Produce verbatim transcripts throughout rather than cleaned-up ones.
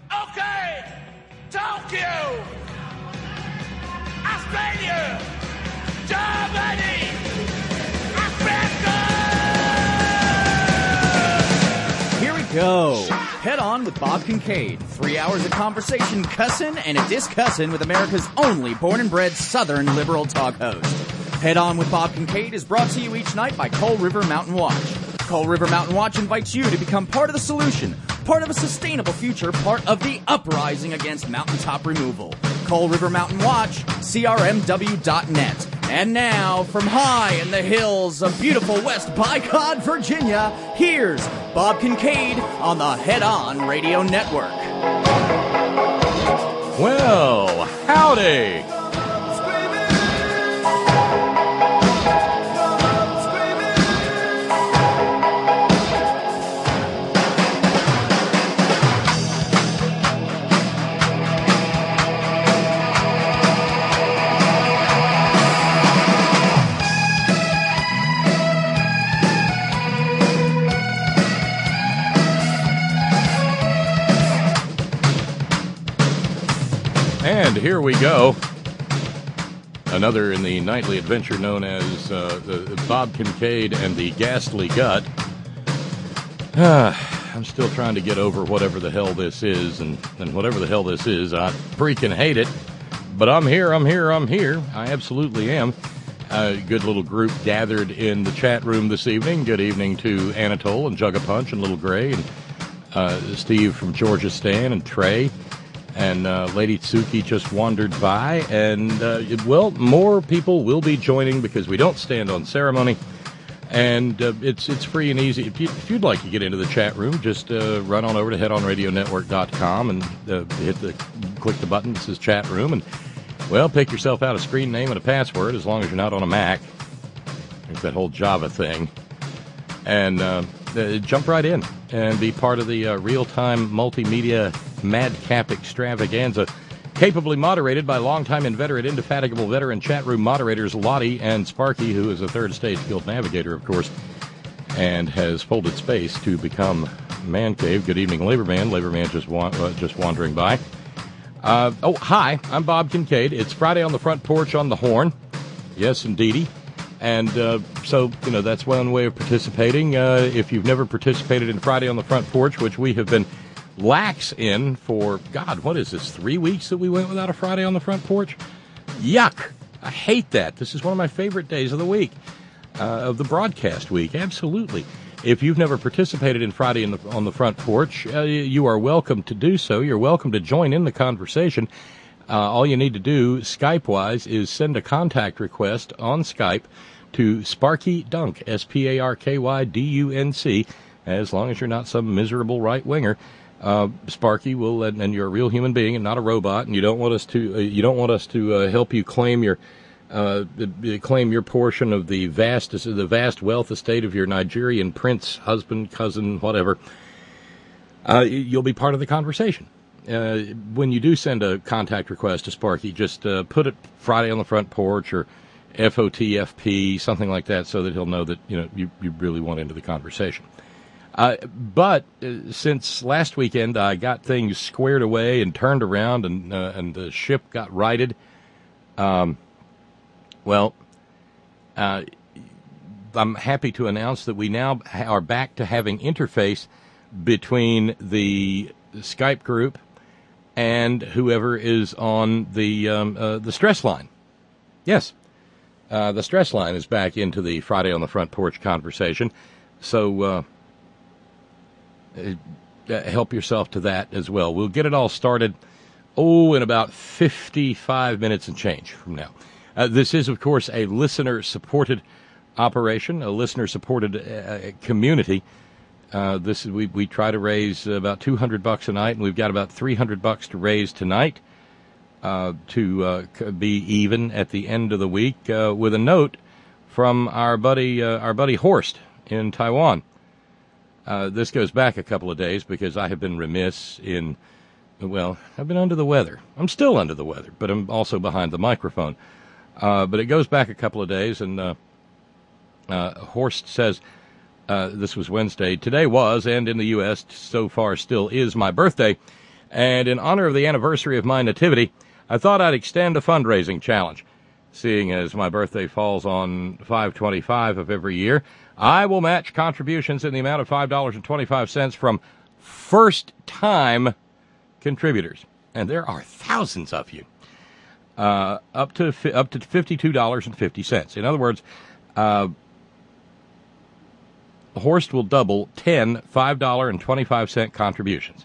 Okay, Tokyo, Australia, Germany, Africa! Here we go. Head On with Bob Kincaid. Three hours of conversation, cussin' and a discussin' with America's only born and bred Southern liberal talk host. Head On with Bob Kincaid is brought to you each night by Coal River Mountain Watch. Coal River Mountain Watch invites you to become part of the solution, part of a sustainable future, part of the uprising against mountaintop removal. Coal River Mountain Watch, C R M W dot net. And now, from high in the hills of beautiful West Bicod, Virginia, here's Bob Kincaid on the Head On Radio Network. Well, howdy. And here we go. Another in the nightly adventure known as uh, the Bob Kincaid and the Ghastly Gut. Ah, I'm still trying to get over whatever the hell this is, and, and whatever the hell this is, I freaking hate it. But I'm here, I'm here, I'm here. I absolutely am. A good little group gathered in the chat room this evening. Good evening to Anatole and Jug-a-Punch and Little Gray and uh, Steve from Georgia Stan and Trey. And uh, Lady Tsuki just wandered by, and, uh, it, well, more people will be joining because we don't stand on ceremony, and uh, it's it's free and easy. If, you, if you'd like to get into the chat room, just uh, run on over to head on radio network dot com and uh, hit the click the button that says chat room, and, well, pick yourself out a screen name and a password as long as you're not on a Mac. It's that whole Java thing. And uh, uh, jump right in and be part of the uh, real-time multimedia madcap extravaganza, capably moderated by longtime inveterate, indefatigable veteran chat room moderators Lottie and Sparky, who is a third stage guild navigator, of course, and has folded space to become Man Cave. Good evening, Laborman. Laborman just wa- uh, just wandering by. Uh, oh, hi, I'm Bob Kincaid. It's Friday on the Front Porch on the Horn. Yes, indeedy. And uh, so, you know, that's one way of participating. Uh, if you've never participated in Friday on the Front Porch, which we have been lax in for, God, what is this, three weeks that we went without a Friday on the Front Porch? Yuck. I hate that. This is one of my favorite days of the week, uh, of the broadcast week. Absolutely. If you've never participated in Friday in the, on the Front Porch, uh, you are welcome to do so. You're welcome to join in the conversation. Uh, all you need to do, Skype-wise, is send a contact request on Skype to Sparky Dunk, S P A R K Y D U N C, as long as you're not some miserable right-winger. Uh, Sparky will, and, and you're a real human being and not a robot, and you don't want us to, uh, you don't want us to uh, help you claim your, uh, claim your portion of the vast, the vast wealth estate of your Nigerian prince, husband, cousin, whatever. Uh, you'll be part of the conversation. Uh, when you do send a contact request to Sparky, just uh, put it Friday on the Front Porch or F O T F P, something like that, so that he'll know that, you know, you, you really want into the conversation. Uh, but uh, since last weekend, I got things squared away and turned around, and uh, and the ship got righted. Um, well, uh, I'm happy to announce that we now ha- are back to having interface between the Skype group and whoever is on the um, uh, the stress line. Yes, uh, the stress line is back into the Friday on the Front Porch conversation. So uh, uh, help yourself to that as well. We'll get it all started, oh, in about fifty-five minutes and change from now. Uh, this is, of course, a listener-supported operation, a listener-supported uh, community. Uh, this is, we, we try to raise about two hundred bucks a night, and we've got about three hundred bucks to raise tonight uh, to uh, be even at the end of the week uh, with a note from our buddy uh, our buddy Horst in Taiwan. Uh, this goes back a couple of days because I have been remiss in, well, I've been under the weather. I'm still under the weather, but I'm also behind the microphone. Uh, but it goes back a couple of days, and uh, uh, Horst says, Uh, this was Wednesday. Today was, and in the U S so far still is, my birthday. And in honor of the anniversary of my nativity, I thought I'd extend a fundraising challenge. Seeing as my birthday falls on five twenty-five of every year, I will match contributions in the amount of five dollars and twenty-five cents from first-time contributors. And there are thousands of you. Uh, up to up to fifty-two dollars and fifty cents. In other words, uh, Horst will double ten five dollars and twenty-five cent contributions.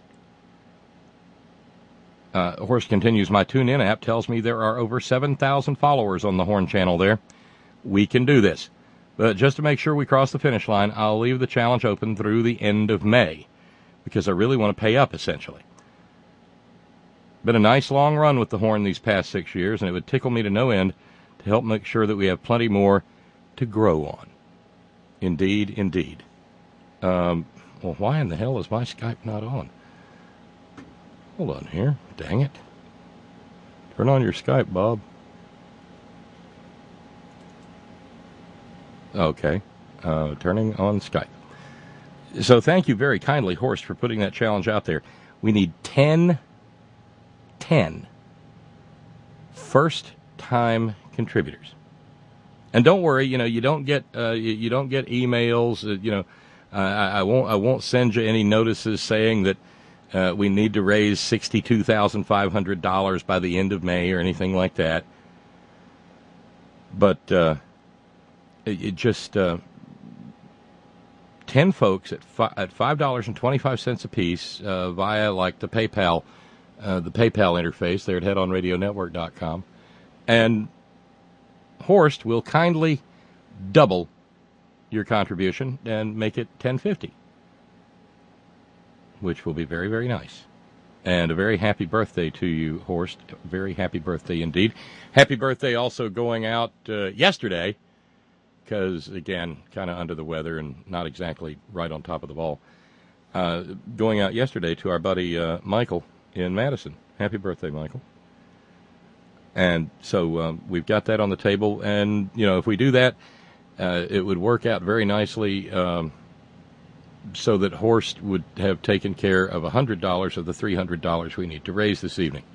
Uh, Horst continues, my TuneIn app tells me there are over seven thousand followers on the Horn channel there. We can do this. But just to make sure we cross the finish line, I'll leave the challenge open through the end of May, because I really want to pay up, essentially. Been a nice long run with the Horn these past six years, and it would tickle me to no end to help make sure that we have plenty more to grow on. Indeed, indeed. Um, well, why in the hell is my Skype not on? Hold on here. Dang it. Turn on your Skype, Bob. Okay. Uh, turning on Skype. So thank you very kindly, Horst, for putting that challenge out there. We need ten, ten first-time contributors. And don't worry, you know, you don't get uh, you, you don't get emails. Uh, you know, uh, I, I won't I won't send you any notices saying that uh, we need to raise sixty-two thousand five hundred dollars by the end of May or anything like that. But uh, it, it just uh, ten folks at fi- at five dollars and twenty-five cents a piece uh, via like the PayPal uh, the PayPal interface there at head on radio network dot com, and Horst will kindly double your contribution and make it ten fifty, which will be very, very nice. And a very happy birthday to you, Horst. Very happy birthday indeed. Happy birthday also going out uh, yesterday, because, again, kind of under the weather and not exactly right on top of the ball. Uh, going out yesterday to our buddy uh, Michael in Madison. Happy birthday, Michael. And so um, we've got that on the table. And, you know, if we do that, uh, it would work out very nicely um, so that Horst would have taken care of one hundred dollars of the three hundred dollars we need to raise this evening.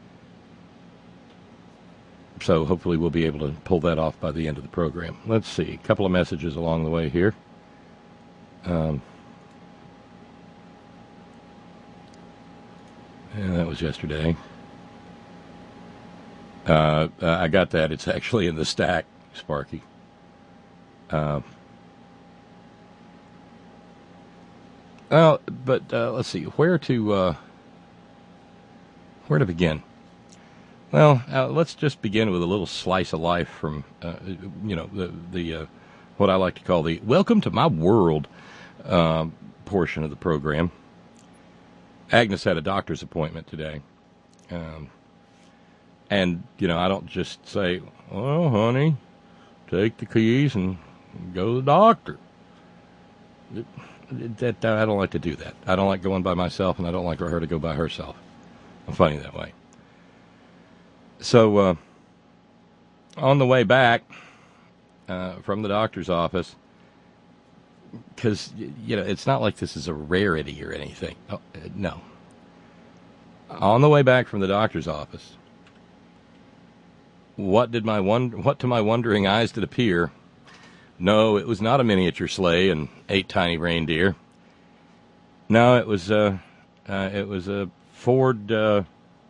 So hopefully we'll be able to pull that off by the end of the program. Let's see. A couple of messages along the way here. Um, and that was yesterday. Uh, I got that. It's actually in the stack, Sparky. Uh, well, but uh, let's see where to uh, where to begin. Well, uh, let's just begin with a little slice of life from uh, you know the the uh, what I like to call the "Welcome to My World" uh, portion of the program. Agnes had a doctor's appointment today. Um, And, you know, I don't just say, well, honey, take the keys and go to the doctor. It, it, that, I don't like to do that. I don't like going by myself, and I don't like for her to go by herself. I'm funny that way. So, uh, on the way back uh, from the doctor's office, because, you know, it's not like this is a rarity or anything. Oh, no. On the way back from the doctor's office, What did my won- What to my wondering eyes did appear? No, it was not a miniature sleigh and eight tiny reindeer. No, it was uh, uh, it was a Ford uh,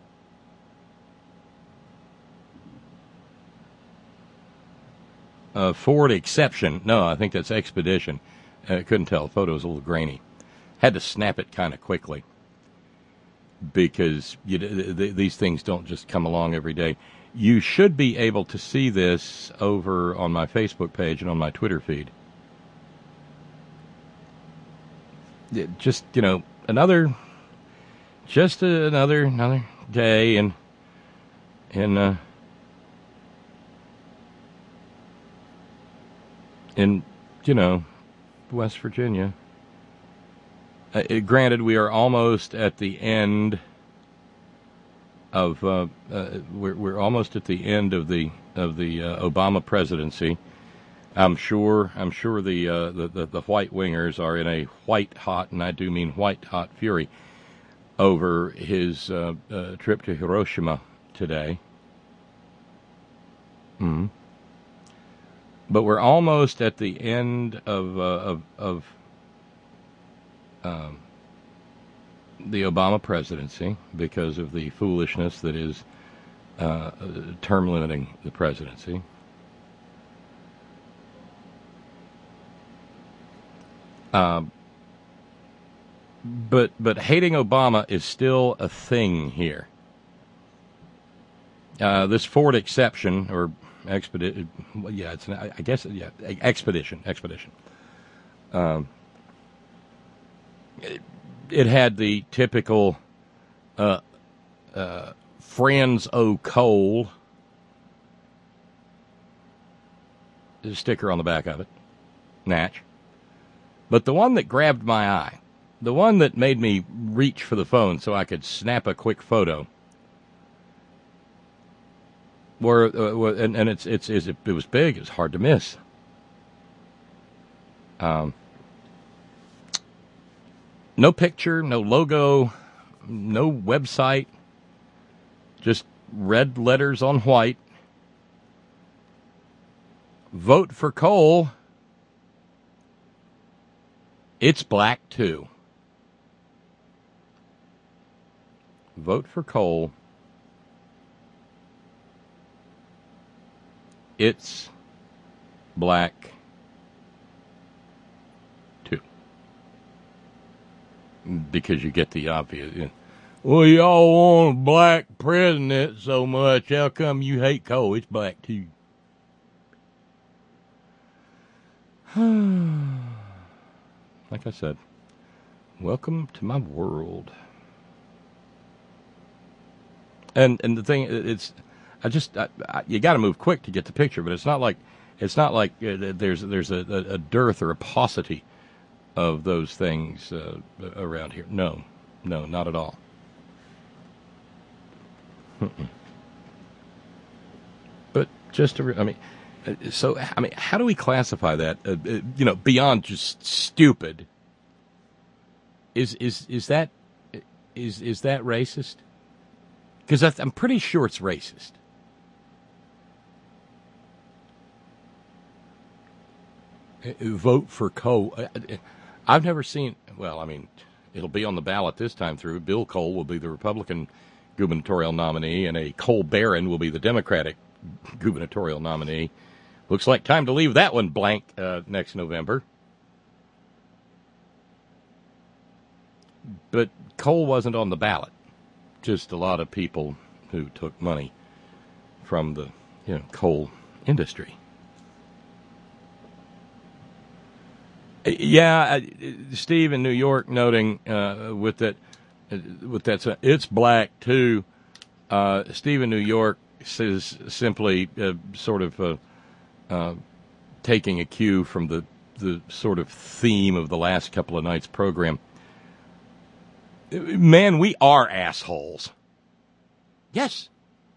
a Ford Exception. No, I think that's Expedition. I uh, couldn't tell. The photo was a little grainy. Had to snap it kind of quickly because you, th- th- these things don't just come along every day. You should be able to see this over on my Facebook page and on my Twitter feed. It just, you know, another, just another, another day in, in, uh, in, you know, West Virginia. Uh, granted, we are almost at the end Of uh, uh, we're we're almost at the end of the of the uh, Obama presidency. I'm sure I'm sure the, uh, the the the white wingers are in a white hot, and I do mean white hot fury. over his uh, uh, trip to Hiroshima today. Mm. But we're almost at the end of uh, of, of um, the Obama presidency because of the foolishness that is uh, term limiting the presidency. Um, but but hating Obama is still a thing here. Uh, this Ford exception or expedition, well, yeah, it's an, I guess yeah, expedition, expedition. Um, it, it had the typical uh, uh, Friends O' Coal sticker on the back of it, Natch. But the one that grabbed my eye, the one that made me reach for the phone so I could snap a quick photo, were uh, and, and it's, it's it's it was big, it was hard to miss. Um, no picture, no logo, no website, just red letters on white. Vote for coal. It's black, too. Vote for coal. It's black, too. Because you get the obvious. You know, well, y'all want a black president so much. How come you hate coal? It's black, too. Like I said, welcome to my world. And and the thing, it's, I just, I, I, you got to move quick to get the picture, but it's not like, it's not like uh, there's there's a, a dearth or a paucity of those things uh, around here. No, no, not at all. Mm-mm. But just to, I mean. So, I mean, how do we classify that? Uh, uh, you know, beyond just stupid. Is is is that is is that racist? Because I'm pretty sure it's racist. Uh, vote for Cole. I've never seen. Well, I mean, it'll be on the ballot this time through. Bill Cole will be the Republican gubernatorial nominee, and a Cole Barron will be the Democratic gubernatorial nominee. Looks like time to leave that one blank uh, next November. But coal wasn't on the ballot. Just a lot of people who took money from the you know, coal industry. Yeah, Steve in New York noting uh, with that, with that, it's black too. Uh, Steve in New York says simply uh, sort of. Uh, Uh, taking a cue from the, the sort of theme of the last couple of nights' program. Man, we are assholes. Yes.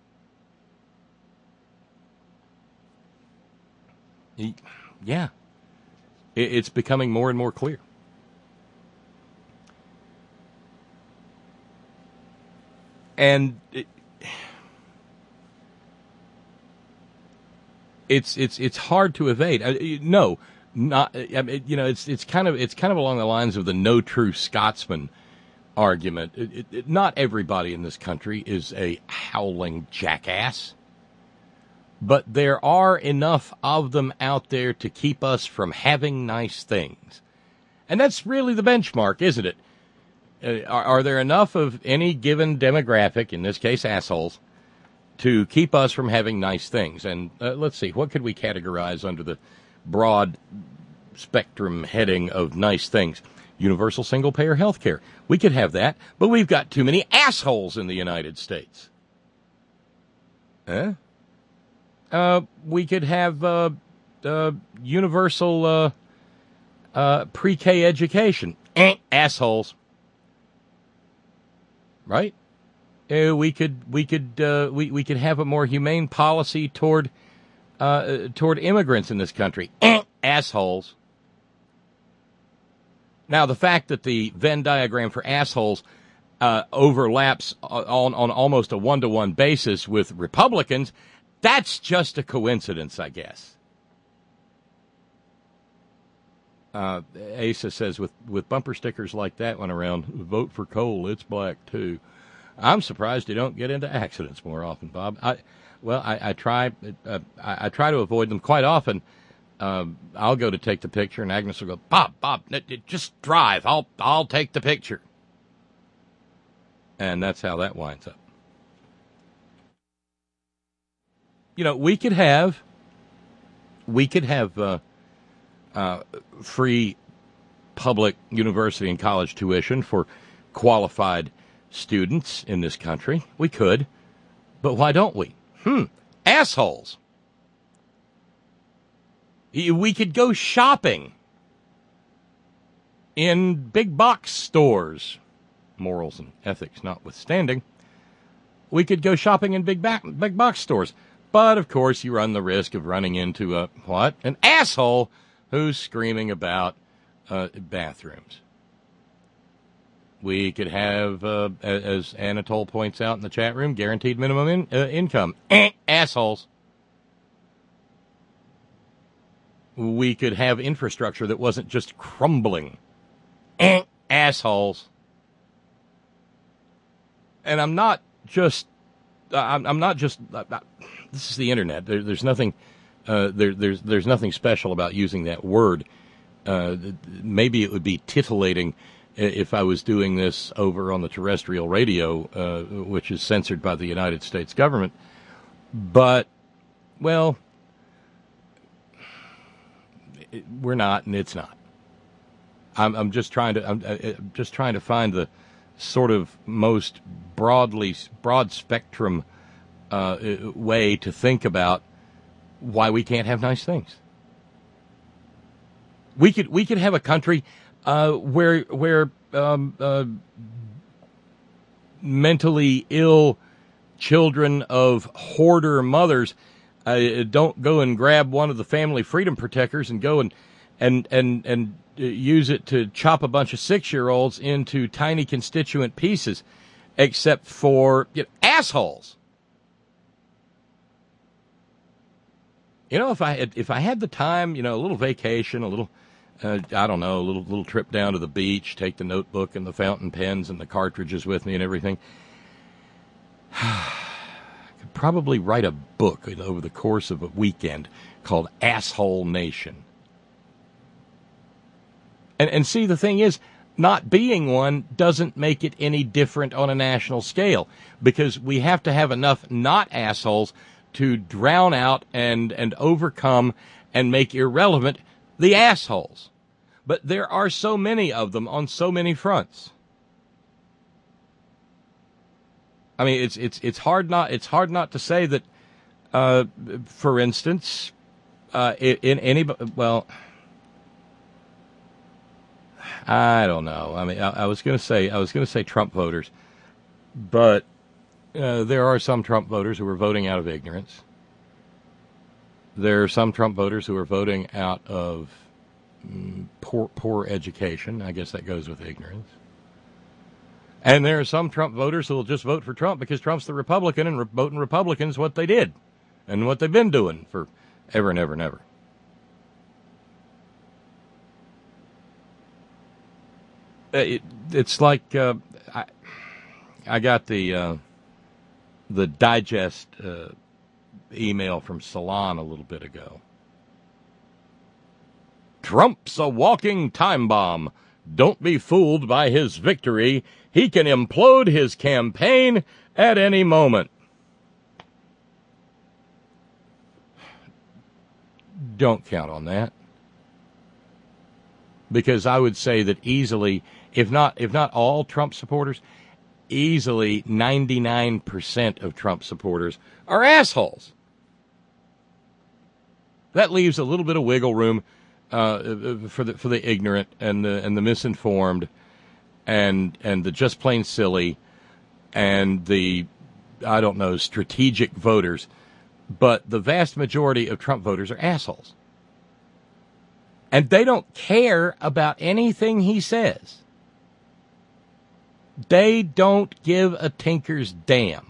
Yeah. It's becoming more and more clear. And it, It's it's it's hard to evade. Uh, no, not. I mean, you know, it's it's kind of it's kind of along the lines of the no true Scotsman argument. It, it, it, not everybody in this country is a howling jackass, but there are enough of them out there to keep us from having nice things, and that's really the benchmark, isn't it? Uh, are, are there enough of any given demographic, in this case, assholes, to keep us from having nice things? And uh, let's see, what could we categorize under the broad spectrum heading of nice things? Universal single-payer health care. We could have that, but we've got too many assholes in the United States. Huh? Uh, we could have uh, uh, universal uh, uh, pre-K education. Eh, assholes. Right? Uh, we could we could uh, we we could have a more humane policy toward uh, toward immigrants in this country. Eh, assholes. Now, the fact that the Venn diagram for assholes uh, overlaps on, on almost a one-to-one basis with Republicans, that's just a coincidence, I guess. Uh, Asa says, with, with bumper stickers like that one around, vote for Cole, it's black too. I'm surprised you don't get into accidents more often, Bob. I, well, I, I try uh, I, I try to avoid them quite often. Um, I'll go to take the picture, and Agnes will go, Bob, Bob, n- n- just drive. I'll I'll take the picture. And that's how that winds up. You know, we could have, we could have uh, uh, free public university and college tuition for qualified students in this country. We could, but why don't we? Hmm, assholes. We could go shopping in big box stores, morals and ethics notwithstanding. We could go shopping in big back, big box stores. But, of course, you run the risk of running into a, what? An asshole who's screaming about uh, bathrooms. We could have, uh, as Anatole points out in the chat room, guaranteed minimum in, uh, income. Eh, assholes. We could have infrastructure that wasn't just crumbling. Eh, assholes. And I'm not just, uh, I'm, I'm not just, uh, this is the internet. There, there's nothing, uh, there, there's, there's nothing special about using that word. Uh, maybe it would be titillating if I was doing this over on the terrestrial radio, uh, which is censored by the United States government. But, well, it, we're not, and it's not. I'm, I'm just trying to, I'm, I'm just trying to find the sort of most broadly, broad spectrum uh, way to think about why we can't have nice things. We could, we could have a country Uh, where where um, uh, mentally ill children of hoarder mothers uh, don't go and grab one of the family freedom protectors and go and and and and use it to chop a bunch of six-year-olds into tiny constituent pieces, except for, you know, assholes. You know, if I had, if I had the time, you know, a little vacation, a little. Uh, I don't know, a little little trip down to the beach, take the notebook and the fountain pens and the cartridges with me and everything. I could probably write a book over the course of a weekend called Asshole Nation. And and see, the thing is, not being one doesn't make it any different on a national scale, because we have to have enough not assholes to drown out and, and overcome and make irrelevant the assholes. But there are so many of them on so many fronts. I mean, it's it's it's hard not it's hard not to say that, uh, for instance, uh, in, in any well, I don't know. I mean, I, I was going to say I was going to say Trump voters, but uh, there are some Trump voters who are voting out of ignorance. There are some Trump voters who are voting out of mm, poor poor education. I guess that goes with ignorance. And there are some Trump voters who will just vote for Trump because Trump's the Republican, and re- voting Republican is what they did and what they've been doing for ever and ever and ever. It, it's like uh, I, I got the uh, the digest uh, email from Salon a little bit ago. Trump's a walking time bomb. Don't be fooled by his victory. He can implode his campaign at any moment. Don't count on that. Because I would say that easily, if not if not all Trump supporters, easily ninety-nine percent of Trump supporters are assholes. That leaves a little bit of wiggle room uh, for the for the ignorant and the and the misinformed, and and the just plain silly, and the I don't know strategic voters. But the vast majority of Trump voters are assholes. And they don't care about anything he says. They don't give a tinker's damn.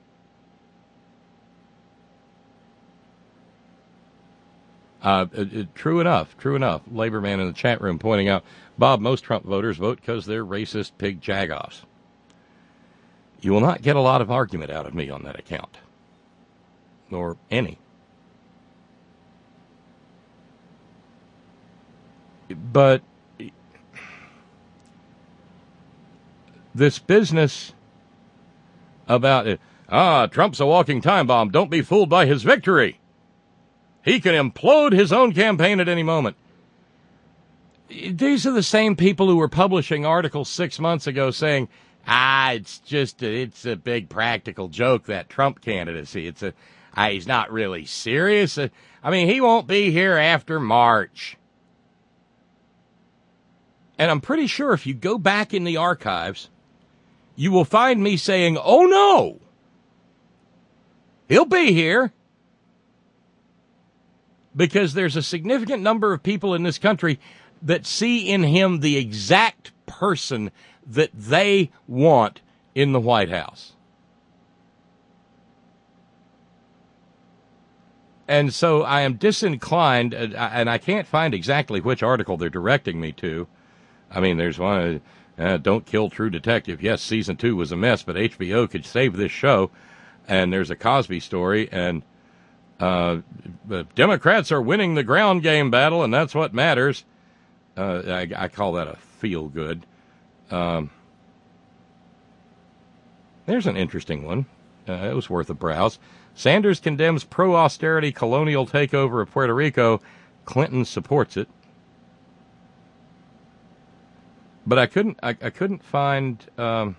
Uh, it, it, true enough, true enough. Labor man in the chat room pointing out, Bob, most Trump voters vote because they're racist pig jagoffs. You will not get a lot of argument out of me on that account. Nor any. But this business about, it, ah, Trump's a walking time bomb. Don't be fooled by his victory. He can implode his own campaign at any moment. These are the same people who were publishing articles six months ago saying, ah, it's just, a, it's a big practical joke, that Trump candidacy. It's a, ah, he's not really serious. Uh, I mean, he won't be here after March. And I'm pretty sure if you go back in the archives, you will find me saying, oh no, he'll be here. Because there's a significant number of people in this country that see in him the exact person that they want in the White House. And so I am disinclined, and I can't find exactly which article they're directing me to. I mean, there's one, uh, Don't Kill True Detective. Yes, season two was a mess, but H B O could save this show. And there's a Cosby story, and Uh, the Democrats are winning the ground game battle, and that's what matters. Uh, I, I call that a feel-good. Um, there's an interesting one. Uh, it was worth a browse. Sanders condemns pro-austerity colonial takeover of Puerto Rico. Clinton supports it. But I couldn't. I, I couldn't find. Um,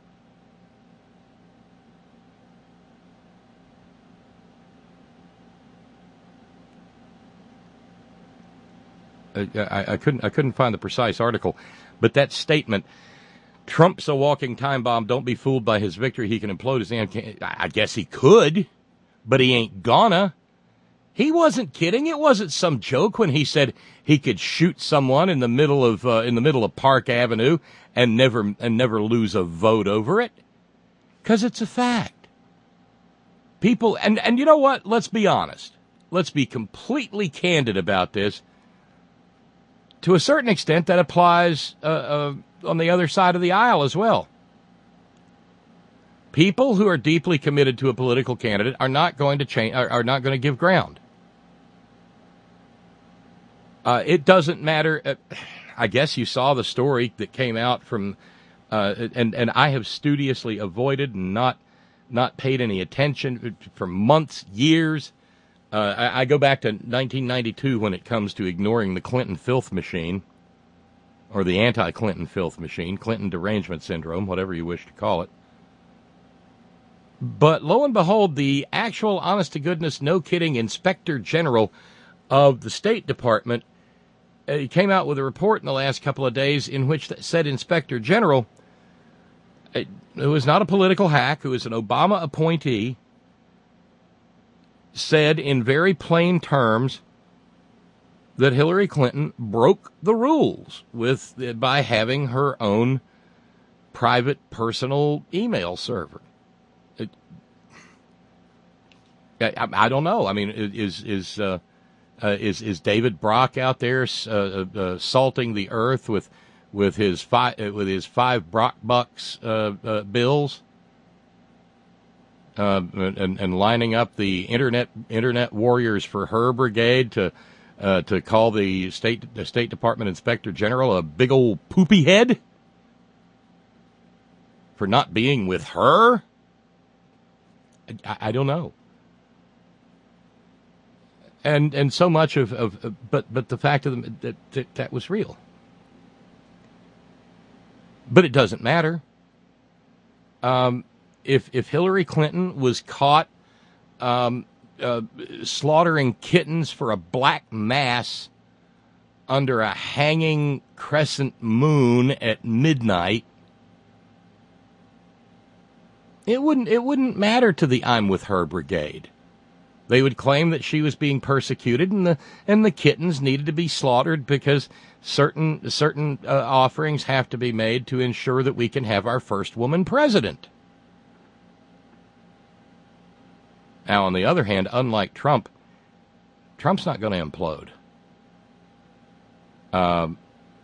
I, I couldn't I couldn't find the precise article, but that statement, Trump's a walking time bomb, don't be fooled by his victory, he can implode his campaign. I guess he could, but he ain't gonna. He wasn't kidding. It wasn't some joke when he said he could shoot someone in the middle of uh, in the middle of Park Avenue and never and never lose a vote over it, because it's a fact. People, and, and you know what? Let's be honest. Let's be completely candid about this. To a certain extent, that applies uh, uh, on the other side of the aisle as well. People who are deeply committed to a political candidate are not going to change. Are, are not going to give ground. Uh, it doesn't matter. Uh, I guess you saw the story that came out from, uh, and and I have studiously avoided and not not paid any attention for months, years. Uh, I, I go back to nineteen ninety-two when it comes to ignoring the Clinton filth machine, or the anti-Clinton filth machine, Clinton derangement syndrome, whatever you wish to call it. But lo and behold, the actual, honest-to-goodness, no-kidding Inspector General of the State Department uh, came out with a report in the last couple of days in which said Inspector General, uh, who was not a political hack, who was an Obama appointee, said in very plain terms that Hillary Clinton broke the rules with by having her own private personal email server. It, I, I don't know. I mean, is is uh, uh, is is David Brock out there uh, uh, salting the earth with with his five with his five Brock bucks uh, uh, bills? Uh, and, and lining up the internet internet warriors for her brigade to uh, to call the state the State Department Inspector General a big old poopy head for not being with her. I, I don't know. And and so much of, of but but the fact of the, that, that that was real. But it doesn't matter. Um. If if Hillary Clinton was caught um, uh, slaughtering kittens for a black mass under a hanging crescent moon at midnight, it wouldn't it wouldn't matter to the I'm with her brigade. They would claim that she was being persecuted, and the and the kittens needed to be slaughtered because certain certain uh, offerings have to be made to ensure that we can have our first woman president. Now, on the other hand, unlike Trump, Trump's not going to implode. Um,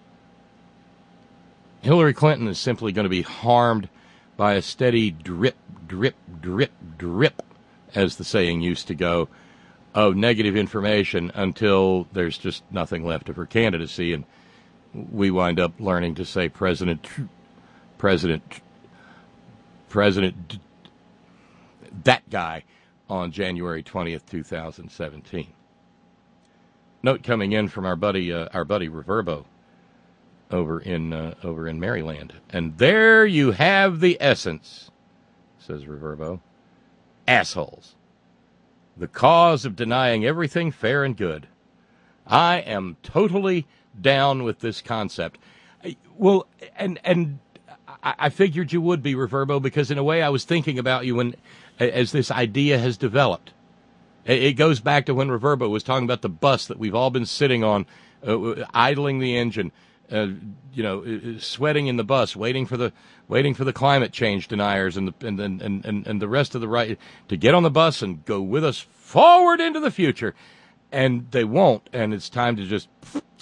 Hillary Clinton is simply going to be harmed by a steady drip, drip, drip, drip, as the saying used to go, of negative information until there's just nothing left of her candidacy, and we wind up learning to say President, President, President, that guy on January twentieth, two thousand seventeen. Note coming in from our buddy, uh, our buddy Reverbo, over in uh, over in Maryland, and there you have the essence, says Reverbo. Assholes. The cause of denying everything fair and good. I am totally down with this concept. Well, and and I figured you would be, Reverbo, because in a way I was thinking about you when, as this idea has developed. It goes back to when Reverbo was talking about the bus that we've all been sitting on, uh, idling the engine, uh, you know, sweating in the bus, waiting for the waiting for the climate change deniers and the and and and, and the rest of the right to get on the bus and go with us forward into the future, and they won't, and it's time to just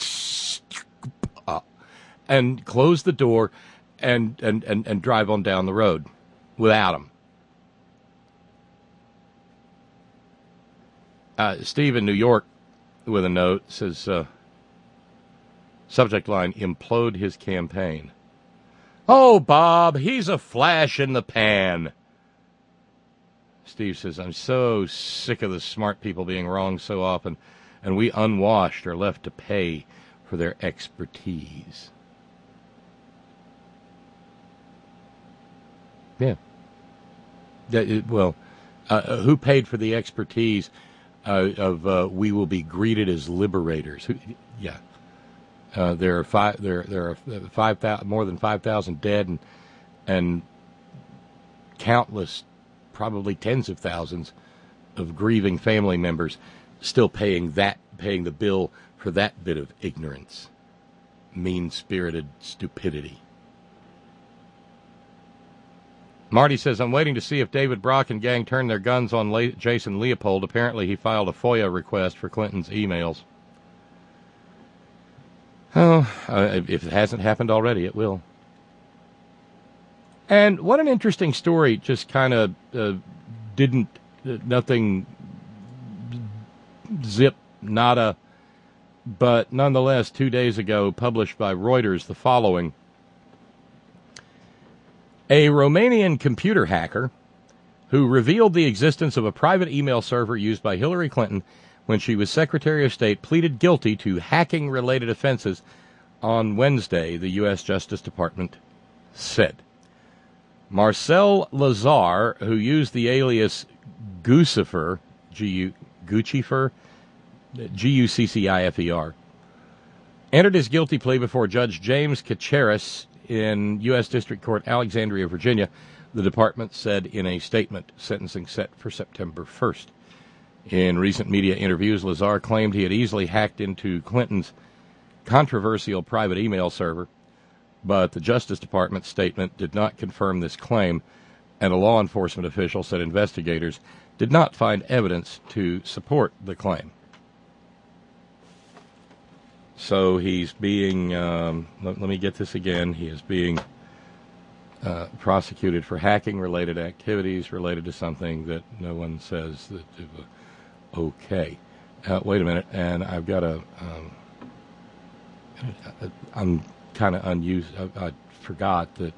and close the door and and and, and drive on down the road without them. Uh, Steve in New York with a note says, uh, subject line, implode his campaign. Oh, Bob, he's a flash in the pan. Steve says, I'm so sick of the smart people being wrong so often, and we unwashed are left to pay for their expertise. Yeah. yeah it, well, uh, who paid for the expertise uh, of uh, we will be greeted as liberators? Who, yeah. Uh, there are five. There, there are five thousand, more than five thousand dead, and and countless, probably tens of thousands, of grieving family members still paying that, paying the bill for that bit of ignorance, mean-spirited stupidity. Marty says, I'm waiting to see if David Brock and gang turn their guns on Le- Jason Leopold. Apparently, he filed a FOIA request for Clinton's emails. Oh, uh, if it hasn't happened already, it will. And what an interesting story. Just kind of uh, didn't, uh, nothing, zip, nada. But nonetheless, two days ago, published by Reuters, the following. A Romanian computer hacker who revealed the existence of a private email server used by Hillary Clinton when she was Secretary of State pleaded guilty to hacking-related offenses on Wednesday, the U S Justice Department said. Marcel Lazar, who used the alias Guccifer, G-U, Guccifer, G U C C I F E R, entered his guilty plea before Judge James Kacharis in U S District Court, Alexandria, Virginia, the department said in a statement, sentencing set for September first. In recent media interviews, Lazar claimed he had easily hacked into Clinton's controversial private email server, but the Justice Department statement did not confirm this claim, and a law enforcement official said investigators did not find evidence to support the claim. So he's being, um, let, let me get this again, he is being uh, prosecuted for hacking-related activities related to something that no one says that it was okay. Uh, wait a minute, and I've got a, um, I'm kind of unused, I, I forgot that,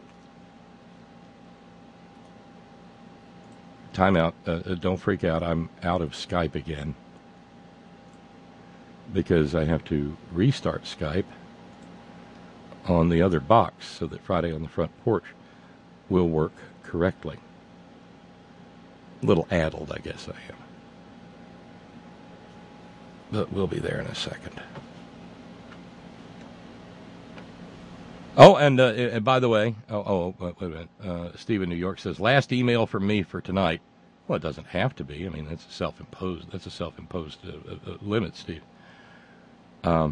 timeout, uh, don't freak out, I'm out of Skype again, because I have to restart Skype on the other box so that Friday on the Front Porch will work correctly. A little addled, I guess I am. But we'll be there in a second. Oh, and, uh, and by the way, oh, oh wait a minute. Uh, Steve in New York says, last email from me for tonight. Well, it doesn't have to be. I mean, that's a self-imposed. That's a self-imposed uh, uh, limit, Steve. Um,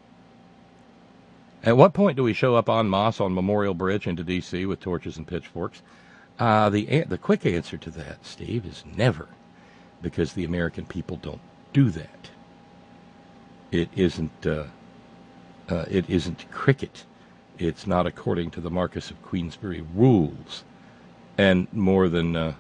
at what point do we show up en masse on Memorial Bridge into D C with torches and pitchforks? Uh, the the quick answer to that, Steve, is never, because the American people don't do that. It isn't. Uh, uh, it isn't cricket. It's not according to the Marquess of Queensberry rules, and more than. Uh,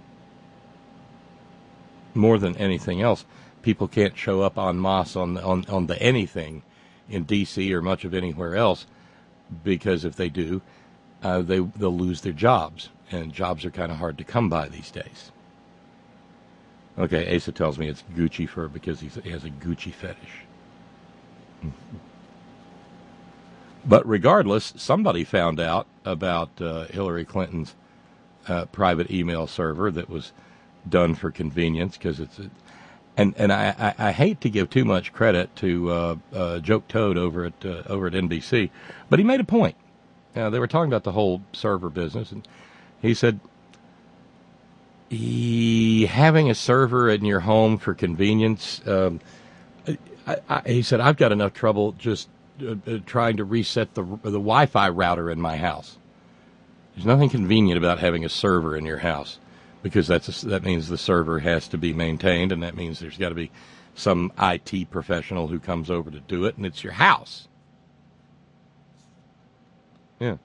More than anything else, people can't show up en masse on the, on, on the anything in D C or much of anywhere else, because if they do, uh, they, they'll lose their jobs, and jobs are kind of hard to come by these days. Okay, Asa tells me it's Gucci fur because he's, he has a Gucci fetish. But regardless, somebody found out about uh, Hillary Clinton's uh, private email server that was done for convenience, because it's a, and and I, I, I hate to give too much credit to uh, uh, Joke Toad over at uh, over at N B C, but he made a point. Uh, they were talking about the whole server business, and he said, he, having a server in your home for convenience, um, I, I, he said, I've got enough trouble just uh, uh, trying to reset the the Wi-Fi router in my house. There's nothing convenient about having a server in your house, because that's a, that means the server has to be maintained, and that means there's got to be some I T professional who comes over to do it, and it's your house. Yeah.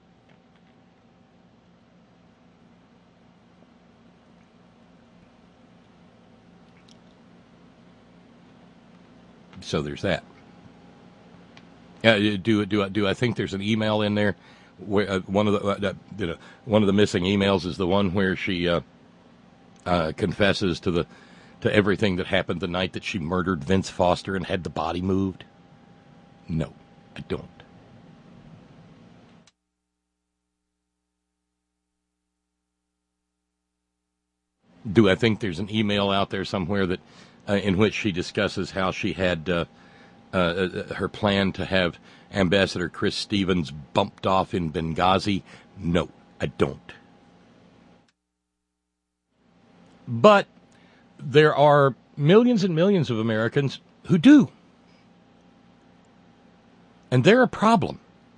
So there's that. Yeah, do do do I think there's an email in there where uh, one of the uh, you know, one of the missing emails is the one where she uh, uh, confesses to the to everything that happened the night that she murdered Vince Foster and had the body moved? No, I don't. Do I think there's an email out there somewhere that uh, in which she discusses how she had uh, uh, her plan to have Ambassador Chris Stevens bumped off in Benghazi? No, I don't. But there are millions and millions of Americans who do. And they're a problem.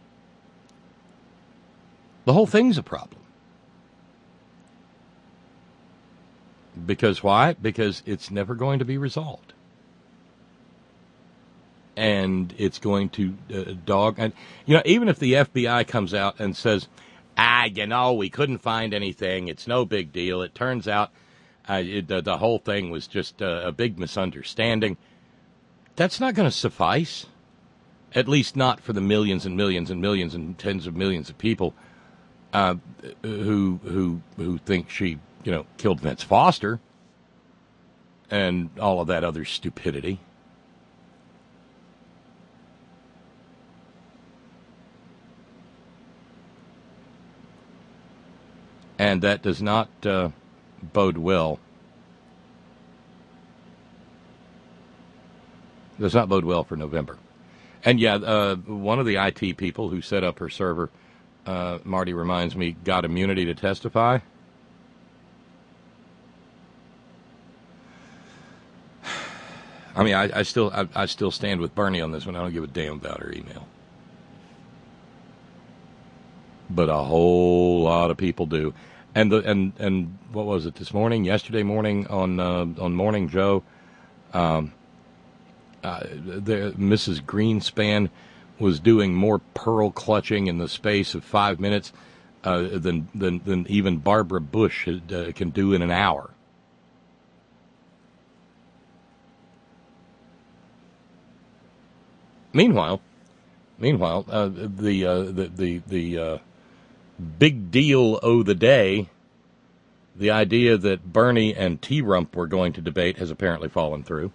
The whole thing's a problem. Because why? Because it's never going to be resolved. And it's going to uh, dog... And, you know, even if the F B I comes out and says, ah, you know, we couldn't find anything, it's no big deal, it turns out uh, it, the, the whole thing was just a, a big misunderstanding, that's not going to suffice. At least not for the millions and millions and millions and tens of millions of people uh, who who who think she, you know, killed Vince Foster and all of that other stupidity. And that does not uh, bode well. Does not bode well for November. And yeah, uh, one of the I T people who set up her server, uh, Marty reminds me, got immunity to testify. I mean, I, I still, I, I still stand with Bernie on this one. I don't give a damn about her email, but a whole lot of people do. And the and and what was it this morning? Yesterday morning on uh, on Morning Joe. Um, Uh, the, Missus Greenspan was doing more pearl clutching in the space of five minutes uh, than, than than even Barbara Bush had, uh, can do in an hour. Meanwhile, meanwhile, uh, the, uh, the the the uh, big deal of the day, the idea that Bernie and T-Rump were going to debate, has apparently fallen through.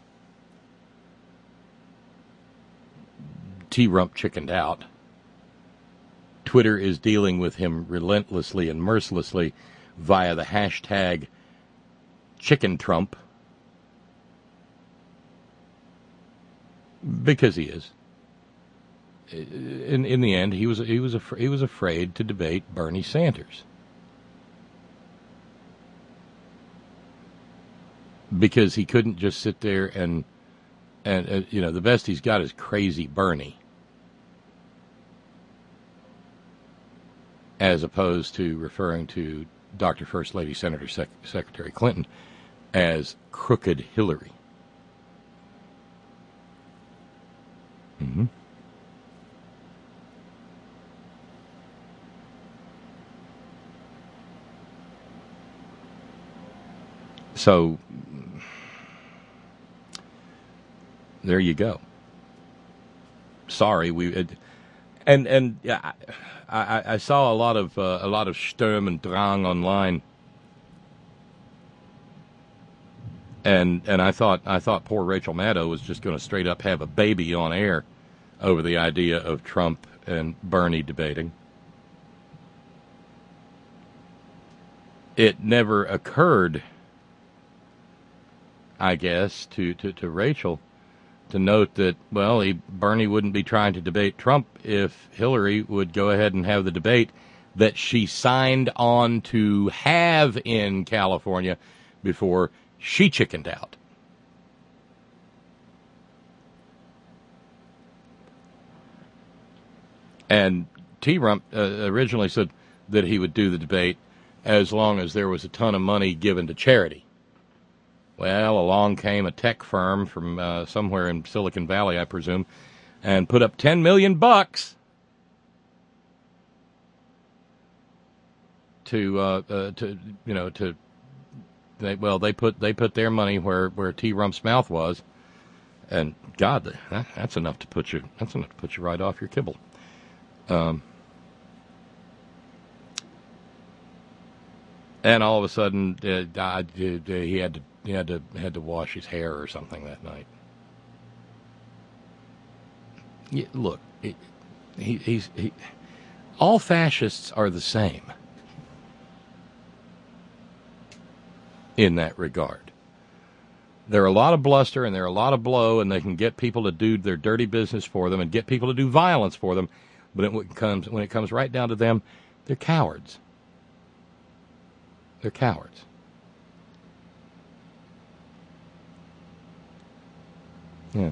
T-Rump chickened out. Twitter is dealing with him relentlessly and mercilessly via the hashtag Chicken Trump. Because he is. In in the end, he was he was af- he was afraid to debate Bernie Sanders. because he couldn't just sit there and, and uh, you know, the best he's got is crazy Bernie, as opposed to referring to Doctor First Lady Senator Sec- Secretary Clinton as crooked Hillary. Mm-hmm. So, there you go. Sorry, we it, and and yeah, I, I, I saw a lot of uh, a lot of Sturm and Drang online, and and I thought I thought poor Rachel Maddow was just going to straight up have a baby on air over the idea of Trump and Bernie debating. It never occurred, I guess, to, to, to Rachel to note that, well, he, Bernie wouldn't be trying to debate Trump if Hillary would go ahead and have the debate that she signed on to have in California before she chickened out. And T-Rump uh, originally said that he would do the debate as long as there was a ton of money given to charity. Well, along came a tech firm from uh, somewhere in Silicon Valley, I presume, and put up ten million bucks to uh, uh, to you know to they well they put they put their money where where T-Rump's mouth was, and God, that, that's enough to put you that's enough to put you right off your kibble. Um. And all of a sudden, uh, uh, he had to he had to had to wash his hair or something that night. Yeah, look, he, he, he's he, all fascists are the same in that regard. There are a lot of bluster and there are a lot of blow, and they can get people to do their dirty business for them and get people to do violence for them. But it, when it comes when it comes right down to them, they're cowards. They're cowards. Yeah.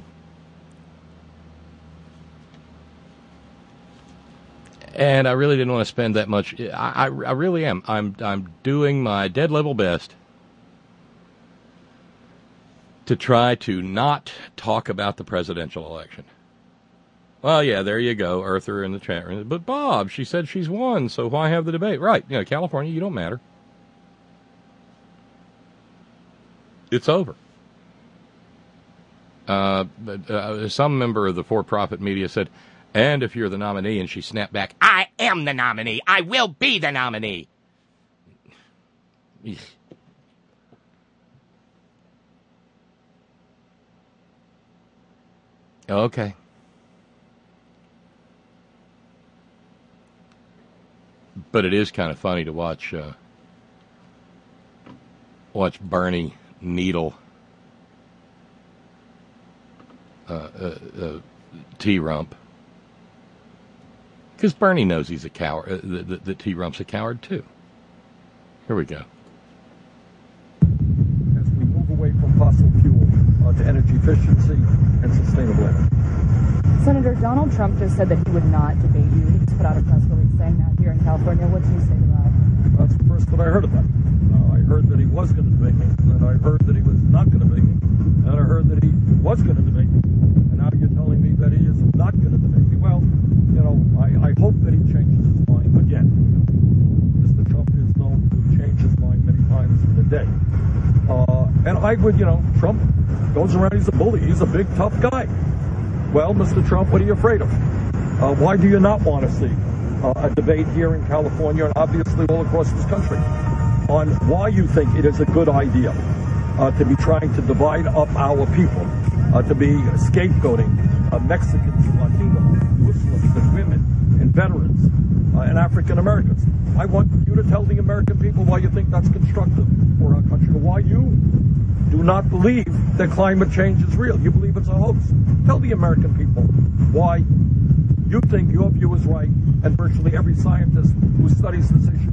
And I really didn't want to spend that much. I, I, I really am. I'm I'm doing my dead level best to try to not talk about the presidential election. Well, yeah, there you go, Earther in the chat room. But Bob, she said she's won, so why have the debate? Right, you know, California, you don't matter. It's over. Uh, uh, some member of the for-profit media said, and if you're the nominee, and she snapped back, I am the nominee. I will be the nominee. Okay. But it is kind of funny to watch uh, watch Bernie needle uh, uh, uh, T-Rump, because Bernie knows he's a coward. Uh, that, that T-Rump's a coward too. Here we go. As we move away from fossil fuel uh, to energy efficiency and sustainability. Senator Donald Trump just said that he would not debate you. He just put out a press release saying that here in California. What do you say to that? That's the first that I heard of that. Uh, I heard that he was going to debate me, and I heard that he was not going to debate me, and I heard that he was going to debate me, and now you're telling me that he is not going to debate me. Well, you know, I, I hope that he changes his mind again. Mister Trump is known to change his mind many times in a day. Uh, and I would, you know, Trump goes around, he's a bully, he's a big, tough guy. Well, Mister Trump, what are you afraid of? Uh, why do you not want to see uh, a debate here in California and obviously all across this country on why you think it is a good idea uh, to be trying to divide up our people, uh, to be scapegoating uh, Mexicans, Latinos, Muslims, and women, and veterans, uh, and African Americans? I want you to tell the American people why you think that's constructive for our country, why you do not believe that climate change is real. You believe it's a hoax. Tell the American people why you think your view is right and virtually every scientist who studies this issue is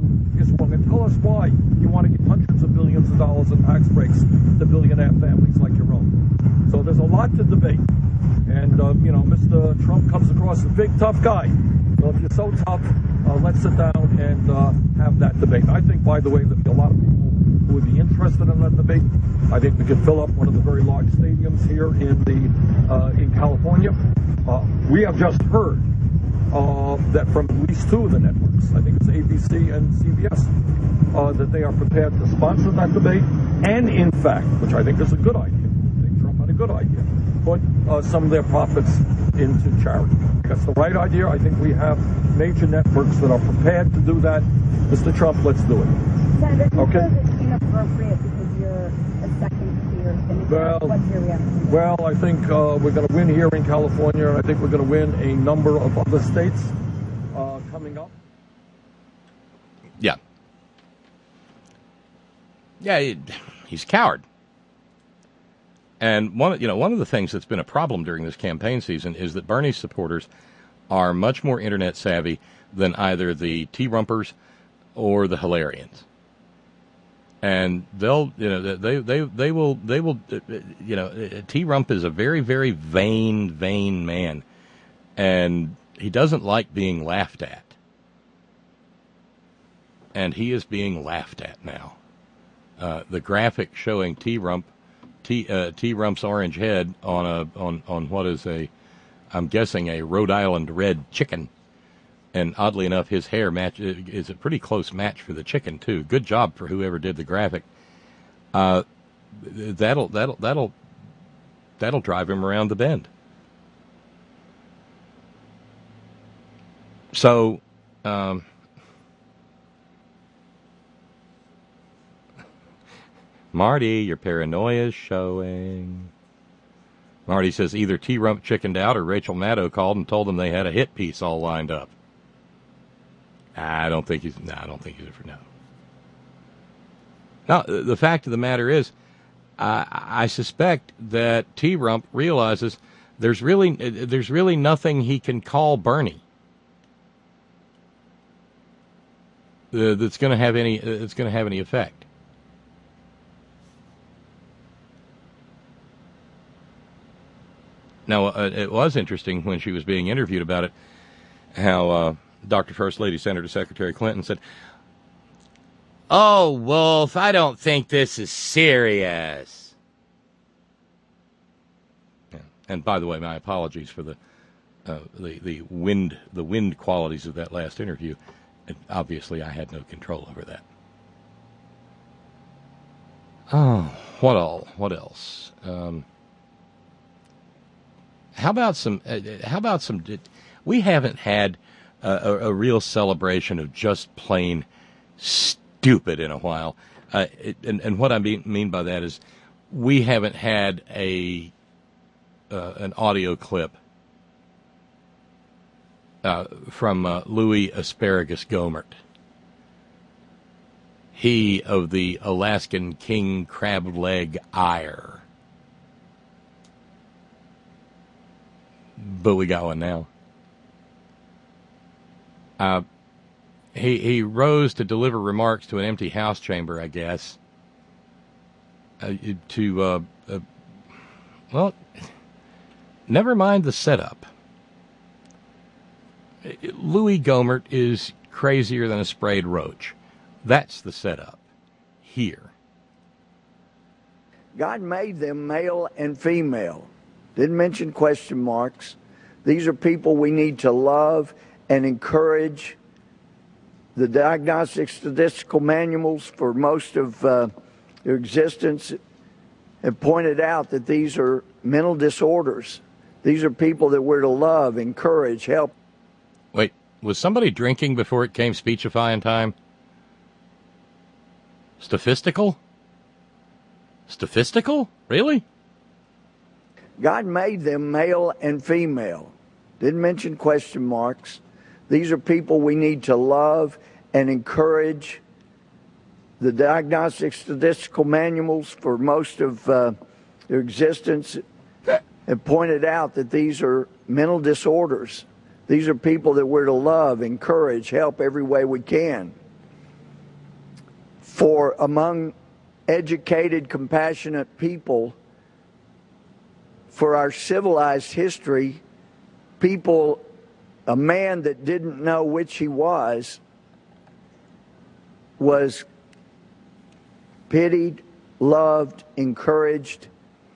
is wrong, and tell us why you want to give hundreds of billions of dollars in tax breaks to billionaire families like your own. So there's a lot to debate. And, uh, you know, Mister Trump comes across as a big, tough guy. Well, if you're so tough, uh, let's sit down and uh, have that debate. I think, by the way, that there are a lot of people who would be interested in that debate. I think we could fill up one of the very large stadiums here in the uh, in California. Uh, we have just heard uh, that from at least two of the networks, I think it's A B C and C B S, uh, that they are prepared to sponsor that debate. And in fact, which I think is a good idea, I think Trump had a good idea, put uh, some of their profits into charity. That's the right idea. I think we have major networks that are prepared to do that. Mister Trump, let's do it. Senator, okay. It's inappropriate because you're a second tier Senator. Well, What's your reaction? Well, I think uh, we're going to win here in California, and I think we're going to win a number of other states uh, coming up. Yeah. Yeah, he, he's a coward. And one, you know, one of the things that's been a problem during this campaign season is that Bernie's supporters are much more internet savvy than either the T-Rumpers or the Hilarians. And they'll, you know, they they they will they will, you know, T-Rump is a very very vain vain man, and he doesn't like being laughed at. And he is being laughed at now. Uh, the graphic showing T-Rump. T uh, T-Rump's orange head on a on, on what is a, I'm guessing a Rhode Island red chicken, and oddly enough, his hair match is a pretty close match for the chicken too. Good job for whoever did the graphic. Uh, that'll that'll that'll that'll drive him around the bend. So. Um, Marty, your paranoia is showing. Marty says either T-Rump chickened out or Rachel Maddow called and told them they had a hit piece all lined up. I don't think he's. No, I don't think he's for no. Now, the fact of the matter is, uh, I suspect that T-Rump realizes there's really there's really nothing he can call Bernie uh, that's going to have any. Uh, that's going to have any effect. Now, uh, it was interesting when she was being interviewed about it, how uh, Doctor First Lady Senator Secretary Clinton said, "Oh, Wolf, I don't think this is serious." Yeah. And by the way, my apologies for the uh, the the wind the wind qualities of that last interview. And obviously, I had no control over that. Oh, what all? What else? Um, How about some? Uh, how about some? We haven't had uh, a, a real celebration of just plain stupid in a while. Uh, it, and, and what I mean, mean by that is, we haven't had a uh, an audio clip uh, from uh, Louis Asparagus Gohmert. He of the Alaskan king crab leg ire. But we got one now. Uh, he he rose to deliver remarks to an empty House chamber, I guess. Uh, to uh, uh, well, never mind the setup. Louis Gohmert is crazier than a sprayed roach. That's the setup here. God made them male and female. Didn't mention question marks. These are people we need to love and encourage. The diagnostic statistical manuals for most of uh, their existence have pointed out that these are mental disorders. These are people that we're to love, encourage, help. Wait, was somebody drinking before it came speechifying time? Statistical? Statistical? Really? God made them male and female. Didn't mention question marks. These are people we need to love and encourage. The diagnostic statistical manuals for most of uh, their existence have pointed out that these are mental disorders. These are people that we're to love, encourage, help every way we can. for among educated, compassionate people, for our civilized history, people, a man that didn't know which he was, was pitied, loved, encouraged.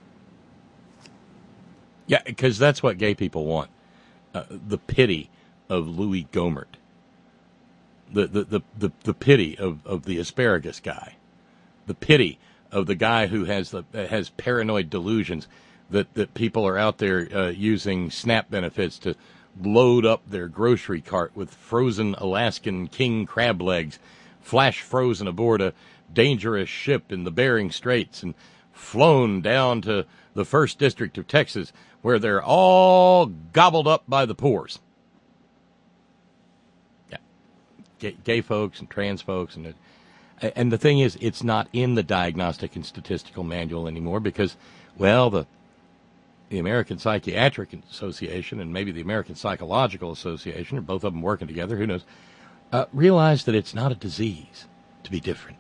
Yeah, because that's what gay people want. Uh, the pity of Louis Gohmert. The, the, the, the, the pity of, of the asparagus guy. The pity of the guy who has the has paranoid delusions that, that people are out there uh, using SNAP benefits to load up their grocery cart with frozen Alaskan king crab legs, flash frozen aboard a dangerous ship in the Bering Straits and flown down to the first district of Texas, where they're all gobbled up by the pores. Yeah, gay, gay folks and trans folks, and and the thing is, it's not in the Diagnostic and Statistical Manual anymore because, well, the the American Psychiatric Association and maybe the American Psychological Association, or both of them working together, who knows, uh, realize that it's not a disease to be different.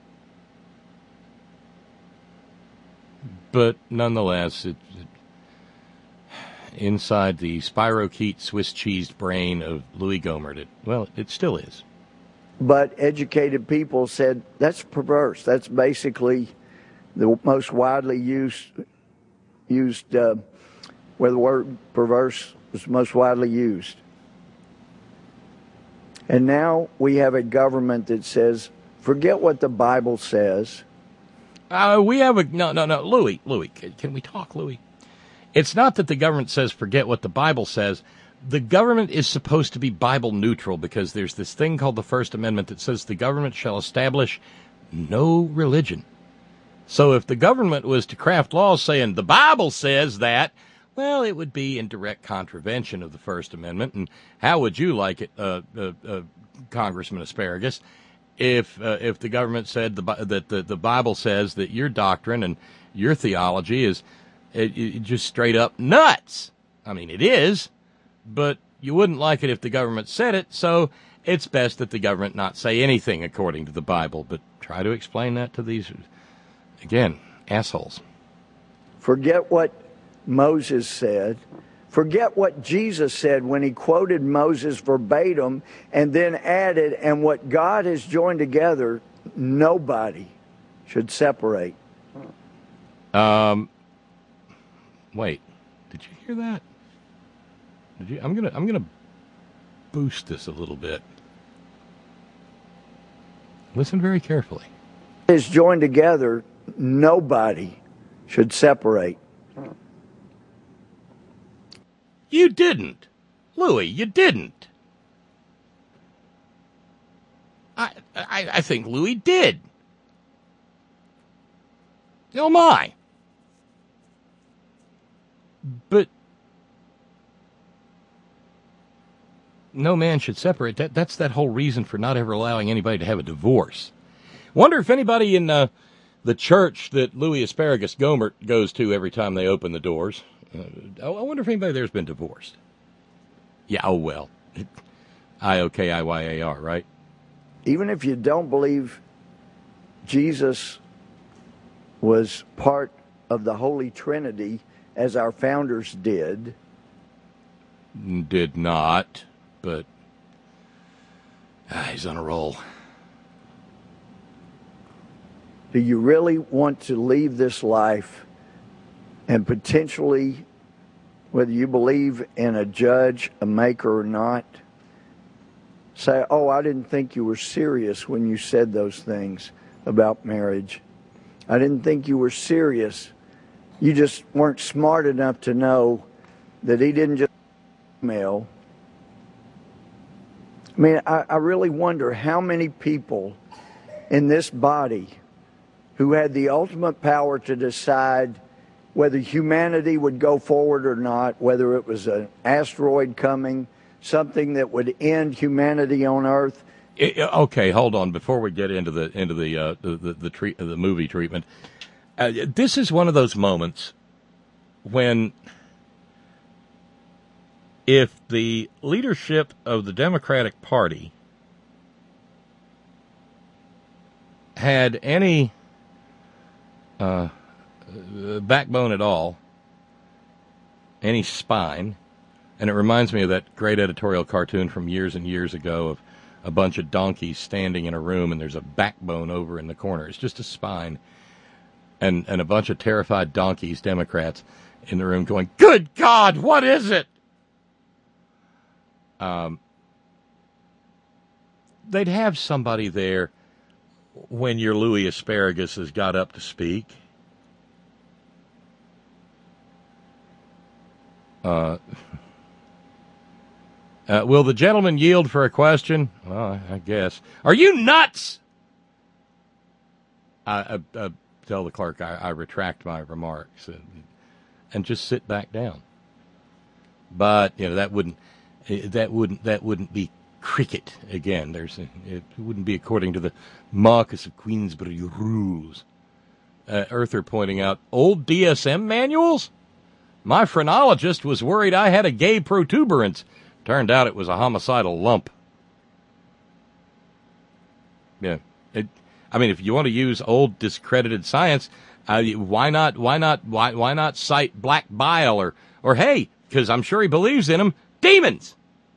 But nonetheless, it, it, inside the spirochete Swiss cheesed brain of Louis Gohmert, it, well, it still is. But educated people said that's perverse. That's basically the most widely used, used uh, where the word perverse was most widely used. And now we have a government that says, forget what the Bible says. Uh, we have a, no, no, no, Louis, Louis, can, can we talk, Louis? It's not that the government says forget what the Bible says. The government is supposed to be Bible neutral because there's this thing called the First Amendment that says the government shall establish no religion. So if the government was to craft laws saying the Bible says that, well, it would be in direct contravention of the First Amendment. And how would you like it, uh, uh, uh, Congressman Asparagus, if uh, if the government said the, that the, the Bible says that your doctrine and your theology is it, it just straight up nuts? I mean, it is, but you wouldn't like it if the government said it, so it's best that the government not say anything according to the Bible. But try to explain that to these, again, assholes. Forget what Moses said. Forget what Jesus said when he quoted Moses verbatim and then added, and what God has joined together, nobody should separate. Um, wait, did you hear that? Did you? I'm gonna I'm gonna boost this a little bit. Listen very carefully. Is joined together, nobody should separate. You didn't. Louis, you didn't. I, I I think Louis did. Oh my. But no man should separate. That that's that whole reason for not ever allowing anybody to have a divorce. Wonder if anybody in uh, the church that Louis Asparagus Gohmert goes to every time they open the doors, uh, I wonder if anybody there's been divorced. Yeah, oh well. I O K I Y A R, right? Even if you don't believe Jesus was part of the Holy Trinity, as our founders did. Did not, but ah, he's on a roll. Do you really want to leave this life and potentially, whether you believe in a judge, a maker or not, say, oh, I didn't think you were serious when you said those things about marriage. I didn't think you were serious. You just weren't smart enough to know that he didn't just email. I mean, I, I really wonder how many people in this body who had the ultimate power to decide whether humanity would go forward or not, whether it was an asteroid coming, something that would end humanity on Earth. It, okay, hold on. Before we get into the into the uh, the the, the, treat, the movie treatment, uh, this is one of those moments when, if the leadership of the Democratic Party had any uh, backbone at all, any spine, and it reminds me of that great editorial cartoon from years and years ago of a bunch of donkeys standing in a room and there's a backbone over in the corner. It's just a spine. And, and a bunch of terrified donkeys, Democrats, in the room going, "Good God, what is it?" Um, they'd have somebody there when your Louis Asparagus has got up to speak. Uh, uh, will the gentleman yield for a question? Well, I, I guess. Are you nuts? I, I, I tell the clerk I, I retract my remarks and, and just sit back down. But you know that wouldn't that wouldn't that wouldn't be cricket again. There's a, it wouldn't be according to the Marquess of Queensberry rules. Uh, Earther pointing out old D S M manuals. My phrenologist was worried I had a gay protuberance. Turned out it was a homicidal lump. Yeah, it, I mean, if you want to use old discredited science, uh, why not? Why not? Why why not cite black bile or or hey, because I'm sure he believes in them, demons.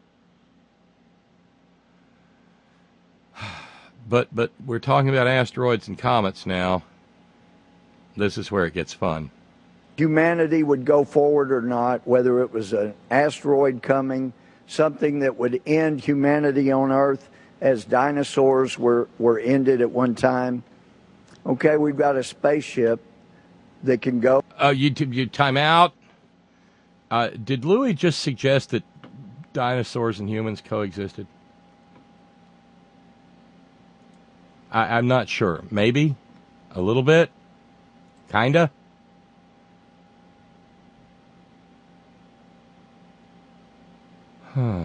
But but we're talking about asteroids and comets now. This is where it gets fun. Humanity would go forward or not, whether it was an asteroid coming, something that would end humanity on Earth as dinosaurs were, were ended at one time. Okay, we've got a spaceship that can go. Uh, you, you time out. Uh, did Louis just suggest that dinosaurs and humans coexisted? I, I'm not sure. Maybe? A little bit? Kinda? Huh.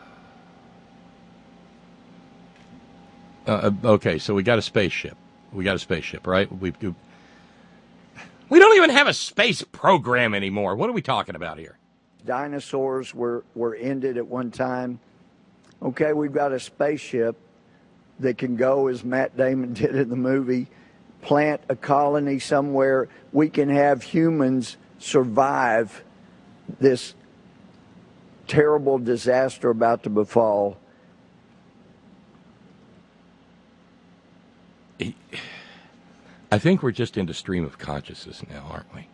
Uh, okay, so we got a spaceship. We got a spaceship, right? We do. We don't even have a space program anymore. What are we talking about here? Dinosaurs were, were ended at one time. Okay, we've got a spaceship that can go, as Matt Damon did in the movie, plant a colony somewhere. We can have humans survive this terrible disaster about to befall. I think we're just into stream of consciousness now, aren't we?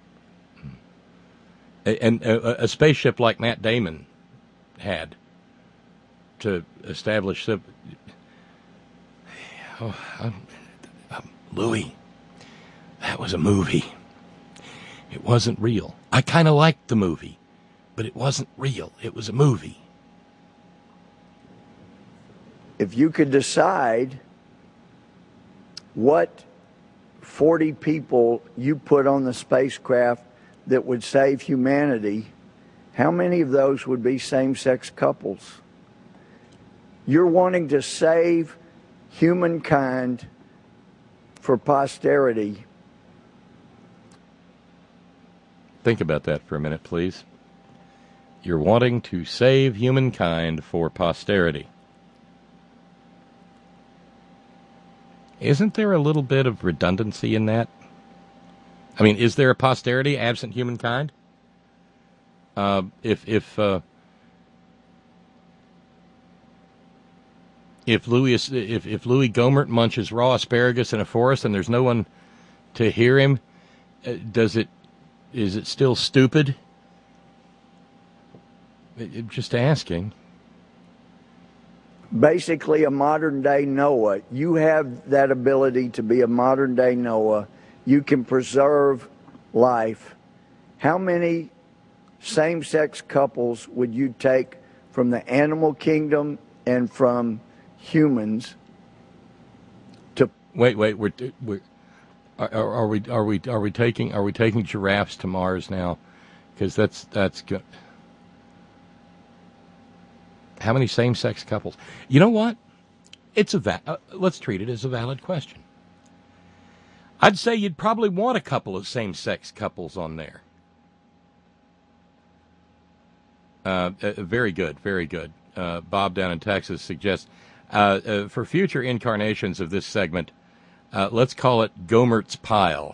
And a, a spaceship like Matt Damon had to establish the. Oh, um, um, Louis, that was a movie. It wasn't real. I kind of liked the movie, but it wasn't real. It was a movie. If you could decide what forty people you put on the spacecraft that would save humanity, how many of those would be same-sex couples? You're wanting to save humankind for posterity. Think about that for a minute, please. You're wanting to save humankind for posterity. Isn't there a little bit of redundancy in that? I mean, is there a posterity absent humankind? Uh, if if uh, if Louis if if Louis Gohmert munches raw asparagus in a forest and there's no one to hear him, uh, does it is it still stupid? It, it, just asking. Basically a modern-day Noah. You have that ability to be a modern-day Noah. You can preserve life. How many same-sex couples would you take from the animal kingdom and from humans to... Wait, wait, we're... we're are, are we are we are we taking are we taking giraffes to Mars now? Because that's that's good. How many same-sex couples? You know what? It's a va- uh, let's treat it as a valid question. I'd say you'd probably want a couple of same-sex couples on there. Uh, uh, very good, very good. Uh, Bob down in Texas suggests uh, uh, for future incarnations of this segment, Uh, let's call it Gomert's Pile.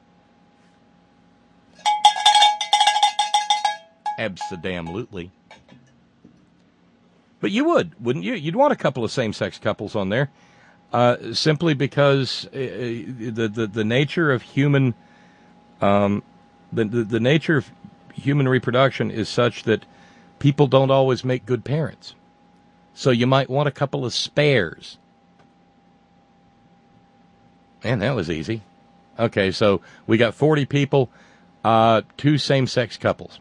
Abso-damn-lutely. But you would, wouldn't you? You'd want a couple of same-sex couples on there, uh, simply because uh, the, the the nature of human um, the, the the nature of human reproduction is such that people don't always make good parents. So you might want a couple of spares. Man, that was easy. Okay, so we got forty people, uh, two same-sex couples.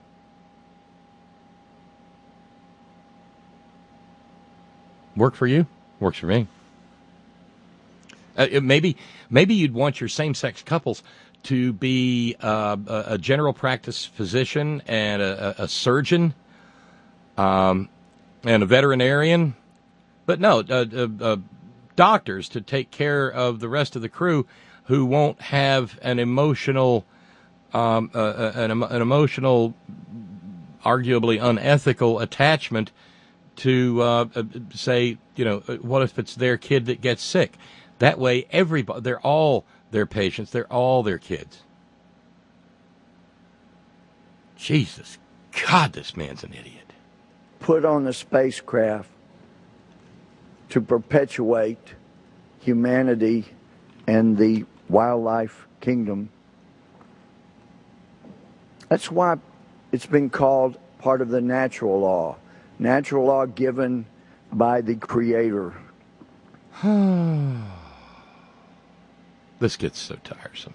Work for you? Works for me. Uh, maybe maybe you'd want your same-sex couples to be uh, a, a general practice physician and a, a surgeon um, and a veterinarian. But no, uh, uh, uh, doctors to take care of the rest of the crew who won't have an emotional, um, uh, an, an emotional, arguably unethical attachment to, uh, say, you know, what if it's their kid that gets sick? That way, everybody, they're all their patients, they're all their kids. Jesus, God, this man's an idiot. Put on the spacecraft to perpetuate humanity and the wildlife kingdom. That's why it's been called part of the natural law. Natural law given by the Creator. This gets so tiresome.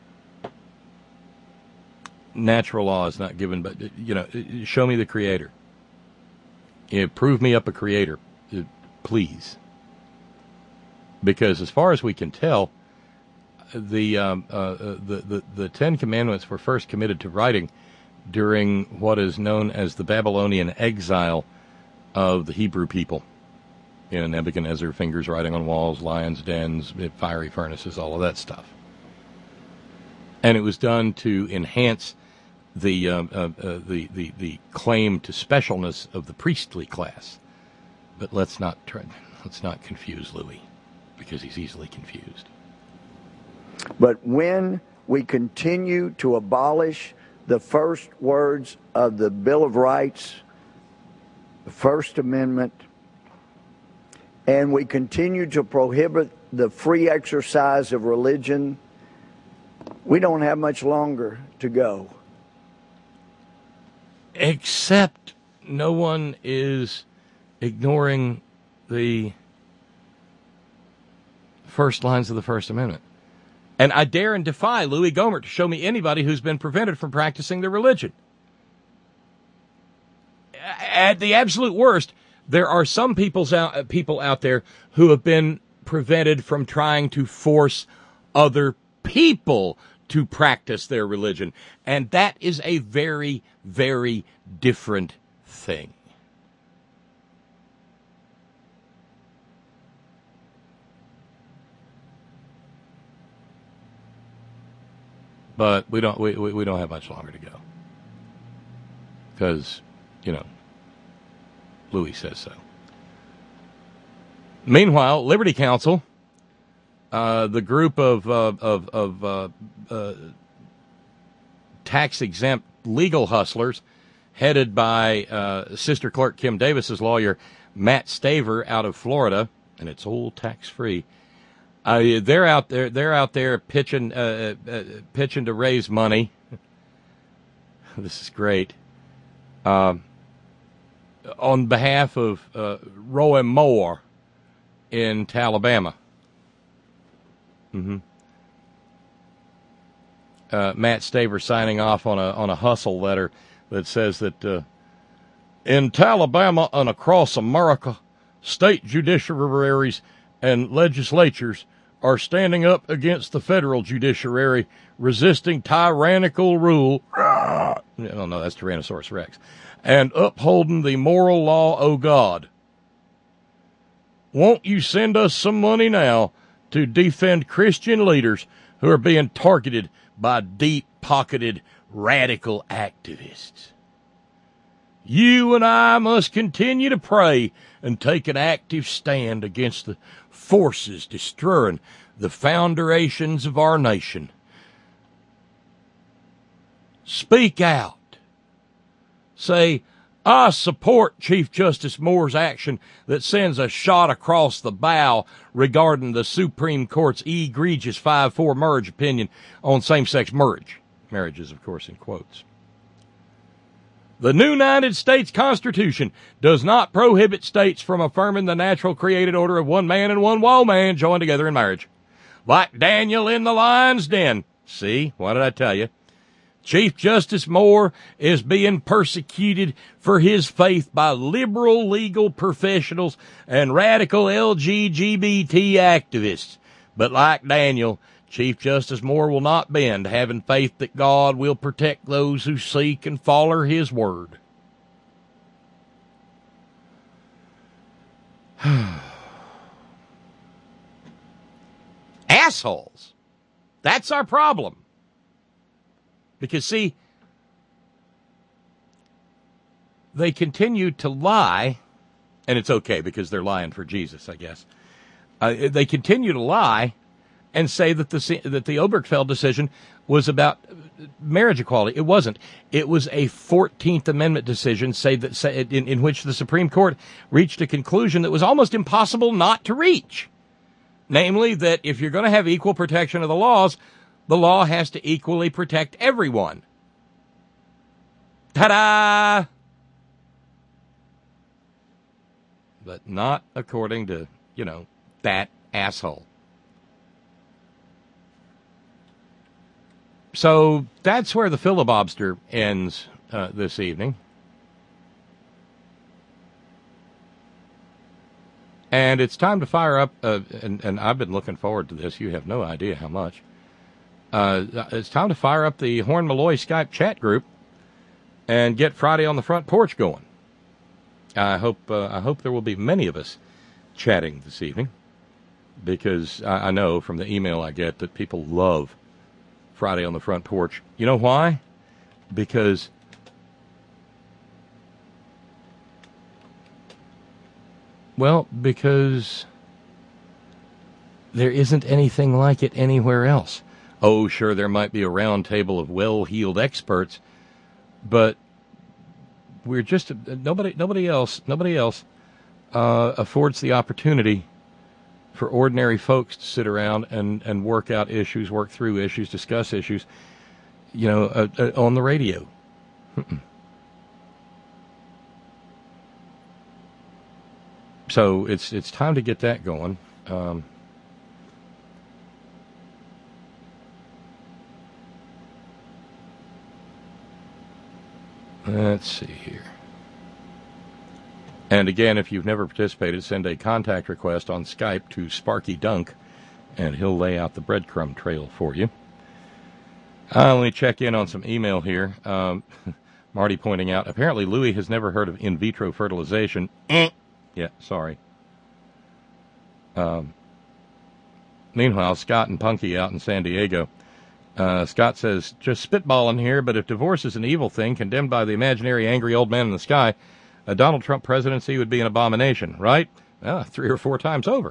Natural law is not given, but, you know, show me the Creator. You know, prove me up a Creator, please. Because as far as we can tell, the, um, uh, the, the, the Ten Commandments were first committed to writing during what is known as the Babylonian exile of the Hebrew people. You know, Nebuchadnezzar, fingers writing on walls, lions' dens, fiery furnaces, all of that stuff. And it was done to enhance the uh, uh, uh, the, the the claim to specialness of the priestly class. But let's not try, let's not confuse Louis, because he's easily confused. But when we continue to abolish the first words of the Bill of Rights, the First Amendment, and we continue to prohibit the free exercise of religion, we don't have much longer to go. Except no one is ignoring the first lines of the First Amendment. And I dare and defy Louis Gohmert to show me anybody who's been prevented from practicing their religion. At the absolute worst, there are some people's out, people out there who have been prevented from trying to force other people to practice their religion. And that is a very, very different thing. But we don't we, we don't have much longer to go. Because, you know, Louis says so. Meanwhile, Liberty Counsel, uh, the group of uh, of, of uh, uh, tax-exempt legal hustlers, headed by uh, Sister Clerk Kim Davis's lawyer, Matt Staver, out of Florida, and it's all tax-free. Uh, they're out there. They're out there pitching, uh, uh, pitching to raise money. This is great. Um, on behalf of uh, Roy Moore in Alabama. Mm-hmm. Uh, Matt Staver signing off on a on a hustle letter that says that uh, in Alabama and across America, state judiciaries and legislatures are standing up against the federal judiciary, resisting tyrannical rule. Oh, no, that's Tyrannosaurus Rex. And upholding the moral law, O God. Won't you send us some money now to defend Christian leaders who are being targeted by deep-pocketed radical activists? You and I must continue to pray and take an active stand against the forces destroying the foundations of our nation. Speak out. Say, I support Chief Justice Moore's action that sends a shot across the bow regarding the Supreme Court's egregious five four marriage opinion on same-sex marriage. Marriages, of course, in quotes. The new United States Constitution does not prohibit states from affirming the natural created order of one man and one woman joined together in marriage. Like Daniel in the lion's den. See, what did I tell you? Chief Justice Moore is being persecuted for his faith by liberal legal professionals and radical L G B T activists. But like Daniel, Chief Justice Moore will not bend, having faith that God will protect those who seek and follow his word. Assholes. That's our problem. Because, see, they continue to lie, and it's okay because they're lying for Jesus, I guess. Uh, they continue to lie and say that the that the Obergefell decision was about marriage equality. It wasn't. It was a fourteenth Amendment decision, say that say, in, in which the Supreme Court reached a conclusion that was almost impossible not to reach. Namely, that if you're going to have equal protection of the laws, the law has to equally protect everyone. Ta-da! But not according to, you know, that asshole. So that's where the filibuster ends uh, this evening. And it's time to fire up, uh, and, and I've been looking forward to this. You have no idea how much. Uh, it's time to fire up the Horn Malloy Skype chat group and get Friday on the Front Porch going. I hope uh, I hope there will be many of us chatting this evening, because I, I know from the email I get that people love Friday on the Front Porch. You know why? Because well, because there isn't anything like it anywhere else. Oh, sure, there might be a round table of well-heeled experts, but we're just nobody. Nobody else. Nobody else uh, affords the opportunity for ordinary folks to sit around and, and work out issues, work through issues, discuss issues, you know, uh, uh, on the radio. So it's it's time to get that going. Um, Let's see here. And again, if you've never participated, send a contact request on Skype to Sparky Dunk, and he'll lay out the breadcrumb trail for you. I'll only check in on some email here. Um, Marty pointing out, apparently Louis has never heard of in vitro fertilization. Yeah, sorry. Um, meanwhile, Scott and Punky out in San Diego. Uh, Scott says, just spitballing here, but if divorce is an evil thing condemned by the imaginary angry old man in the sky, a Donald Trump presidency would be an abomination, right? Well, three or four times over.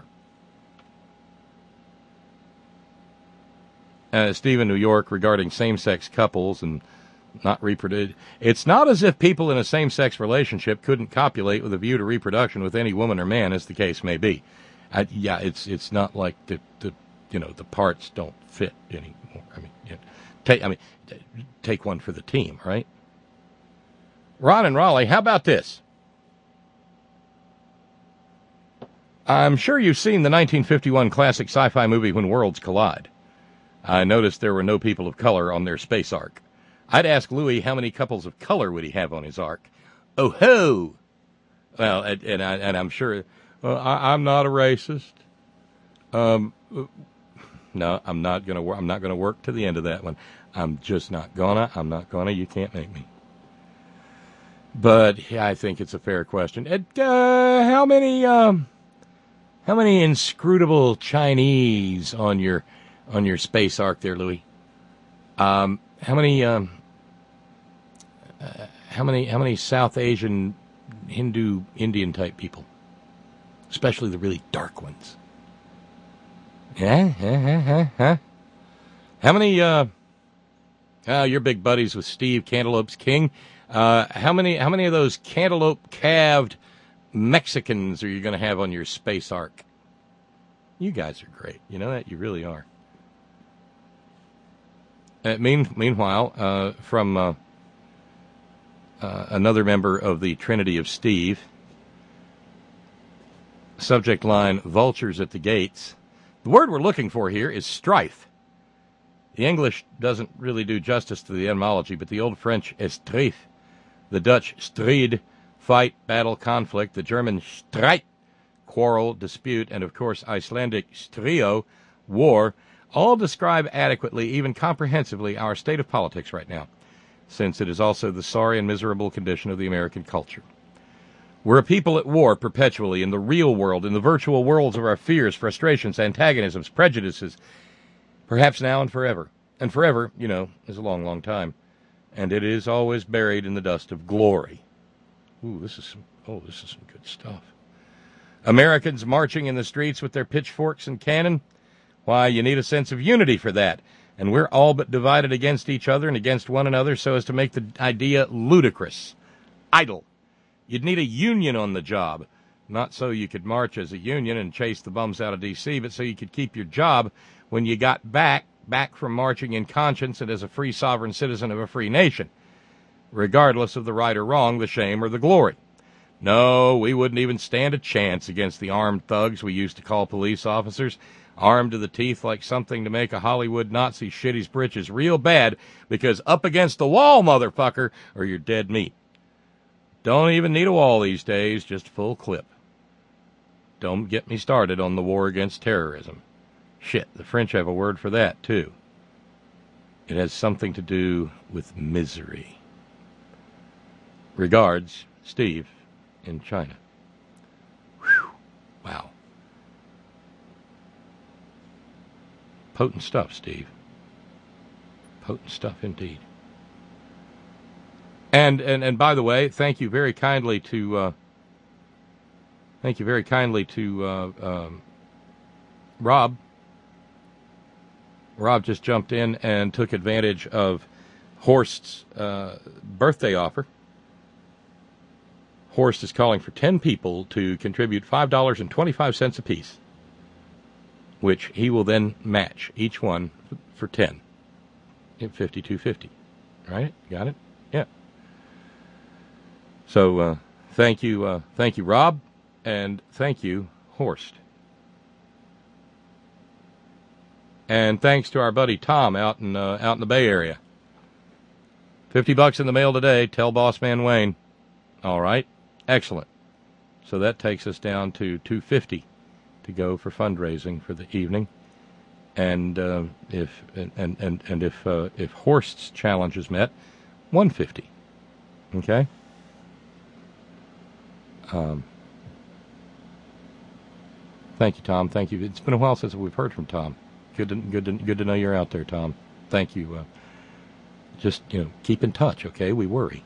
Uh, Steve in New York regarding same-sex couples and not reproduce. It's not as if people in a same-sex relationship couldn't copulate with a view to reproduction with any woman or man, as the case may be. I, yeah, it's it's not like the, the you know the parts don't fit anymore. I mean, yeah. take I mean, take one for the team, right? Ron and Raleigh, how about this? I'm sure you've seen the nineteen fifty-one classic sci-fi movie When Worlds Collide. I noticed there were no people of color on their space ark. I'd ask Louis how many couples of color would he have on his ark. Oh ho! Well, and, and, I, and I'm sure well, I, I'm not a racist. Um, no, I'm not gonna. I'm not gonna work to the end of that one. I'm just not gonna. I'm not gonna. You can't make me. But yeah, I think it's a fair question. And, uh, how many? Um, how many inscrutable Chinese on your on your space ark there, Louis? Um, how many? Um, uh, how many? How many South Asian, Hindu, Indian type people? Especially the really dark ones. Yeah, yeah, yeah, yeah, yeah. How many, uh, uh, you're big buddies with Steve Cantaloupe's King. Uh, how many, how many of those cantaloupe calved Mexicans are you going to have on your space ark? You guys are great. You know that? You really are. Uh, mean, meanwhile, uh, from uh, uh, another member of the Trinity of Steve, subject line, vultures at the gates. The word we're looking for here is strife. The English doesn't really do justice to the etymology, but the Old French estrif, the Dutch strijd, fight, battle, conflict, the German Streit, quarrel, dispute, and of course Icelandic strio, war, all describe adequately, even comprehensively, our state of politics right now, since it is also the sorry and miserable condition of the American culture. We're a people at war perpetually in the real world, in the virtual worlds of our fears, frustrations, antagonisms, prejudices, perhaps now and forever. And forever, you know, is a long, long time. And it is always buried in the dust of glory. Ooh, this is some, oh, this is some good stuff. Americans marching in the streets with their pitchforks and cannon? Why, you need a sense of unity for that. And we're all but divided against each other and against one another so as to make the idea ludicrous, idle. You'd need a union on the job, not so you could march as a union and chase the bums out of D C, but so you could keep your job when you got back, back from marching in conscience and as a free sovereign citizen of a free nation, regardless of the right or wrong, the shame or the glory. No, we wouldn't even stand a chance against the armed thugs we used to call police officers, armed to the teeth like something to make a Hollywood Nazi shit his britches real bad, because up against the wall, motherfucker, or you're dead meat. Don't even need a wall these days, just full clip. Don't get me started on the war against terrorism. Shit, the French have a word for that, too. It has something to do with misery. Regards, Steve, in China. Whew. Wow. Potent stuff, Steve. Potent stuff indeed. And, and and by the way, thank you very kindly to uh, thank you very kindly to uh, um, Rob. Rob just jumped in and took advantage of Horst's uh, birthday offer. Horst is calling for ten people to contribute five dollars and twenty-five cents apiece, which he will then match each one for ten. fifty-two fifty. Right? Got it? Yeah. So, uh, thank you, uh, thank you, Rob, and thank you, Horst. And thanks to our buddy Tom out in uh, out in the Bay Area. Fifty bucks in the mail today. Tell Boss Man Wayne. All right, excellent. So that takes us down to two fifty to go for fundraising for the evening. And uh, if and and and if uh, if Horst's challenge is met, one fifty. Okay. Um, thank you, Tom. Thank you. It's been a while since we've heard from Tom. Good to, good to, good to know you're out there, Tom. Thank you. Uh, just, you know, keep in touch, okay? We worry.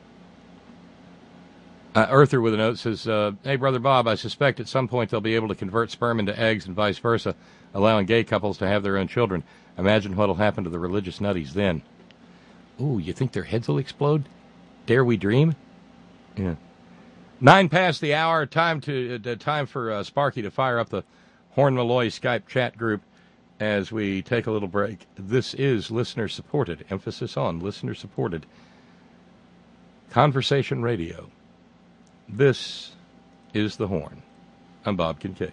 Uh, Earther with a note says, uh, hey, Brother Bob, I suspect at some point they'll be able to convert sperm into eggs and vice versa, allowing gay couples to have their own children. Imagine what'll happen to the religious nutties then. Ooh, you think their heads will explode? Dare we dream? Yeah. Nine past the hour. Time to uh, time for uh, Sparky to fire up the Horn Malloy Skype chat group as we take a little break. This is listener-supported, emphasis on listener-supported, Conversation Radio. This is The Horn. I'm Bob Kincaid.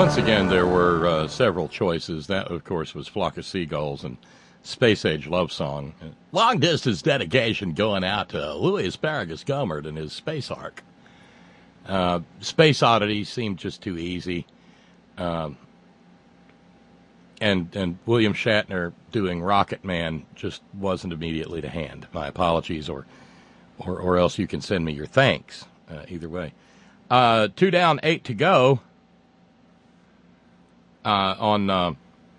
Once again, there were uh, several choices. That, of course, was Flock of Seagulls and Space Age Love Song. Long distance dedication going out to Louis Asparagus Gomert and his Space Ark. Uh, Space Oddity seemed just too easy. Um, and and William Shatner doing Rocket Man just wasn't immediately to hand. My apologies, or or, or else you can send me your thanks. Uh, either way. Uh, two down, eight to go. Uh, on uh,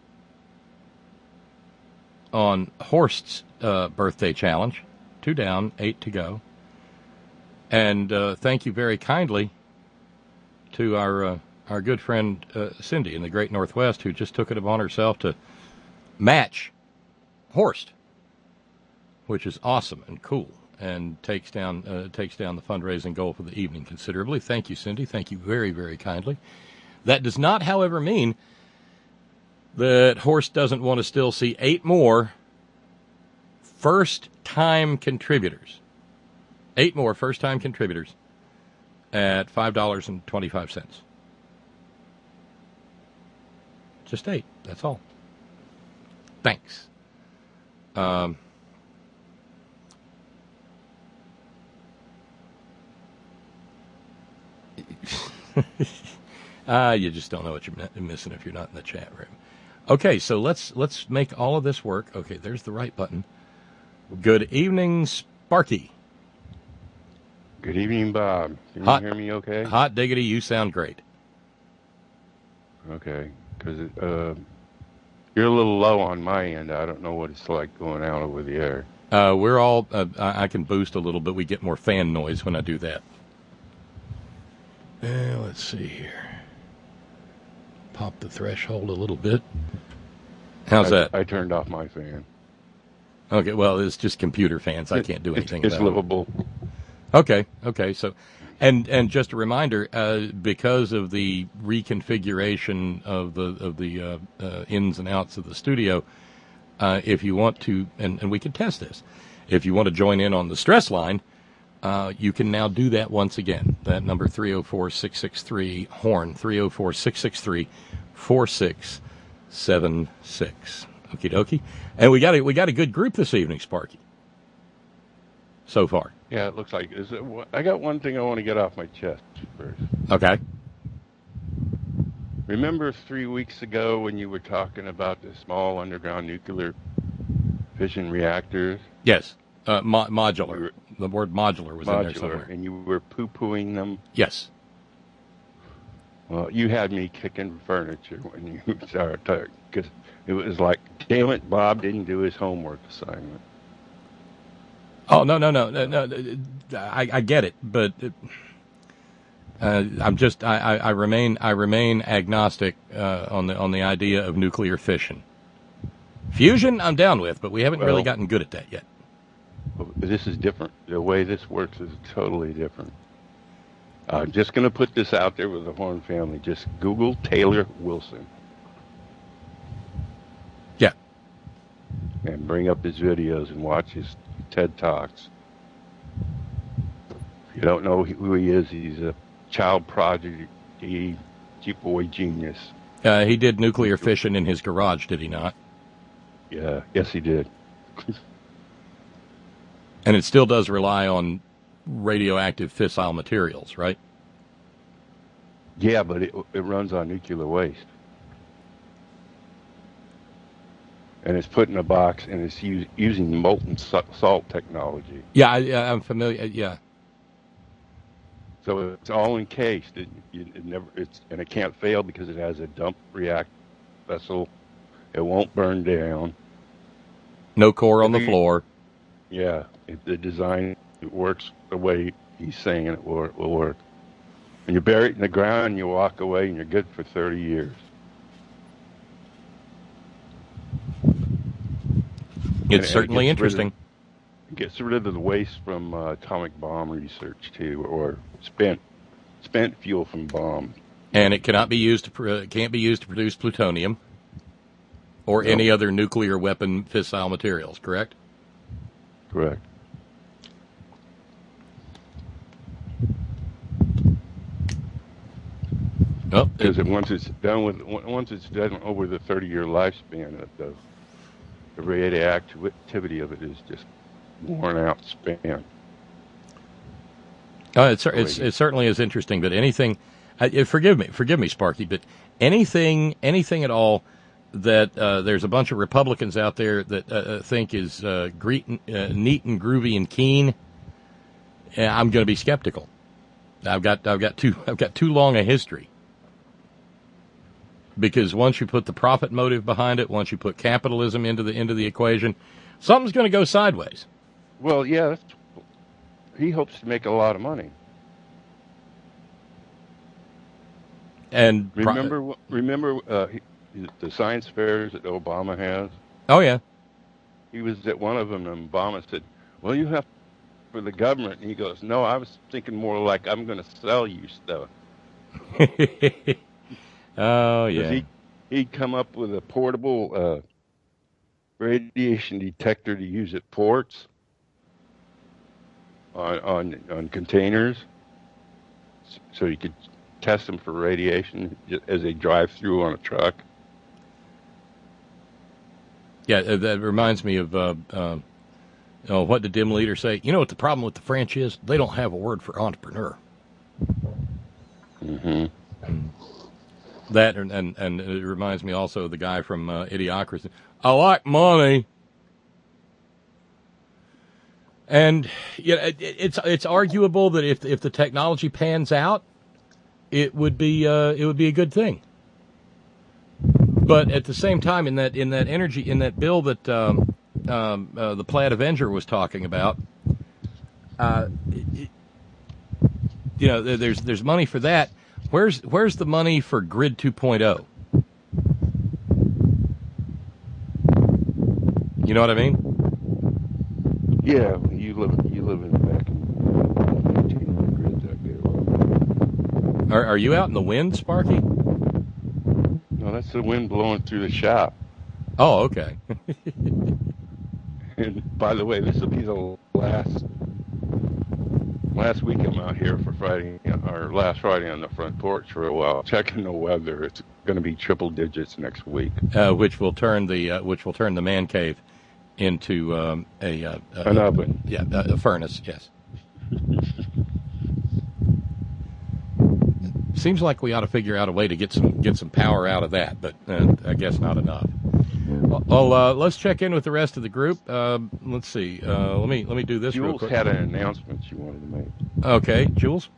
on Horst's uh, birthday challenge. Two down, eight to go. And uh, thank you very kindly to our uh, our good friend uh, Cindy in the Great Northwest, who just took it upon herself to match Horst, which is awesome and cool, and takes down uh, takes down the fundraising goal for the evening considerably. Thank you, Cindy. Thank you very, very kindly. That does not, however, mean that Horst doesn't want to still see eight more first-time contributors. Eight more first-time contributors at five dollars and twenty-five cents. Just eight. That's all. Thanks. Um, uh, you just don't know what you're missing if you're not in the chat room. Okay, so let's let's make all of this work. Okay, there's the right button. Good evening, Sparky. Good evening, Bob. Can Hot, you hear me okay? Hot diggity, you sound great. Okay, because uh, you're a little low on my end. I don't know what it's like going out over the air. Uh, we're all, uh, I, I can boost a little, but we get more fan noise when I do that. Uh, let's see here. Pop the threshold a little bit. How's I, that? I turned off my fan. Okay, well, it's just computer fans. I can't do anything it's, it's about livable. it. Okay, okay. So, and and just a reminder, uh, because of the reconfiguration of the of the uh, uh, ins and outs of the studio, uh, if you want to, and, and we can test this, if you want to join in on the stress line, uh, you can now do that once again. That number three oh four, six six three HORN, three oh four, six six three, four six seven six. Okie dokie. And we got a, we got a good group this evening, Sparky. So far. Yeah, it looks like. Is it, I got one thing I want to get off my chest first. Okay. Remember three weeks ago when you were talking about the small underground nuclear fission reactors? Yes. Uh, mo- modular. We were, the word modular was modular, in there somewhere. And you were poo-pooing them? Yes. Well, you had me kicking furniture when you started talking, because it was like, damn it, Bob didn't do his homework assignment. Oh, no, no, no, no, no. I, I get it, but uh, I'm just, I, I, I remain, I remain agnostic uh, on the on the idea of nuclear fission. Fusion, I'm down with, but we haven't well, really gotten good at that yet. This is different. The way this works is totally different. I'm just going to put this out there with the Horn family. Just Google Taylor Wilson. Yeah. And bring up his videos and watch his TED Talks. If you don't know who he is, he's a child prodigy, cheap boy genius. Uh, he did nuclear fission in his garage, did he not? Yeah, yes he did. And it still does rely on radioactive fissile materials, right? Yeah, but it, it runs on nuclear waste. And it's put in a box, and it's use, using molten salt technology. Yeah, I, I'm familiar. Yeah. So it's all encased. It, it never. It's and it can't fail because it has a dump react vessel. It won't burn down. No core on the floor. Yeah, it, the design it works the way he's saying it will, will work. And you bury it in the ground, and you walk away, and you're good for thirty years. It's and, certainly and it interesting. Of, it gets rid of the waste from uh, atomic bomb research too, or spent spent fuel from bombs. And it cannot be used to uh, can't be used to produce plutonium or no. any other nuclear weapon fissile materials. Correct. Correct. Oh, Because it, once it's done with, once it's done over the thirty-year lifespan, the, the radioactivity of it is just worn out span. Uh, it's, it's, it certainly is interesting, but anything, uh, forgive me, forgive me, Sparky, but anything, anything at all that uh, there's a bunch of Republicans out there that uh, think is uh, greet, uh, neat and groovy and keen, I'm going to be skeptical. I've got, I've got too, I've got too long a history. Because once you put the profit motive behind it, once you put capitalism into the into the equation, something's going to go sideways. Well, yeah, that's, he hopes to make a lot of money. And remember, pro- remember uh, he, the science fairs that Obama has? Oh yeah, he was at one of them, and Obama said, "Well, you have for the government," and he goes, "No, I was thinking more like I'm going to sell you stuff." Oh yeah. He he'd come up with a portable uh, radiation detector to use at ports. On, on on containers, so you could test them for radiation as they drive through on a truck. Yeah, that reminds me of, uh, uh, you know, what did Dim Leader say? You know what the problem with the French is? They don't have a word for entrepreneur. Mm-hmm. That, and, and, and it reminds me also of the guy from uh, Idiocracy. I like money. And yeah, it, it's it's arguable that if if the technology pans out, it would be uh, it would be a good thing. But at the same time, in that in that energy in that bill that um, um, uh, the Plaid Avenger was talking about, uh, it, you know, there's there's money for that. Where's where's the money for Grid two point oh? You know what I mean? Yeah, you live you live in back in the grid that good. Are are you out in the wind, Sparky? No, that's the wind blowing through the shop. Oh, okay. And by the way, this will be the last last week I'm out here for Friday, or last Friday on the front porch for a while, checking the weather. It's going to be triple digits next week, uh, which will turn the uh, which will turn the man cave into um, a, uh, a an oven. Yeah, a, a furnace. Yes. Seems like we ought to figure out a way to get some get some power out of that, but uh, I guess not enough. Well, uh, let's check in with the rest of the group. Uh, let's see. Uh, let me let me do this real Jules quick. had an announcement she wanted to make. Okay, Jules.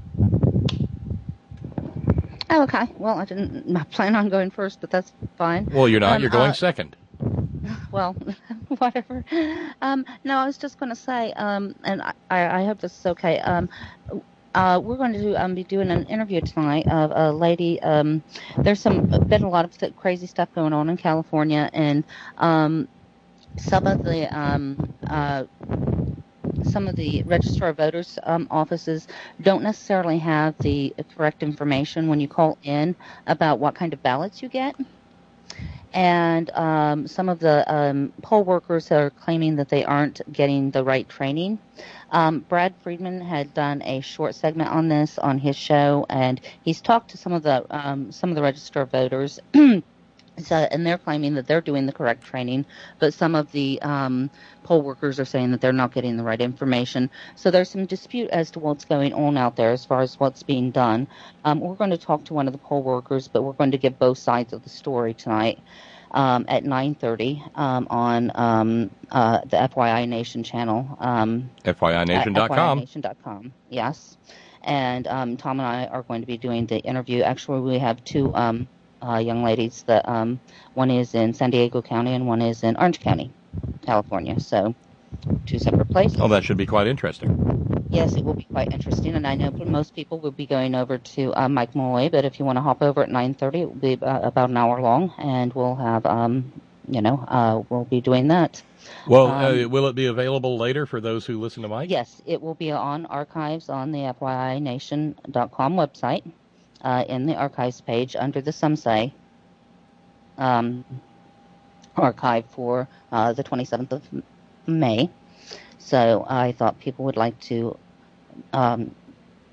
Oh, okay. Well, I didn't I plan on going first, but that's fine. Well, you're not. Um, you're going uh, second. Well, whatever. Um, no, I was just going to say, um, and I, I hope this is okay. Um, uh, we're going to um, be doing an interview tonight of a lady. Um, there's some been a lot of th- crazy stuff going on in California, and um, some of the um, uh, some of the registrar of voters um, offices don't necessarily have the correct information when you call in about what kind of ballots you get. And um, some of the um, poll workers are claiming that they aren't getting the right training. Um, Brad Friedman had done a short segment on this on his show, and he's talked to some of the um, some of the register of voters. So, and they're claiming that they're doing the correct training, but some of the um, poll workers are saying that they're not getting the right information. So there's some dispute as to what's going on out there as far as what's being done. Um, we're going to talk to one of the poll workers, but we're going to give both sides of the story tonight um, at nine thirty um, on um, uh, the F Y I Nation channel. Um, F Y I Nation dot com. F Y I Nation dot com, yes. And um, Tom and I are going to be doing the interview. Actually, we have two Um, Uh, young ladies. That um, one is in San Diego County and one is in Orange County, California. So two separate places. Oh, that should be quite interesting. Yes, it will be quite interesting. And I know most people will be going over to uh, Mike Malloy, but if you want to hop over at nine thirty, it will be uh, about an hour long, and we'll have, um, you know, uh, we'll be doing that. Well, um, uh, will it be available later for those who listen to Mike? Yes, it will be on archives on the F Y I Nation dot com website. Uh, in the archives page under the Some Say um, archive for uh, the twenty-seventh of May. So I thought people would like to um,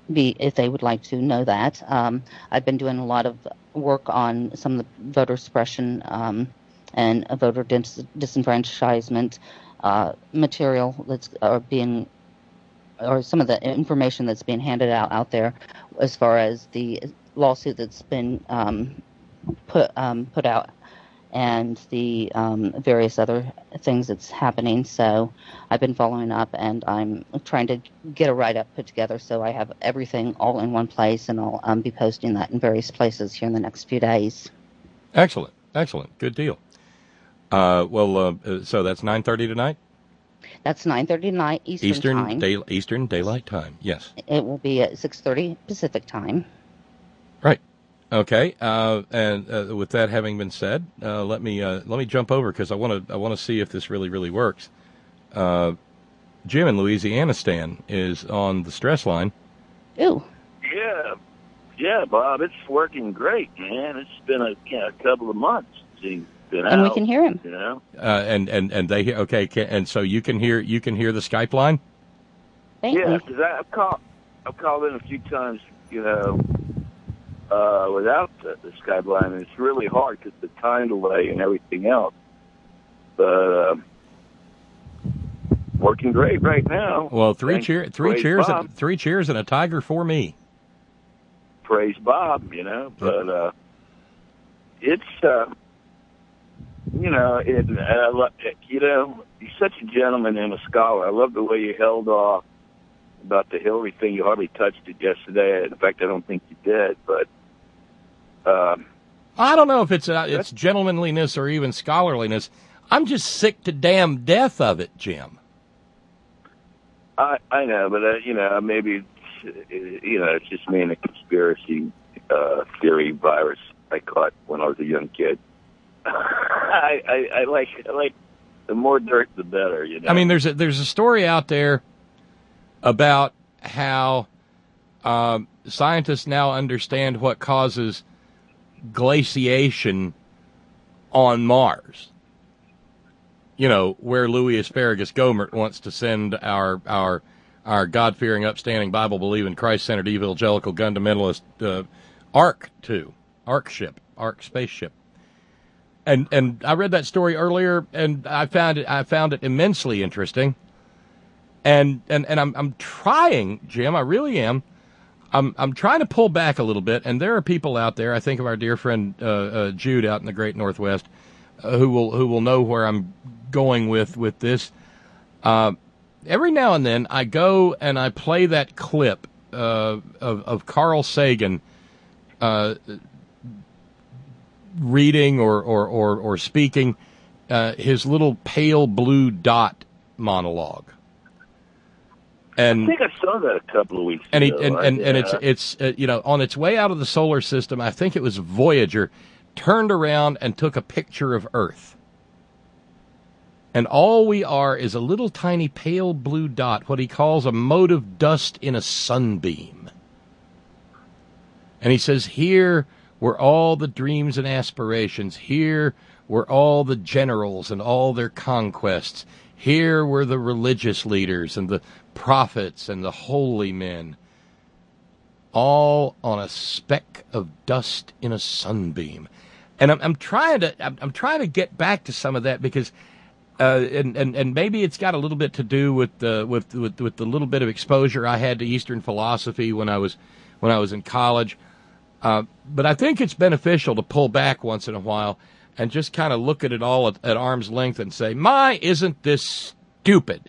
be if they would like to know that. Um, I've been doing a lot of work on some of the voter suppression um, and voter dis- disenfranchisement uh, material that's uh, being, or some of the information that's being handed out out there, as far as the lawsuit that's been um, put um, put out, and the um, various other things that's happening. So I've been following up, and I'm trying to get a write-up put together so I have everything all in one place, and I'll um, be posting that in various places here in the next few days. Excellent. Excellent. Good deal. Uh, well, uh, so that's nine thirty tonight? That's nine thirty tonight Eastern, Eastern time. Day, Eastern Daylight Time, yes. It will be at six thirty Pacific time. Right. Okay, uh, and uh, with that having been said, uh, let me uh, let me jump over because I want to I want to see if this really really works. Uh, Jim in Louisiana Stan is on the stress line. Ooh. Yeah, yeah, Bob, it's working great, man. It's been a, you know, a couple of months since he's been and out. we can hear him. You know. Uh, and and and they hear okay, can, and so you can hear you can hear the Skype line. Thank yeah, you. because I've called I've called in a few times, you know. Uh, without the, the Skype line, and it's really hard because the time delay and everything else. But uh, working great right now. Well, three Thanks. cheer, three Praise cheers, Bob. and, three cheers, and a tiger for me. Praise Bob, you know. But uh, it's uh, you know, it, I lo- you know, you're such a gentleman and a scholar. I love the way you held off about the Hillary thing. You hardly touched it yesterday. In fact, I don't think you did. But um, I don't know if it's uh, it's gentlemanliness or even scholarliness. I'm just sick to damn death of it, Jim. I I know, but uh, you know, maybe it's, you know, it's just me and a conspiracy uh, theory virus I caught when I was a young kid. I, I I like I like the more dirt, the better. You know. I mean, there's a, there's a story out there about how um, scientists now understand what causes glaciation on Mars. You know, where Louis Asparagus Gomert wants to send our our our God-fearing, upstanding, Bible-believing, Christ-centered, evangelical, fundamentalist uh, Ark to Ark ship, Ark spaceship. And and I read that story earlier, and I found it I found it immensely interesting. And and and I'm I'm trying, Jim, I really am. I'm I'm trying to pull back a little bit, and there are people out there. I think of our dear friend uh, uh, Jude out in the Great Northwest, uh, who will who will know where I'm going with with this. Uh, every now and then, I go and I play that clip uh, of of Carl Sagan uh, reading or or or, or speaking uh, his little pale blue dot monologue. And I think I saw that a couple of weeks and he, ago. and and, right? and it's Yeah. it's uh, you know, on its way out of the solar system, I think it was Voyager turned around and took a picture of Earth. And all we are is a little tiny pale blue dot, what he calls a mote of dust in a sunbeam. And he says, here were all the dreams and aspirations. Here were all the generals and all their conquests. Here were the religious leaders and the prophets and the holy men, all on a speck of dust in a sunbeam. And I'm, I'm trying to I'm, I'm trying to get back to some of that because, uh, and, and and maybe it's got a little bit to do with the with with with the little bit of exposure I had to Eastern philosophy when I was when I was in college. Uh, but I think it's beneficial to pull back once in a while and just kind of look at it all at, at arm's length and say, "My, isn't this stupid?"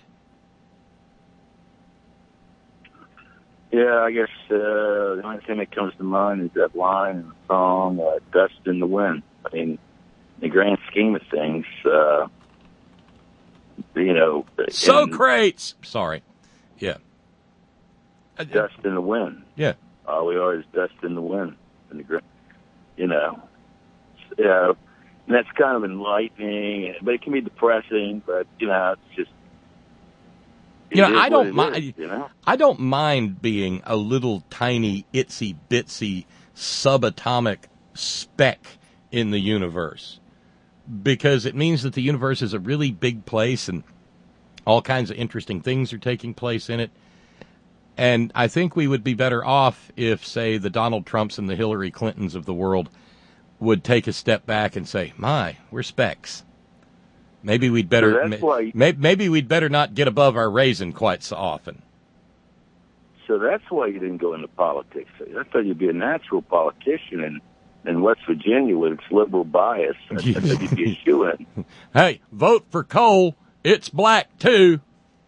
Yeah, I guess uh, the only thing that comes to mind is that line in the song, uh, Dust in the Wind. I mean, in the grand scheme of things, uh, you know... Socrates! Sorry. Yeah. Dust in the wind. Yeah. All we are is dust in the wind. In the gra- you know. Yeah, and that's kind of enlightening, but it can be depressing, but, you know, it's just... You know, It is I don't what it mind. is, you know? I don't mind being a little tiny itsy bitsy subatomic speck in the universe, because it means that the universe is a really big place and all kinds of interesting things are taking place in it. And I think we would be better off if, say, the Donald Trumps and the Hillary Clintons of the world would take a step back and say, my, we're specks. Maybe we'd better So that's why- may, maybe we'd better not get above our raisin quite so often. So that's why you didn't go into politics. I thought you'd be a natural politician in, in West Virginia with its liberal bias. I thought you'd be a shoo-in. Hey, vote for Cole. It's black, too.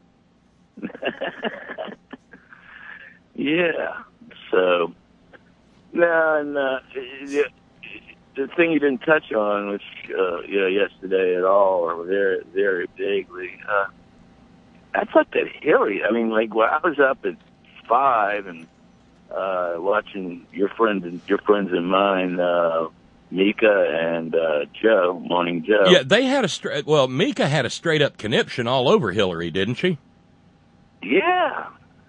Yeah. So, no, and uh, the, the thing you didn't touch on, which uh, you know, yesterday at all, or very, very vaguely, uh, I thought that Hillary. I mean, like, when I was up at five and uh, watching your friends and your friends and mine, uh, Mika and uh, Joe, Morning Joe. Yeah, they had a straight. Well, Mika had a straight up conniption all over Hillary, didn't she? Yeah.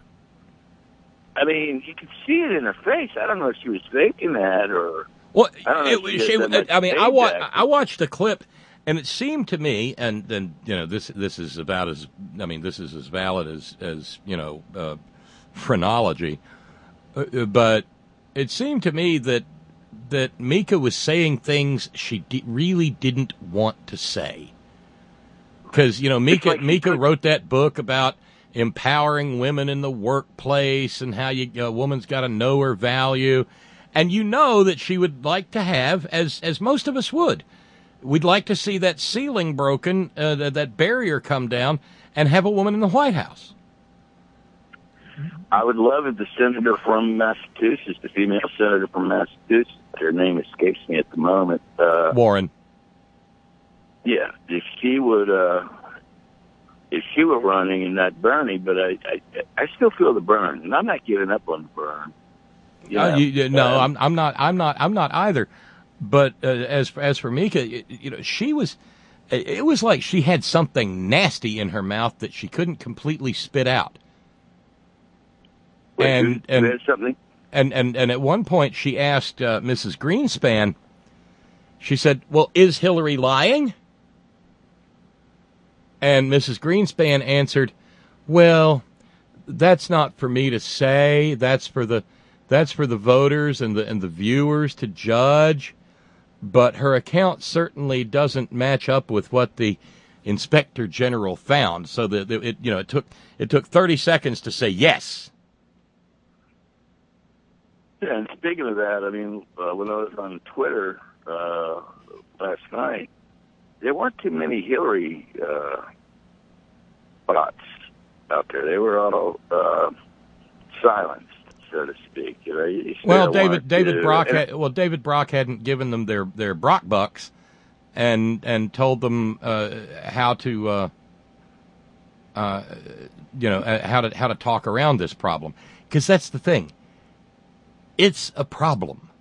I mean, you could see it in her face. I don't know if she was faking that or. Well, I don't know it, if she she, did that much I mean, I, wa- payback. I watched the clip, and it seemed to me, and then you know, this this is about as I mean, this is as valid as as you know, uh, phrenology, uh, but it seemed to me that that Mika was saying things she di- really didn't want to say, because you know, Mika like Mika wrote that book about empowering women in the workplace and how you, a woman's got to know her value. And you know that she would like to have, as as most of us would, we'd like to see that ceiling broken, uh, that, that barrier come down, and have a woman in the White House. I would love if the senator from Massachusetts, the female senator from Massachusetts, her name escapes me at the moment. Uh, Warren. Yeah, if she would, uh, if she were running and not Bernie, but I, I, I still feel the burn, and I'm not giving up on the burn. You Uh, know, you, no, um, I'm I'm not I'm not I'm not either. But uh, as as for Mika, you, you know, she was. It was like she had something nasty in her mouth that she couldn't completely spit out. wait, and you- and you had something. And, and, and at one point she asked uh, Missus Greenspan, she said, well, is Hillary lying? And Missus Greenspan answered, well, that's not for me to say. That's for the that's for the voters and the and the viewers to judge. But her account certainly doesn't match up with what the Inspector General found. So that it you know it took it took thirty seconds to say yes. Yeah, and speaking of that, I mean, uh, when I was on Twitter uh, last night, there weren't too many Hillary uh, bots out there. They were all uh, silenced, so to speak. You know, you still Well, want David David to- Brock and- had, well David Brock hadn't given them their, their Brock bucks, and and told them uh, how to uh, uh, you know uh, how to how to talk around this problem, because that's the thing. It's a problem.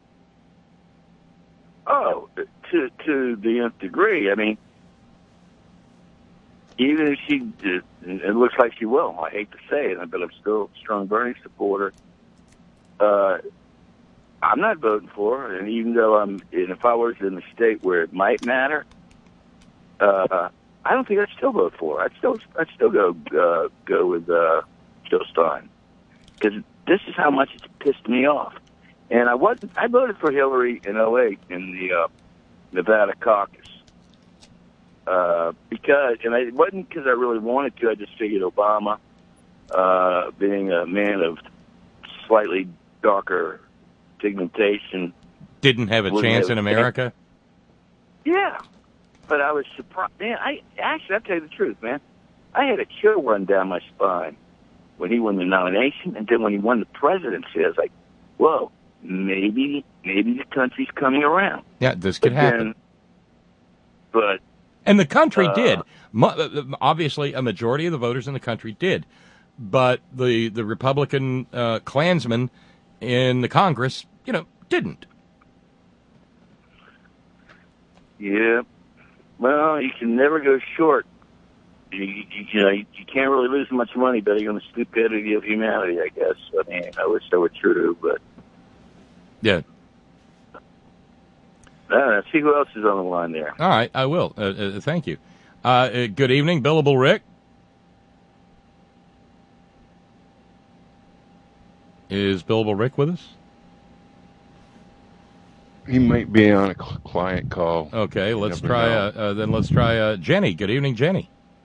Oh, to to the nth degree. I mean, even if she did, it looks like she will. I hate to say it, but I'm still a strong Bernie supporter. Uh, I'm not voting for her, and even though I'm, and if I was in a state where it might matter, uh, I don't think I'd still vote for her. I'd still, I'd still go uh, go with uh, Jill Stein, because this is how much it's pissed me off. And I wasn't. I voted for Hillary in oh eight in the uh, Nevada caucus uh, because, and I, it wasn't because I really wanted to. I just figured Obama, uh, being a man of slightly darker pigmentation, Didn't have a Wouldn't chance have in a America. yeah. But I was surprised. Man, I actually, I'll tell you the truth, man. I had a chill run down my spine when he won the nomination, and then when he won the presidency, I was like, whoa, maybe maybe the country's coming around. Yeah, this could But happen. then- But And the country Uh, did. Mo- uh, obviously, a majority of the voters in the country did. But the, the Republican uh, Klansmen in the Congress, you know, didn't. yeah, well, you can never go short. You, you, you know, you, you can't really lose much money betting on the stupidity of humanity, I guess. I mean, I wish that were true, but Yeah. uh, see who else is on the line there. All right, I will. Uh, uh, thank you. Uh, uh, good evening, Billable Rick. Is Billable Rick with us? He might be on a cl- client call. Okay, You let's never try. know. Uh, uh, then let's try uh, Jenny. Good evening, Jenny.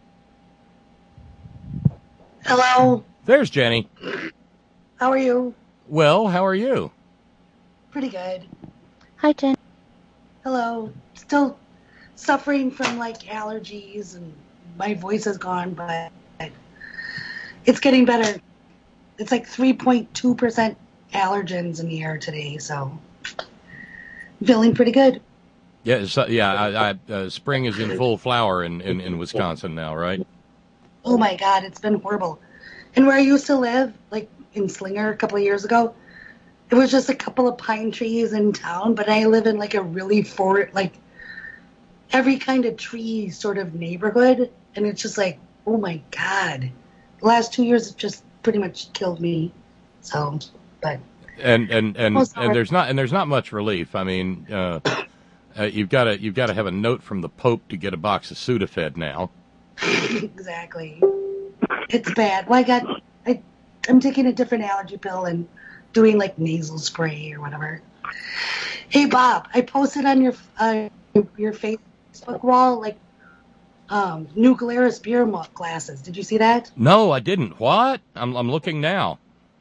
Hello. There's Jenny. How are you? Well, how are you? Pretty good. Hi, Jen. Hello. Still suffering from like allergies and my voice is gone, but it's getting better. It's like three point two percent allergens in the air today, so I'm feeling pretty good. Yeah, so, yeah. I, I, uh, spring is in full flower in, in, in Wisconsin now, right? Oh my God, it's been horrible. And where I used to live, like in Slinger a couple of years ago, it was just a couple of pine trees in town, but I live in like a really for like every kind of tree sort of neighborhood, and it's just like, oh my God. The last two years have just pretty much killed me. So, but And and and, Oh, sorry. and there's not and there's not much relief. I mean, uh, uh, you've got to you've got to have a note from the Pope to get a box of Sudafed now. exactly. It's bad. Well, I got, I, I'm taking a different allergy pill and doing like nasal spray or whatever. Hey, Bob, I posted on your uh, your Facebook wall like um, New Glarus beer mug glasses. Did you see that? No, I didn't. What? I'm I'm looking now.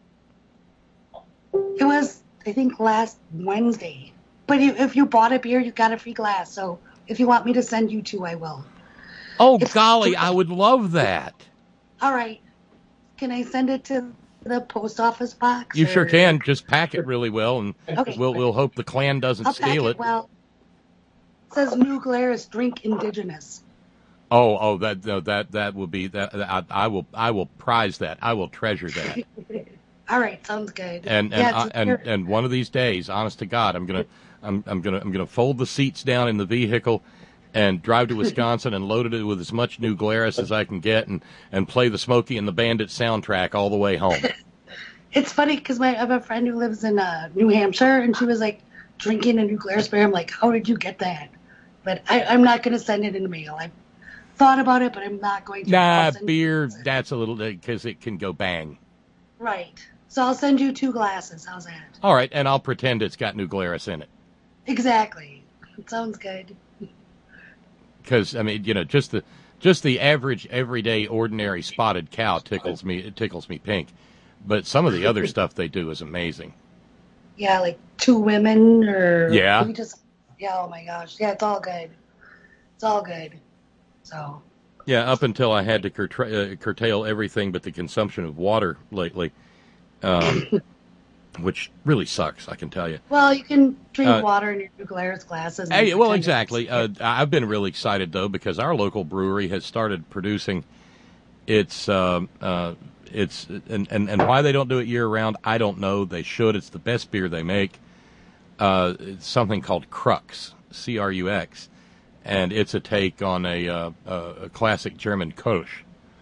It was, I think, last Wednesday. But you, if you bought a beer, you got a free glass. So if you want me to send you two, I will. Oh, It's- golly, I would love that. All right. Can I send it to the post office box? You sure or- can. Just pack it really well, and Okay. we'll we'll hope the Klan doesn't I'll pack steal it it. well. It says New Glarus drink indigenous. Oh, oh, that no, that that will be that. I, I will I will prize that. I will treasure that. All right, sounds good. And and Yeah, I, it's and here. and one of these days, honest to God, I'm gonna I'm I'm gonna I'm gonna fold the seats down in the vehicle and drive to Wisconsin and load it with as much New Glarus as I can get, and and play the Smokey and the Bandit soundtrack all the way home. It's funny because I have a friend who lives in uh, New Hampshire, and she was like drinking a New Glarus beer. I'm like, how did you get that? But I, I'm not going to send it in the mail. I thought about it, but I'm not going to. Nah, I'll send- beer. That's a little because it can go bang. Right. So I'll send you two glasses. How's that? All right, and I'll pretend it's got New Glarus in it. Exactly. It sounds good. Because I mean, you know, just the just the average, everyday, ordinary spotted cow tickles me. It tickles me pink. But some of the other stuff they do is amazing. Yeah, like two women or Yeah. we just yeah. Oh my gosh. Yeah, it's all good. It's all good. So Yeah, up until I had to curtra- uh, curtail everything but the consumption of water lately, um, which really sucks, I can tell you. well, you can drink Uh, water in your New Glarus glasses. and Hey, well, pretend exactly. it's- Uh, I've been really excited, though, because our local brewery has started producing its, um uh, its and, and, and why they don't do it year-round, I don't know. They should. It's the best beer they make. Uh, it's something called Crux, C R U X, and it's a take on a, uh, a classic German Kolsch.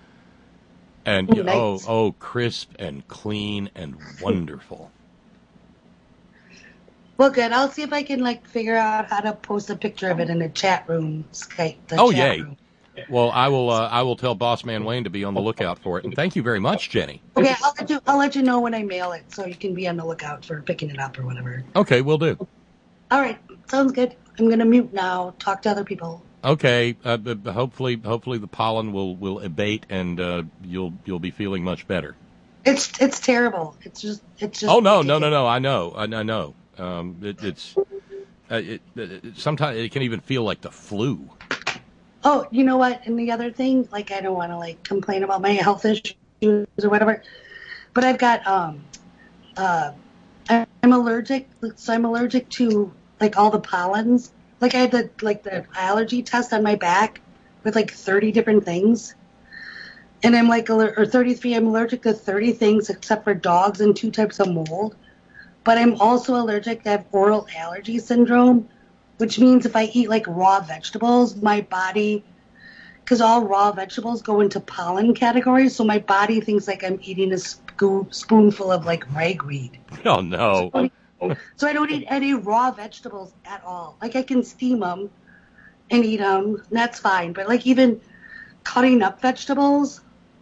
And, Ooh, nice. oh, oh, crisp and clean and wonderful. Well, good. I'll see if I can like figure out how to post a picture of it in the chat room, Skype. The Oh, chat yay. room. Well, I will. Uh, I will tell Boss Man Wayne to be on the lookout for it. And thank you very much, Jenny. Okay, I'll let you. I'll let you know when I mail it, so you can be on the lookout for picking it up or whatever. Okay, we'll do. All right, sounds good. I'm gonna mute now. Talk to other people. Okay. Uh, b- b- hopefully, hopefully the pollen will, will abate and uh, you'll you'll be feeling much better. It's it's terrible. It's just it's just. Oh no, no, no, no! I know, I, I know. Um, it, it's uh, it, it, sometimes it can even feel like the flu. Oh, you know what? And the other thing, like I don't want to like complain about my health issues or whatever, but I've got um, uh, I'm allergic. So I'm allergic to like all the pollens. Like I had the like the allergy test on my back with like thirty different things, and I'm like aller- or thirty-three. I'm allergic to thirty things except for dogs and two types of mold. But I'm also allergic to have oral allergy syndrome, which means if I eat like raw vegetables, my body, because all raw vegetables go into pollen categories, so my body thinks like I'm eating a sco- spoonful of like ragweed. Oh no! So I don't eat any raw vegetables at all. Like I can steam them and eat them, and that's fine. But like even cutting up vegetables,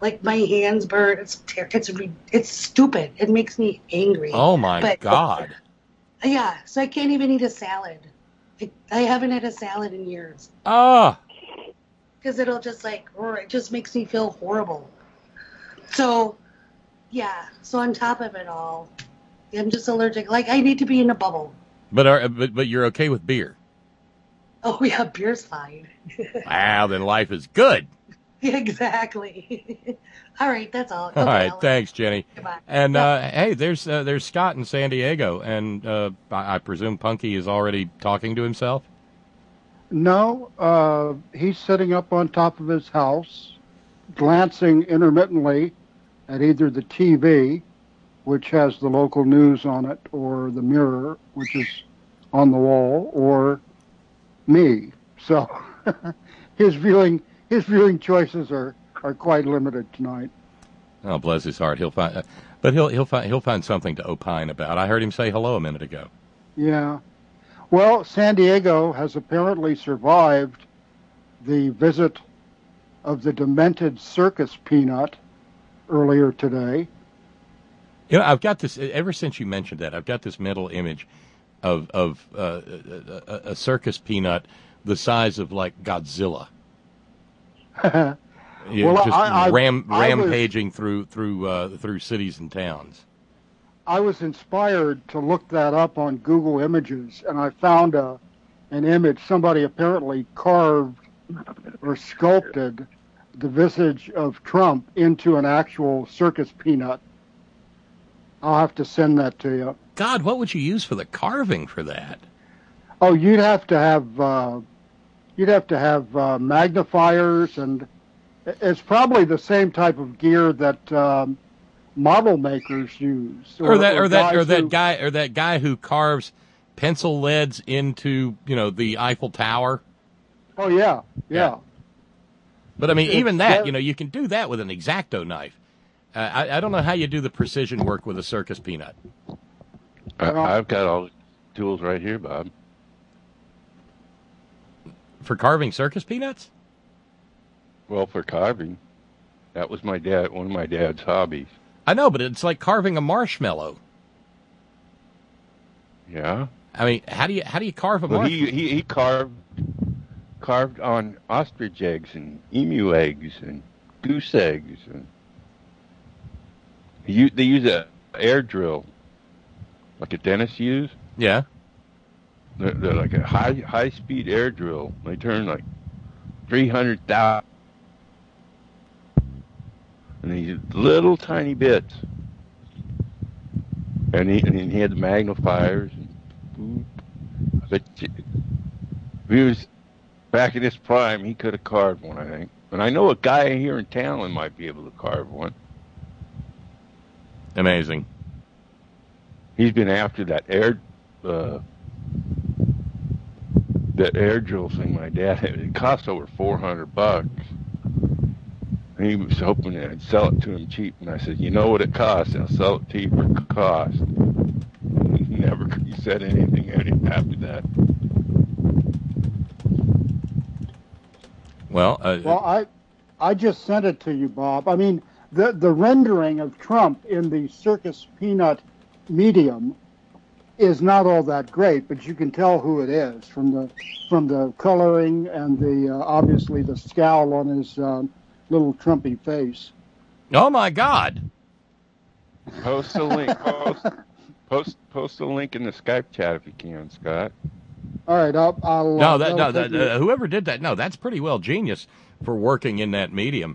like my hands burn. It's ter- it's re- it's stupid. It makes me angry. Oh my But- God. Yeah, so I can't even eat a salad. I, I haven't had a salad in years Ah. because it'll just like, or it just makes me feel horrible. So, yeah. So on top of it all, I'm just allergic. Like I need to be in a bubble. But are, but but you're okay with beer? Oh yeah, beer's fine. Wow, then life is good. Exactly. All right, that's all. All Okay, right, I'll- thanks, Jenny. Goodbye. And uh, hey, there's uh, there's Scott in San Diego, and uh, I, I presume Punky is already talking to himself. No, uh, he's sitting up on top of his house, glancing intermittently at either the T V, which has the local news on it, or the Mirror, which is on the wall, or me. So his viewing his viewing choices are, are quite limited tonight. Oh, bless his heart. He'll find, uh, but he'll he'll find he'll find something to opine about. I heard him say hello a minute ago. Yeah. Well, San Diego has apparently survived the visit of the demented circus peanut earlier today. You know, I've got this ever since you mentioned that. I've got this mental image of of uh, a, a circus peanut the size of like Godzilla. Yeah, Well, just I- I- ram, I was- rampaging through through uh, through cities and towns. I was inspired to look that up on Google Images, and I found a, an image. Somebody apparently carved or sculpted the visage of Trump into an actual circus peanut. I'll have to send that to you. God, what would you use for the carving for that? Oh, you'd have to have uh, you'd have to have uh, magnifiers, and it's probably the same type of gear that um, model makers use, Or, that, or that, or guys that who- guy, or that guy who carves pencil leads into, you know, the Eiffel Tower. Oh yeah, yeah. Yeah. But I mean, It's- even that, that- you know, you can do that with an X-Acto knife. Uh, I, I don't know how you do the precision work with a circus peanut. I, I've got all the tools right here, Bob. For carving circus peanuts? Well, for carving, that was my dad. One of my dad's hobbies. I know, but it's like carving a marshmallow. Yeah. I mean, how do you how do you carve a Well, marshmallow? he, he he carved carved on ostrich eggs and emu eggs and goose eggs, and he, u- they use a air drill, like a dentist use. Yeah. They're, they're like a high high speed air drill. They turn like three hundred thousand, and these little tiny bits. And he and he had the magnifiers. And, I bet you, if he was back in his prime, he could have carved one, I think. And I know a guy here in town that might be able to carve one. Amazing. He's been after that air, uh, that air drill thing. My dad had. It cost over four hundred bucks. And he was hoping that I'd sell it to him cheap. And I said, you know what it costs? I'll sell it to you for cost. He never he said anything after that. Well, uh, Well, I I just sent it to you, Bob. I mean, the the rendering of Trump in the circus peanut medium is not all that great, but you can tell who it is from the from the coloring and the uh, obviously the scowl on his um, little Trumpy face. oh my God. Post a link. Post, post post a link in the Skype chat if you can, Scott. All right, I'll. I'll No, uh, that, no, that'll that, take me- uh, whoever did that, no, that's pretty well genius for working in that medium.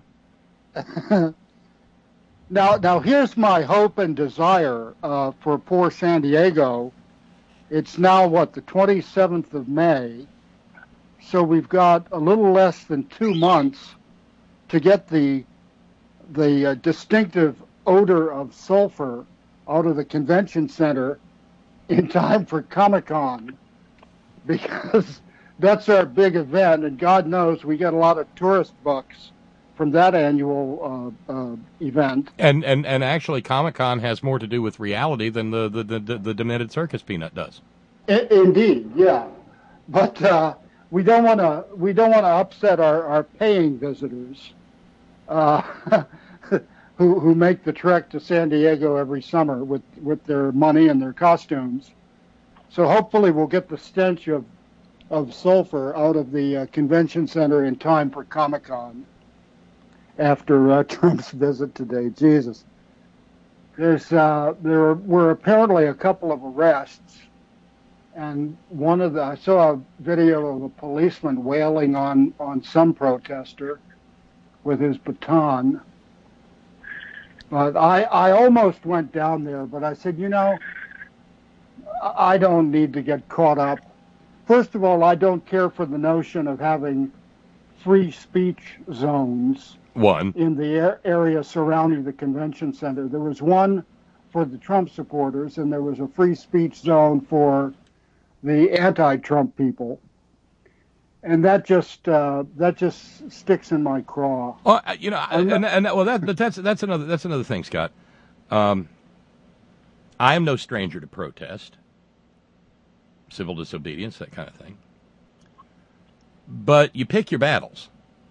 Now, now here's my hope and desire uh, for poor San Diego. It's now, what, the twenty-seventh of May, so we've got a little less than two months to get the the uh, distinctive odor of sulfur out of the convention center in time for Comic-Con, because that's our big event, and God knows we get a lot of tourist bucks from that annual uh, uh, event. And, and, and actually, Comic-Con has more to do with reality than the, the, the, the demented circus peanut does. I- indeed, yeah, but uh, we don't want to we don't want to upset our, our paying visitors. Uh, who who make the trek to San Diego every summer with, with their money and their costumes. So hopefully we'll get the stench of of sulfur out of the uh, convention center in time for Comic-Con after uh, Trump's visit today. Jesus. There's uh, there were apparently a couple of arrests, and one of the I saw a video of a policeman wailing on, on some protester with his baton. But I, I almost went down there, but I said, you know, I don't need to get caught up. First of all, I don't care for the notion of having free speech zones One. in the area surrounding the convention center. There was one for the Trump supporters, and there was a free speech zone for the anti-Trump people. And that just uh, that just sticks in my craw. Well, you know, and, and, and well, that but that's that's another that's another thing, Scott. Um, I am no stranger to protest, civil disobedience, that kind of thing. But you pick your battles,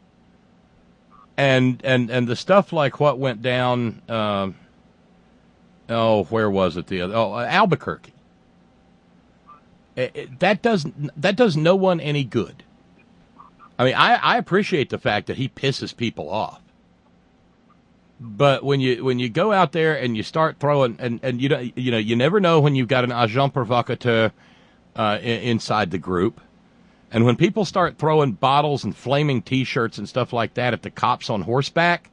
and and and the stuff like what went down. Um, oh, where was it? The other, oh, Albuquerque. It, it, that doesn't that does no one any good. I mean, I, I appreciate the fact that he pisses people off, but when you when you go out there and you start throwing and, and you don't you know you never know when you've got an agent provocateur uh, in, inside the group, and when people start throwing bottles and flaming T-shirts and stuff like that at the cops on horseback,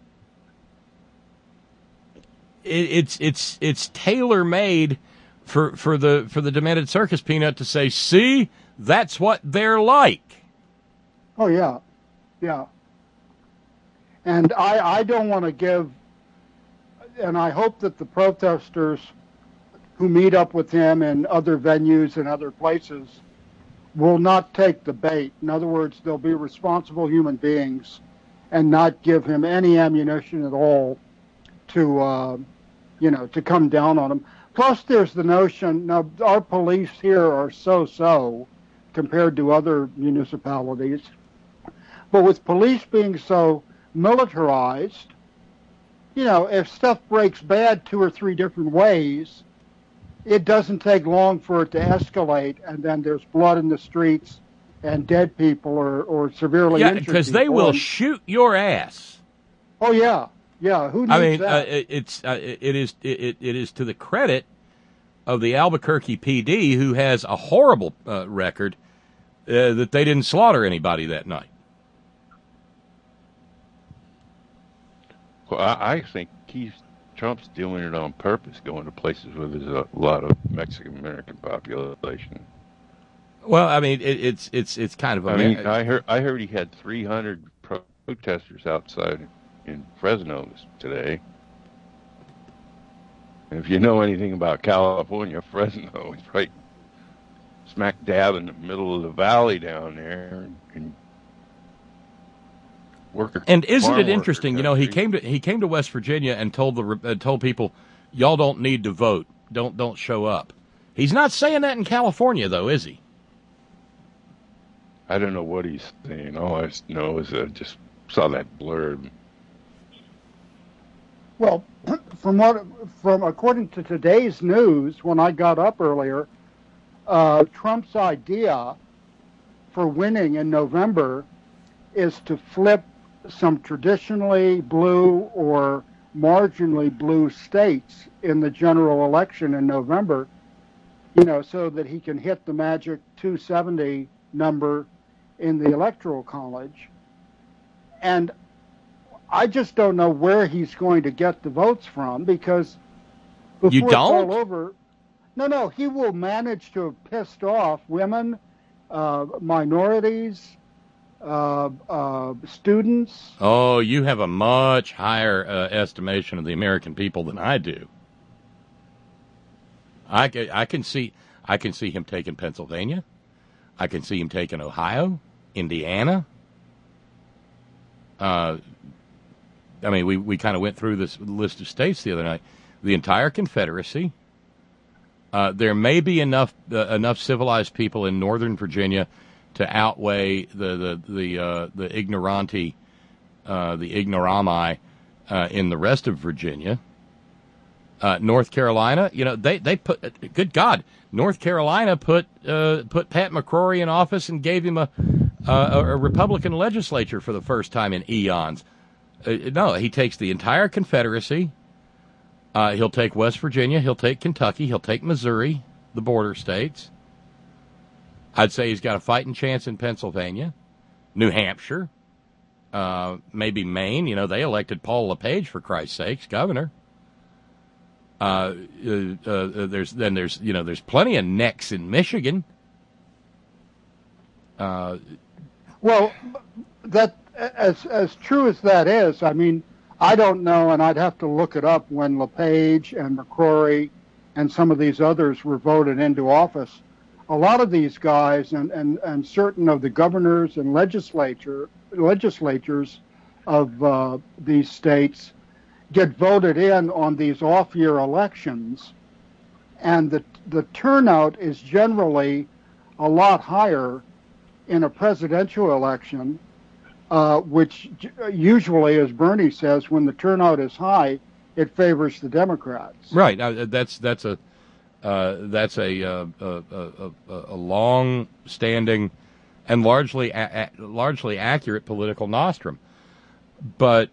it, it's it's it's tailor made for for the for the demented circus peanut to say, see, that's what they're like. Oh, yeah, yeah. And I, I don't want to give, and I hope that the protesters who meet up with him in other venues and other places will not take the bait. In other words, they'll be responsible human beings and not give him any ammunition at all to, uh, you know, to come down on him. Plus, there's the notion, now, our police here are so-so compared to other municipalities. But with police being so militarized, you know, if stuff breaks bad two or three different ways, it doesn't take long for it to escalate, and then there's blood in the streets and dead people or, or severely yeah, injured people. Yeah, because they will and, shoot your ass. Oh, yeah. Yeah, who needs I mean, that? Uh, it, it's, uh, it, is, it, it is to the credit of the Albuquerque P D, who has a horrible uh, record, uh, that they didn't slaughter anybody that night. Well, I, I think he's Trump's doing it on purpose, going to places where there's a lot of Mexican American population. Well, I mean, it, it's it's it's kind of. I mean, I heard I heard he had three hundred protesters outside in Fresno today. And if you know anything about California, Fresno is right smack dab in the middle of the valley down there, and, and Worker, and isn't it interesting? You know, he came to he came to West Virginia and told the uh, told people, y'all don't need to vote, don't don't show up. He's not saying that in California, though, is he? I don't know what he's saying. All I know is that I just saw that blurb. Well, from what from according to today's news, when I got up earlier, uh, Trump's idea for winning in November is to flip some traditionally blue or marginally blue states in the general election in November, you know, so that he can hit the magic two seventy number in the Electoral College. And I just don't know where he's going to get the votes from, because before you don't? it's all over, no, no, he will manage to have pissed off women, uh, minorities, Uh, uh, students. Oh, you have a much higher uh, estimation of the American people than I do. I can, I can see I can see him taking Pennsylvania. I can see him taking Ohio, Indiana. Uh, I mean, we, we kind of went through this list of states the other night. The entire Confederacy. Uh, there may be enough uh, enough civilized people in Northern Virginia to outweigh the the the uh, the ignoranti, uh, the ignorami uh, uh, in the rest of Virginia. Uh, North Carolina, you know, they, they put, good God, North Carolina put uh, put Pat McCrory in office and gave him a, uh, a Republican legislature for the first time in eons. Uh, no, he takes the entire Confederacy. Uh, he'll take West Virginia. He'll take Kentucky. He'll take Missouri, the border states. I'd say he's got a fighting chance in Pennsylvania, New Hampshire, uh, maybe Maine. You know, they elected Paul LePage, for Christ's sakes, governor. Uh, uh, uh, there's then there's you know there's plenty of necks in Michigan. Uh, well, that as as true as that is, I mean, I don't know, and I'd have to look it up when LePage and McCrory and some of these others were voted into office. A lot of these guys and, and, and certain of the governors and legislature legislatures of uh, these states get voted in on these off-year elections, and the the turnout is generally a lot higher in a presidential election, uh, which usually, as Bernie says, when the turnout is high, it favors the Democrats. Right. Uh, that's that's a uh, that's a, uh, a, a, a long-standing and largely a, a, largely accurate political nostrum, but.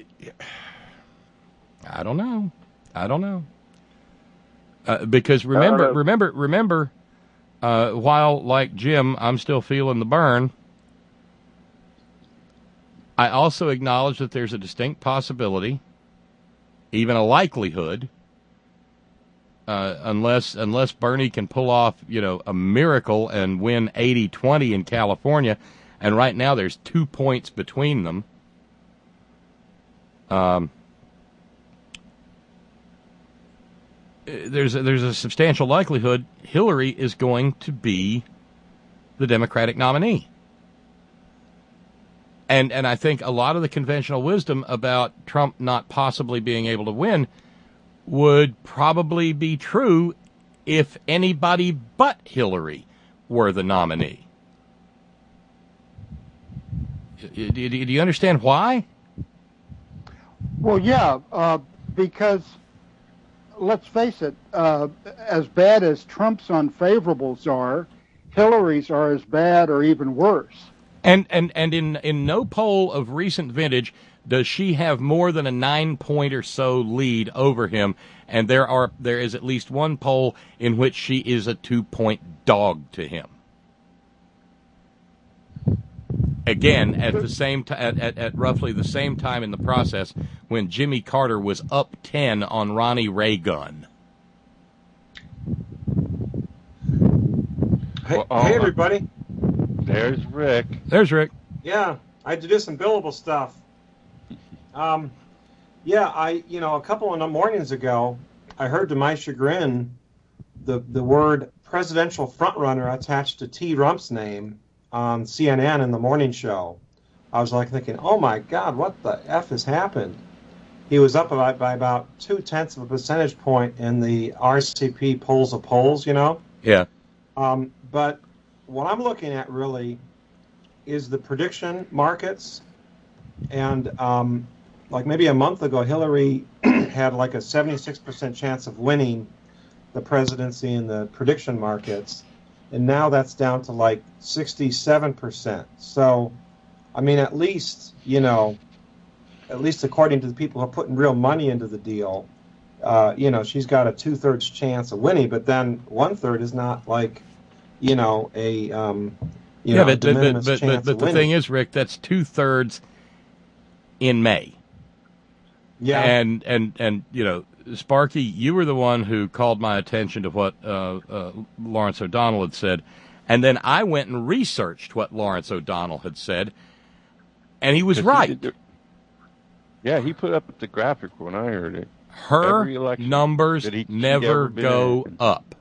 I don't know. I don't know. Uh, because remember, uh, remember, remember, uh, while, like Jim, I'm still feeling the burn, I also acknowledge that there's a distinct possibility, even a likelihood, uh, unless unless Bernie can pull off, you know, a miracle and win eighty twenty in California, and right now there's two points between them. Um. There's a, there's a substantial likelihood Hillary is going to be the Democratic nominee. And and I think a lot of the conventional wisdom about Trump not possibly being able to win would probably be true if anybody but Hillary were the nominee. Do, do, do you understand why? Well, yeah, uh, because... let's face it, uh, as bad as Trump's unfavorables are, Hillary's are as bad or even worse. And and, and in, in no poll of recent vintage does she have more than a nine-point or so lead over him, and there are there is at least one poll in which she is a two-point dog to him. Again, at the same t- at, at, at roughly the same time in the process when Jimmy Carter was up ten on Ronnie Reagan. Hey, Well, uh, hey everybody. There's Rick. There's Rick. Yeah, I had to do some billable stuff. Um, yeah, I you know a couple of mornings ago, I heard to my chagrin the the word presidential frontrunner attached to T. Rump's name on C N N in the morning show. I was like thinking, oh my God, what the F has happened? He was up by, by about two-tenths of a percentage point in the R C P polls of polls, you know? Yeah. Um, but what I'm looking at really is the prediction markets. And um, like maybe a month ago, Hillary had like a seventy-six percent chance of winning the presidency in the prediction markets. And now that's down to like sixty-seven percent. So, I mean, at least, you know, at least according to the people who are putting real money into the deal, uh, you know, she's got a two-thirds chance of winning. But then one-third is not like, you know, a, um, you yeah, know, but, a de minimis but, but, chance but, of but the winning. thing is, Rick, that's two-thirds in May. Yeah. And, and, and you know, Sparky, you were the one who called my attention to what uh, uh, Lawrence O'Donnell had said, and then I went and researched what Lawrence O'Donnell had said, and he was right. He the, yeah, he put up the graphic when I heard it. Her numbers he, never go in. up.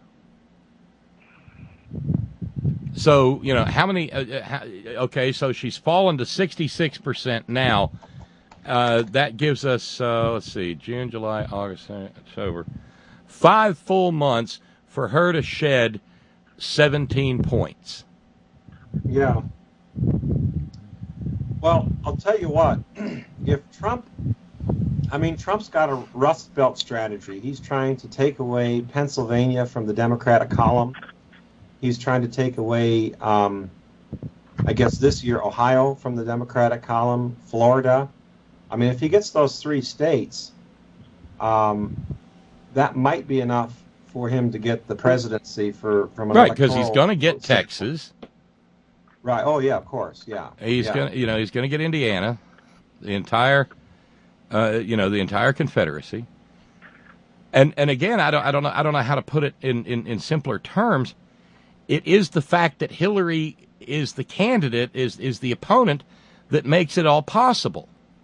So, you know, how many, uh, how, okay, so she's fallen to sixty-six percent now. Uh, that gives us, uh, let's see, June, July, August, October, five full months for her to shed seventeen points. Yeah. Well, I'll tell you what. If Trump I mean, Trump's got a Rust Belt strategy. He's trying to take away Pennsylvania from the Democratic column. He's trying to take away, um, I guess this year, Ohio from the Democratic column, Florida. I mean, if he gets those three states, um, that might be enough for him to get the presidency for from an right, because he's electoral- going to get Texas. Right. Oh yeah, of course. Yeah. He's yeah. going to, you know, he's going to get Indiana, the entire, uh, you know, the entire Confederacy. And and again, I don't I don't know I don't know how to put it in, in, in simpler terms. It is the fact that Hillary is the candidate, is is the opponent, that makes it all possible.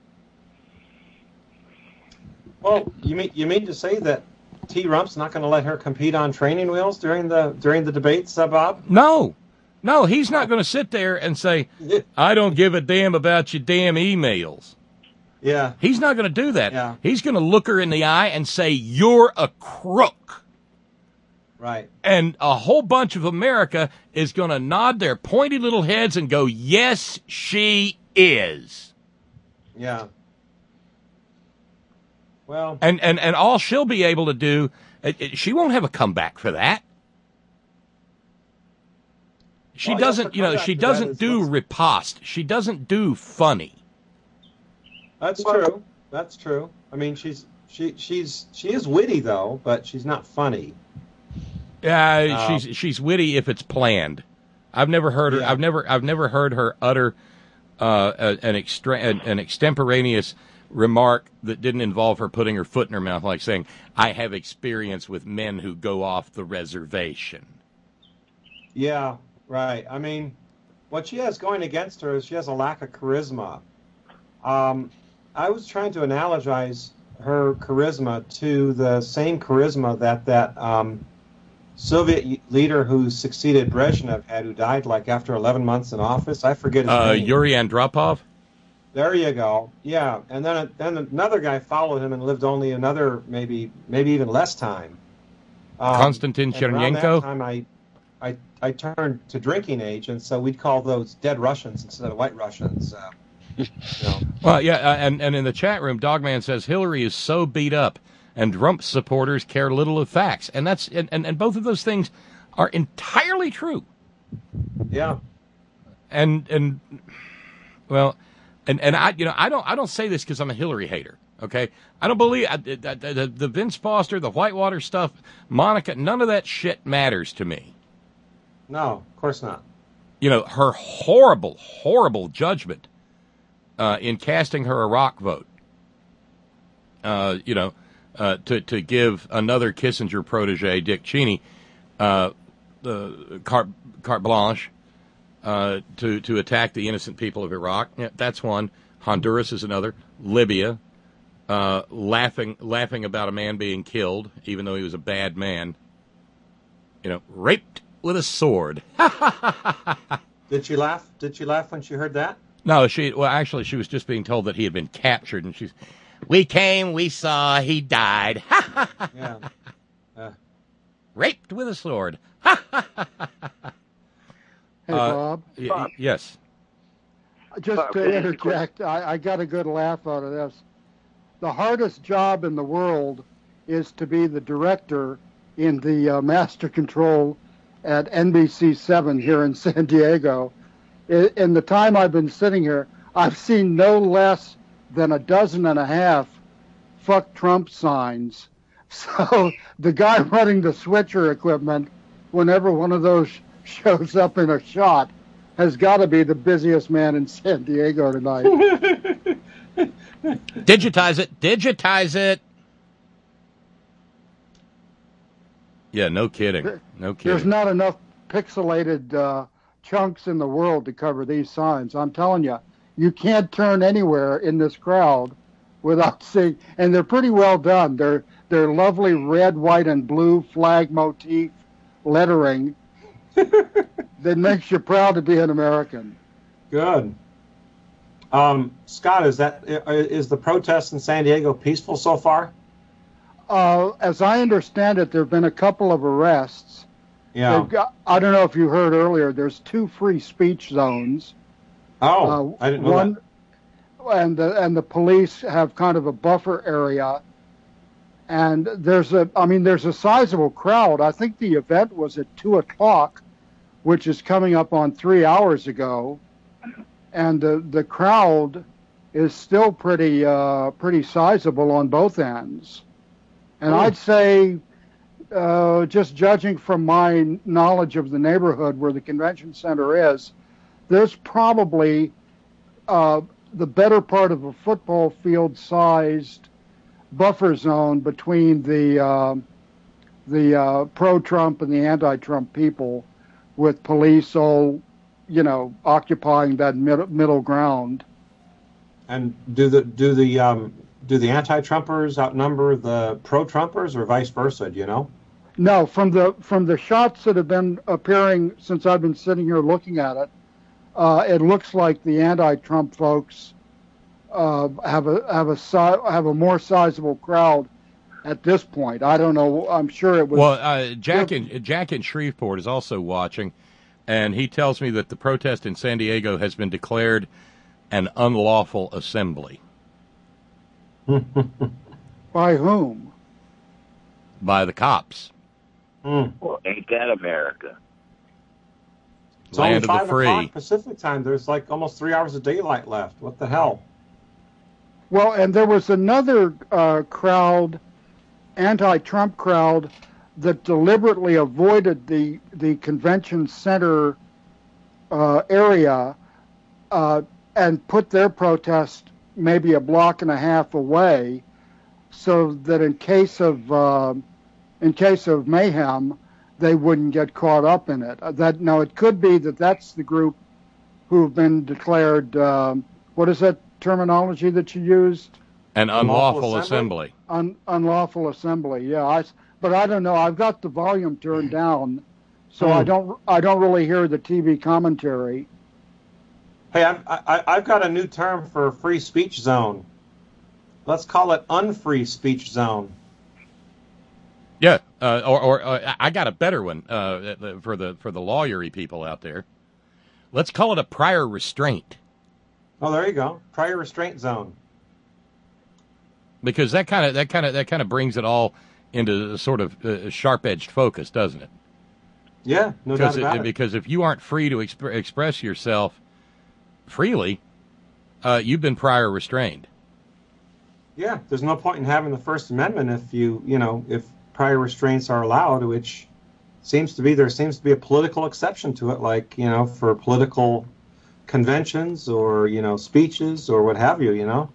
Well, you mean you mean to say that T. Rump's not going to let her compete on training wheels during the during the debates, uh, Bob? No, no, he's not going to sit there and say, "I don't give a damn about your damn emails." Yeah, he's not going to do that. Yeah. He's going to look her in the eye and say, "You're a crook." Right. And a whole bunch of America is going to nod their pointy little heads and go, "Yes, she is." Yeah. Well, And and and all she'll be able to do, it, it, she won't have a comeback for that. She Well, yes, doesn't, the you know, comeback she to that doesn't is do what's- riposte. She doesn't do funny. that's true. That's true. I mean, she's she she's she is witty though, but she's not funny. Uh, Um, she's she's witty if it's planned. I've never heard her. Yeah. I've never I've never heard her utter uh, a- an extra an, an extemporaneous remark that didn't involve her putting her foot in her mouth, like saying, "I have experience with men who go off the reservation." Yeah, right. I mean, what she has going against her is she has a lack of charisma. Um, I was trying to analogize her charisma to the same charisma that that um, Soviet leader who succeeded Brezhnev had, who died like after eleven months in office. I forget his Uh, name. Yuri Andropov. There you go. Yeah, and then then another guy followed him and lived only another maybe maybe even less time. Um, Konstantin and around that Chernenko? time, I, I I turned to drinking age, and so we'd call those dead Russians instead of white Russians. Uh, you know. Well, yeah, uh, and and in the chat room, Dogman says Hillary is so beat up, and Trump supporters care little of facts, and that's and, and, and both of those things are entirely true. Yeah. And and well, and, and I you know I don't I don't say this because I'm a Hillary hater. Okay, I don't believe I, the, the, the Vince Foster, the Whitewater stuff, Monica. None of that shit matters to me. No, of course not. You know, her horrible, horrible judgment uh, in casting her Iraq vote. Uh, you know, uh, to to give another Kissinger protege, Dick Cheney, uh, the carte, carte blanche uh, to to attack the innocent people of Iraq. Yeah, that's one. Honduras is another. Libya, uh, laughing laughing about a man being killed, even though he was a bad man. You know, raped with a sword. Did she laugh? Did she laugh when she heard that? No, she, well, actually, she was just being told that he had been captured, and she's, we came, we saw, he died. Yeah. Uh, Raped with a sword. Hey, Uh, Bob. y- y- yes. Just Bob, to can I ask you a interject, I, I got a good laugh out of this. The hardest job in the world is to be the director in the uh, master control at N B C seven here in San Diego. In, in the time I've been sitting here, I've seen no less than a dozen and a half fuck Trump signs. So the guy running the switcher equipment, whenever one of those shows up in a shot, has got to be the busiest man in San Diego tonight. Digitize it. Digitize it. Yeah, no kidding. No There's kidding. not enough pixelated uh, chunks in the world to cover these signs. I'm telling you, you can't turn anywhere in this crowd without seeing, and they're pretty well done. They're they're lovely red, white, and blue flag motif lettering that makes you proud to be an American. Good. Um, Scott, is that is the protest in San Diego peaceful so far? Uh, as I understand it, there have been a couple of arrests. Yeah. They've got, I don't know if you heard earlier, there's two free speech zones. Oh, Uh, I didn't know one, that. and the and the police have kind of a buffer area. And there's a, I mean, there's a sizable crowd. I think the event was at two o'clock, which is coming up on three hours ago, and the the crowd is still pretty uh, pretty sizable on both ends. And Oh. I'd say, uh, just judging from my knowledge of the neighborhood where the convention center is, there's probably uh, the better part of a football field-sized buffer zone between the uh, the uh, pro-Trump and the anti-Trump people, with police all, you know, occupying that mid- middle ground. And do the do the um, do the anti-Trumpers outnumber the pro-Trumpers, or vice versa? Do you know? No, from the from the shots that have been appearing since I've been sitting here looking at it, uh, it looks like the anti-Trump folks uh, have a have a si- have a more sizable crowd at this point. I don't know. I'm sure it was. Well, uh, Jack in Jack in Shreveport is also watching, and he tells me that the protest in San Diego has been declared an unlawful assembly. By whom? By the cops. Well, ain't that America? It's only Land of the five free. o'clock Pacific time. There's like almost three hours of daylight left. What the hell? Well, and there was another uh, crowd, anti-Trump crowd, that deliberately avoided the the convention center uh, area uh, and put their protest maybe a block and a half away, so that in case of uh, in case of mayhem, they wouldn't get caught up in it. Uh, that now it could be that that's the group who've been declared. Um, what is that terminology that you used? An unlawful assembly. Un, unlawful assembly. Yeah, I, but I don't know. I've got the volume turned down, so I Hmm. don't I don't really hear the T V commentary. Hey, I've, I, I've got a new term for free speech zone. Let's call it unfree speech zone. Yeah, uh, or, or uh, I got a better one uh, for the for the lawyery people out there. Let's call it a prior restraint, Oh, there you go. Prior restraint zone. because that kind of that kind of that kind of brings it all into a sort of uh, sharp-edged focus, doesn't it? Yeah, no doubt Because about it, it. because if you aren't free to exp- express yourself freely, uh, you've been prior restrained. Yeah, there's no point in having the First Amendment if you, you know, if prior restraints are allowed, which seems to be, there seems to be a political exception to it, like, you know, for political conventions or, you know, speeches or what have you, you know.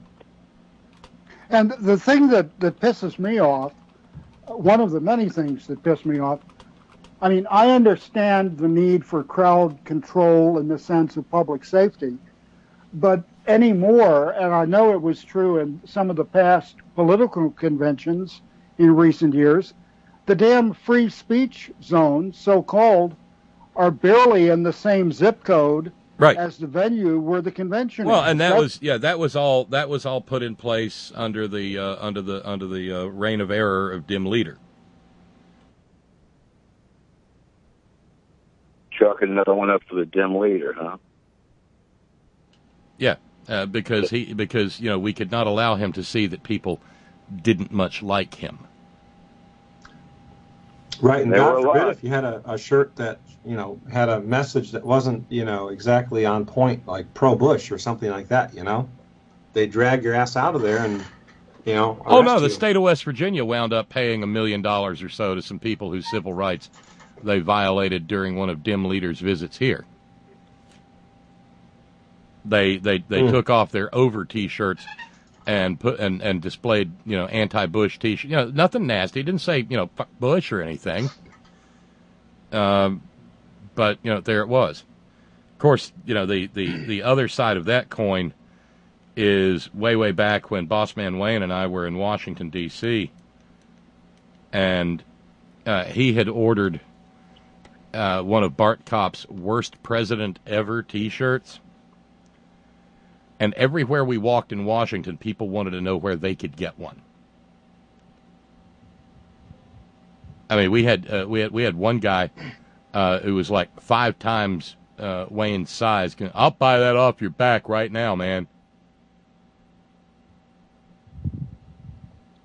And the thing that, that pisses me off, one of the many things that piss me off, I mean, I understand the need for crowd control in the sense of public safety, but anymore, and I know it was true in some of the past political conventions in recent years, the damn free speech zones, so-called, are barely in the same zip code Right. as the venue where the convention Well, is. and that That's- was yeah, that was all that was all put in place under the uh, under the under the uh, reign of error of Dim Leader. Chalking another one up for the dim leader, huh? Yeah, uh, because he because you know we could not allow him to see that people didn't much like him. Right, and They God were forbid alive. if you had a, a shirt that, you know, had a message that wasn't, you know, exactly on point, like pro-Bush or something like that, you know. They drag your ass out of there and, you know, Oh arrest no, the you. state of West Virginia wound up paying a million dollars or so to some people whose civil rights they violated during one of Dim Leader's visits here. They they they Mm. took off their over T-shirts and put and, and displayed, you know, anti-Bush T-shirts. You know, nothing nasty. Didn't say, you know, fuck Bush or anything. Um, but you know, there it was. Of course, you know, the, the, the other side of that coin is way way back when Bossman Wayne and I were in Washington D C and uh, he had ordered uh, one of Bart Kopp's worst president ever T-shirts. And everywhere we walked in Washington, people wanted to know where they could get one. I mean, we had uh, we had we had one guy uh, who was like five times uh, Wayne's size. I'll buy that off your back right now, man.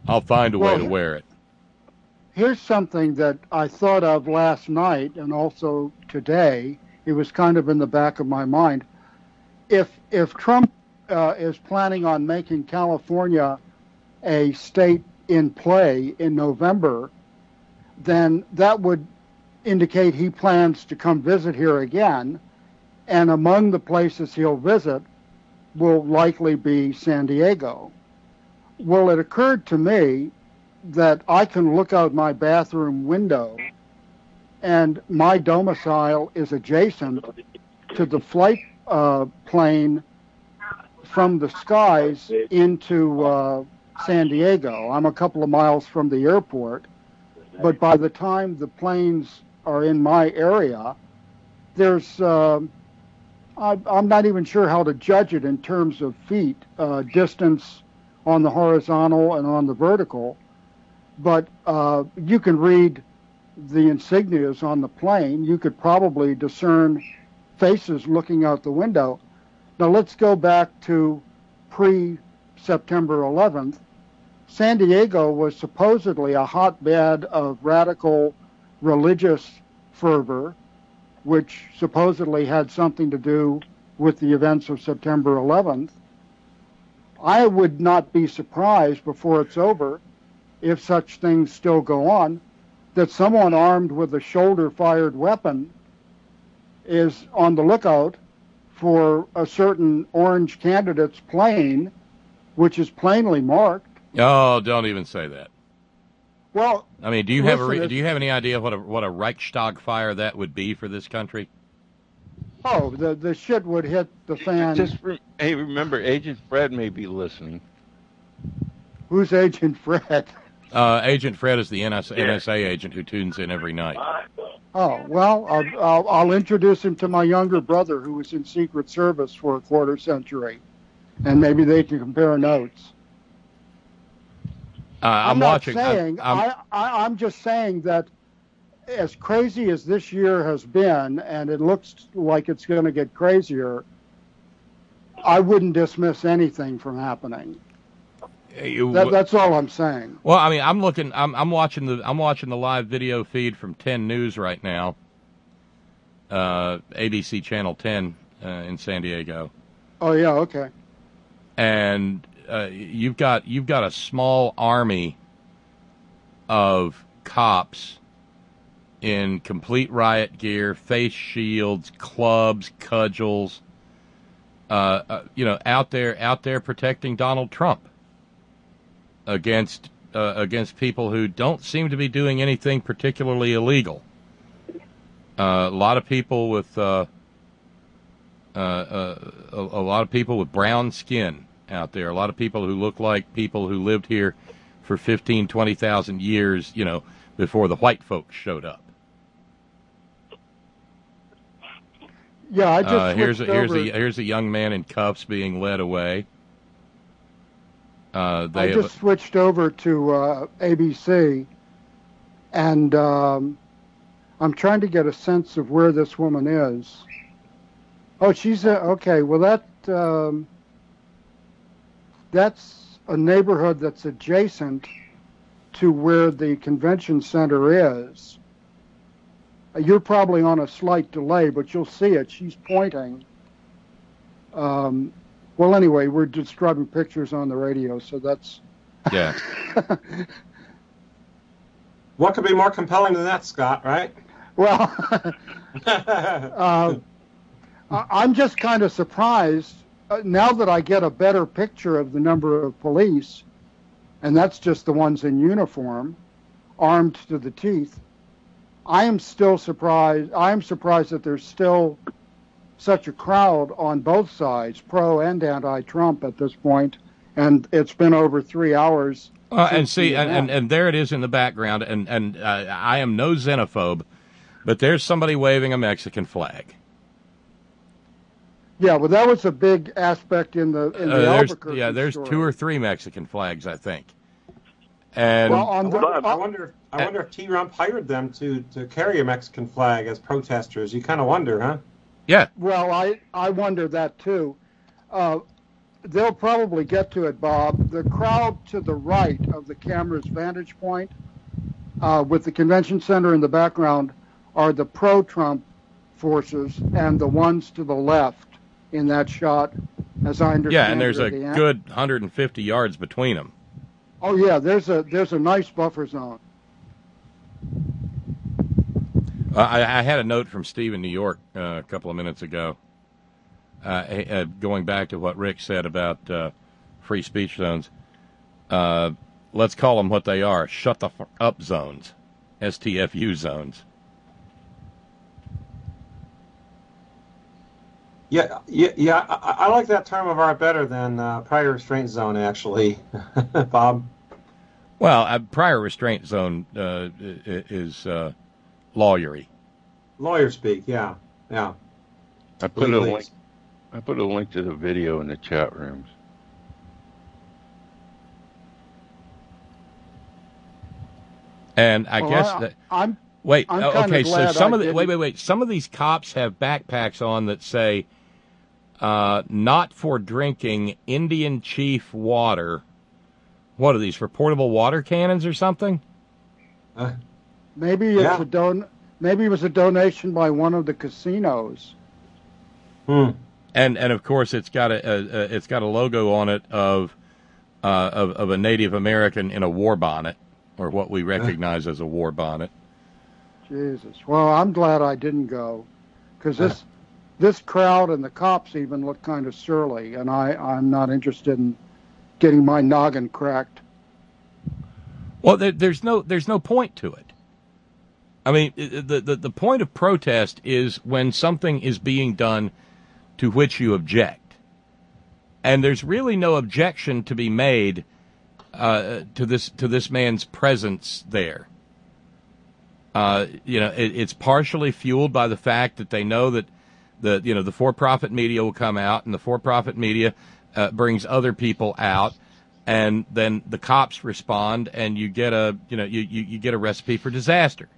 I'll find a way Well, to wear it. Here's something that I thought of last night and also today. It was kind of in the back of my mind. If if Trump uh, is planning on making California a state in play in November, then that would indicate he plans to come visit here again. And among the places he'll visit will likely be San Diego. Well, it occurred to me that I can look out my bathroom window and my domicile is adjacent to the flight uh, plane from the skies into uh, San Diego. I'm a couple of miles from the airport, but by the time the planes are in my area, there's, uh, I, I'm not even sure how to judge it in terms of feet, uh, distance on the horizontal and on the vertical, but uh, you can read the insignias on the plane. You could probably discern faces looking out the window. Now let's go back to pre-September eleventh. San Diego was supposedly a hotbed of radical religious fervor, which supposedly had something to do with the events of September eleventh. I would not be surprised before it's over, if such things still go on, that someone armed with a shoulder-fired weapon is on the lookout for a certain orange candidate's plane, which is plainly marked. Oh, don't even say that. Well, I mean, do you have a listen, re- it's- do you have any idea what a what a Reichstag fire that would be for this country? Oh, the the shit would hit the fan. Just re- hey, remember, Agent Fred may be listening. Who's Agent Fred? Uh, Agent Fred is the N S A, N S A agent who tunes in every night. Oh, well, I'll, I'll, I'll introduce him to my younger brother who was in Secret Service for a quarter century, and maybe they can compare notes. Uh, I'm, I'm not watching. saying, I'm, I'm, I, I, I'm just saying that as crazy as this year has been, and it looks like it's going to get crazier, I wouldn't dismiss anything from happening. you- That, that's all I'm saying. Well, I mean, I'm looking. I'm, I'm watching the. I'm watching the live video feed from ten News right now. Uh, A B C Channel ten uh, in San Diego, Oh, yeah, okay. and uh, you've got you've got a small army of cops in complete riot gear, face shields, clubs, cudgels. Uh, uh, you know, out there, out there protecting Donald Trump against uh, against people who don't seem to be doing anything particularly illegal. Uh, a lot of people with uh, uh, uh, a, a lot of people with brown skin out there. A lot of people who look like people who lived here for fifteen, twenty thousand years. You know, before the white folks showed up. Yeah, I just Uh, here's a, switched here's over. a here's a young man in cuffs being led away. Uh, they I have, just switched over to uh, A B C, and um, I'm trying to get a sense of where this woman is. Oh, she's a, okay. Well, that um, that's a neighborhood that's adjacent to where the convention center is. You're probably on a slight delay, but you'll see it. She's pointing. Um, well, anyway, we're describing pictures on the radio, so that's... yeah. What could be more compelling than that, Scott, right? Well, uh, I- I'm just kind of surprised uh, now that I get a better picture of the number of police, and that's just the ones in uniform, armed to the teeth. I am still surprised. I am surprised that there's still such a crowd on both sides, pro and anti-Trump at this point, and it's been over three hours. Uh, and since see, the and, and, event. and there it is in the background, and, and uh, I am no xenophobe, but there's somebody waving a Mexican flag. Yeah, well, that was a big aspect in the in the Uh, there's, Albuquerque yeah, there's story. two or three Mexican flags, I think. And Well, on the, I wonder. I wonder if T-Rump hired them to, to carry a Mexican flag as protesters. You kind of wonder, huh? yeah, Well, I, I wonder that too. Uh, they'll probably get to it, Bob. The crowd to the right of the camera's vantage point, uh, with the convention center in the background, are the pro-Trump forces, and the ones to the left in that shot, as I understand. Yeah, and there's it, a the good one hundred fifty yards between them. Oh yeah, there's a there's a nice buffer zone. Uh, I, I had a note from Steve in New York uh, a couple of minutes ago, uh, uh, going back to what Rick said about uh, free speech zones. Uh, let's call them what they are: shut the f- up zones, S T F U zones. Yeah, yeah, yeah. I, I like that term of art better than uh, prior restraint zone, actually, Bob. Well, a prior restraint zone uh, is uh, lawyery. Lawyer speak, yeah, yeah. I put a Legalese. link. I put a link to the video in the chat rooms. And I Well, guess I- that. I'm Wait, I'm oh, kinda okay, so glad some I of the didn't- wait, wait, wait. Some of these cops have backpacks on that say, uh, "Not for drinking Indian Chief water." What are these, for portable water cannons or something? Uh, Maybe it's Yeah. a don. Maybe it was a donation by one of the casinos. hmm. And and of course it's got a, a, a it's got a logo on it of, uh, of of a Native American in a war bonnet, or what we recognize as a war bonnet. Jesus. Well, I'm glad I didn't go, because this this crowd and the cops even look kind of surly, and I I'm not interested in getting my noggin cracked. Well, there, there's no there's no point to it. I mean, the, the the point of protest is when something is being done to which you object, and there's really no objection to be made uh, to this to this man's presence there. Uh, you know, it, it's partially fueled by the fact that they know that the you know the for-profit media will come out, and the for-profit media uh, brings other people out, and then the cops respond, and you get a you know you, you, you get a recipe for disaster.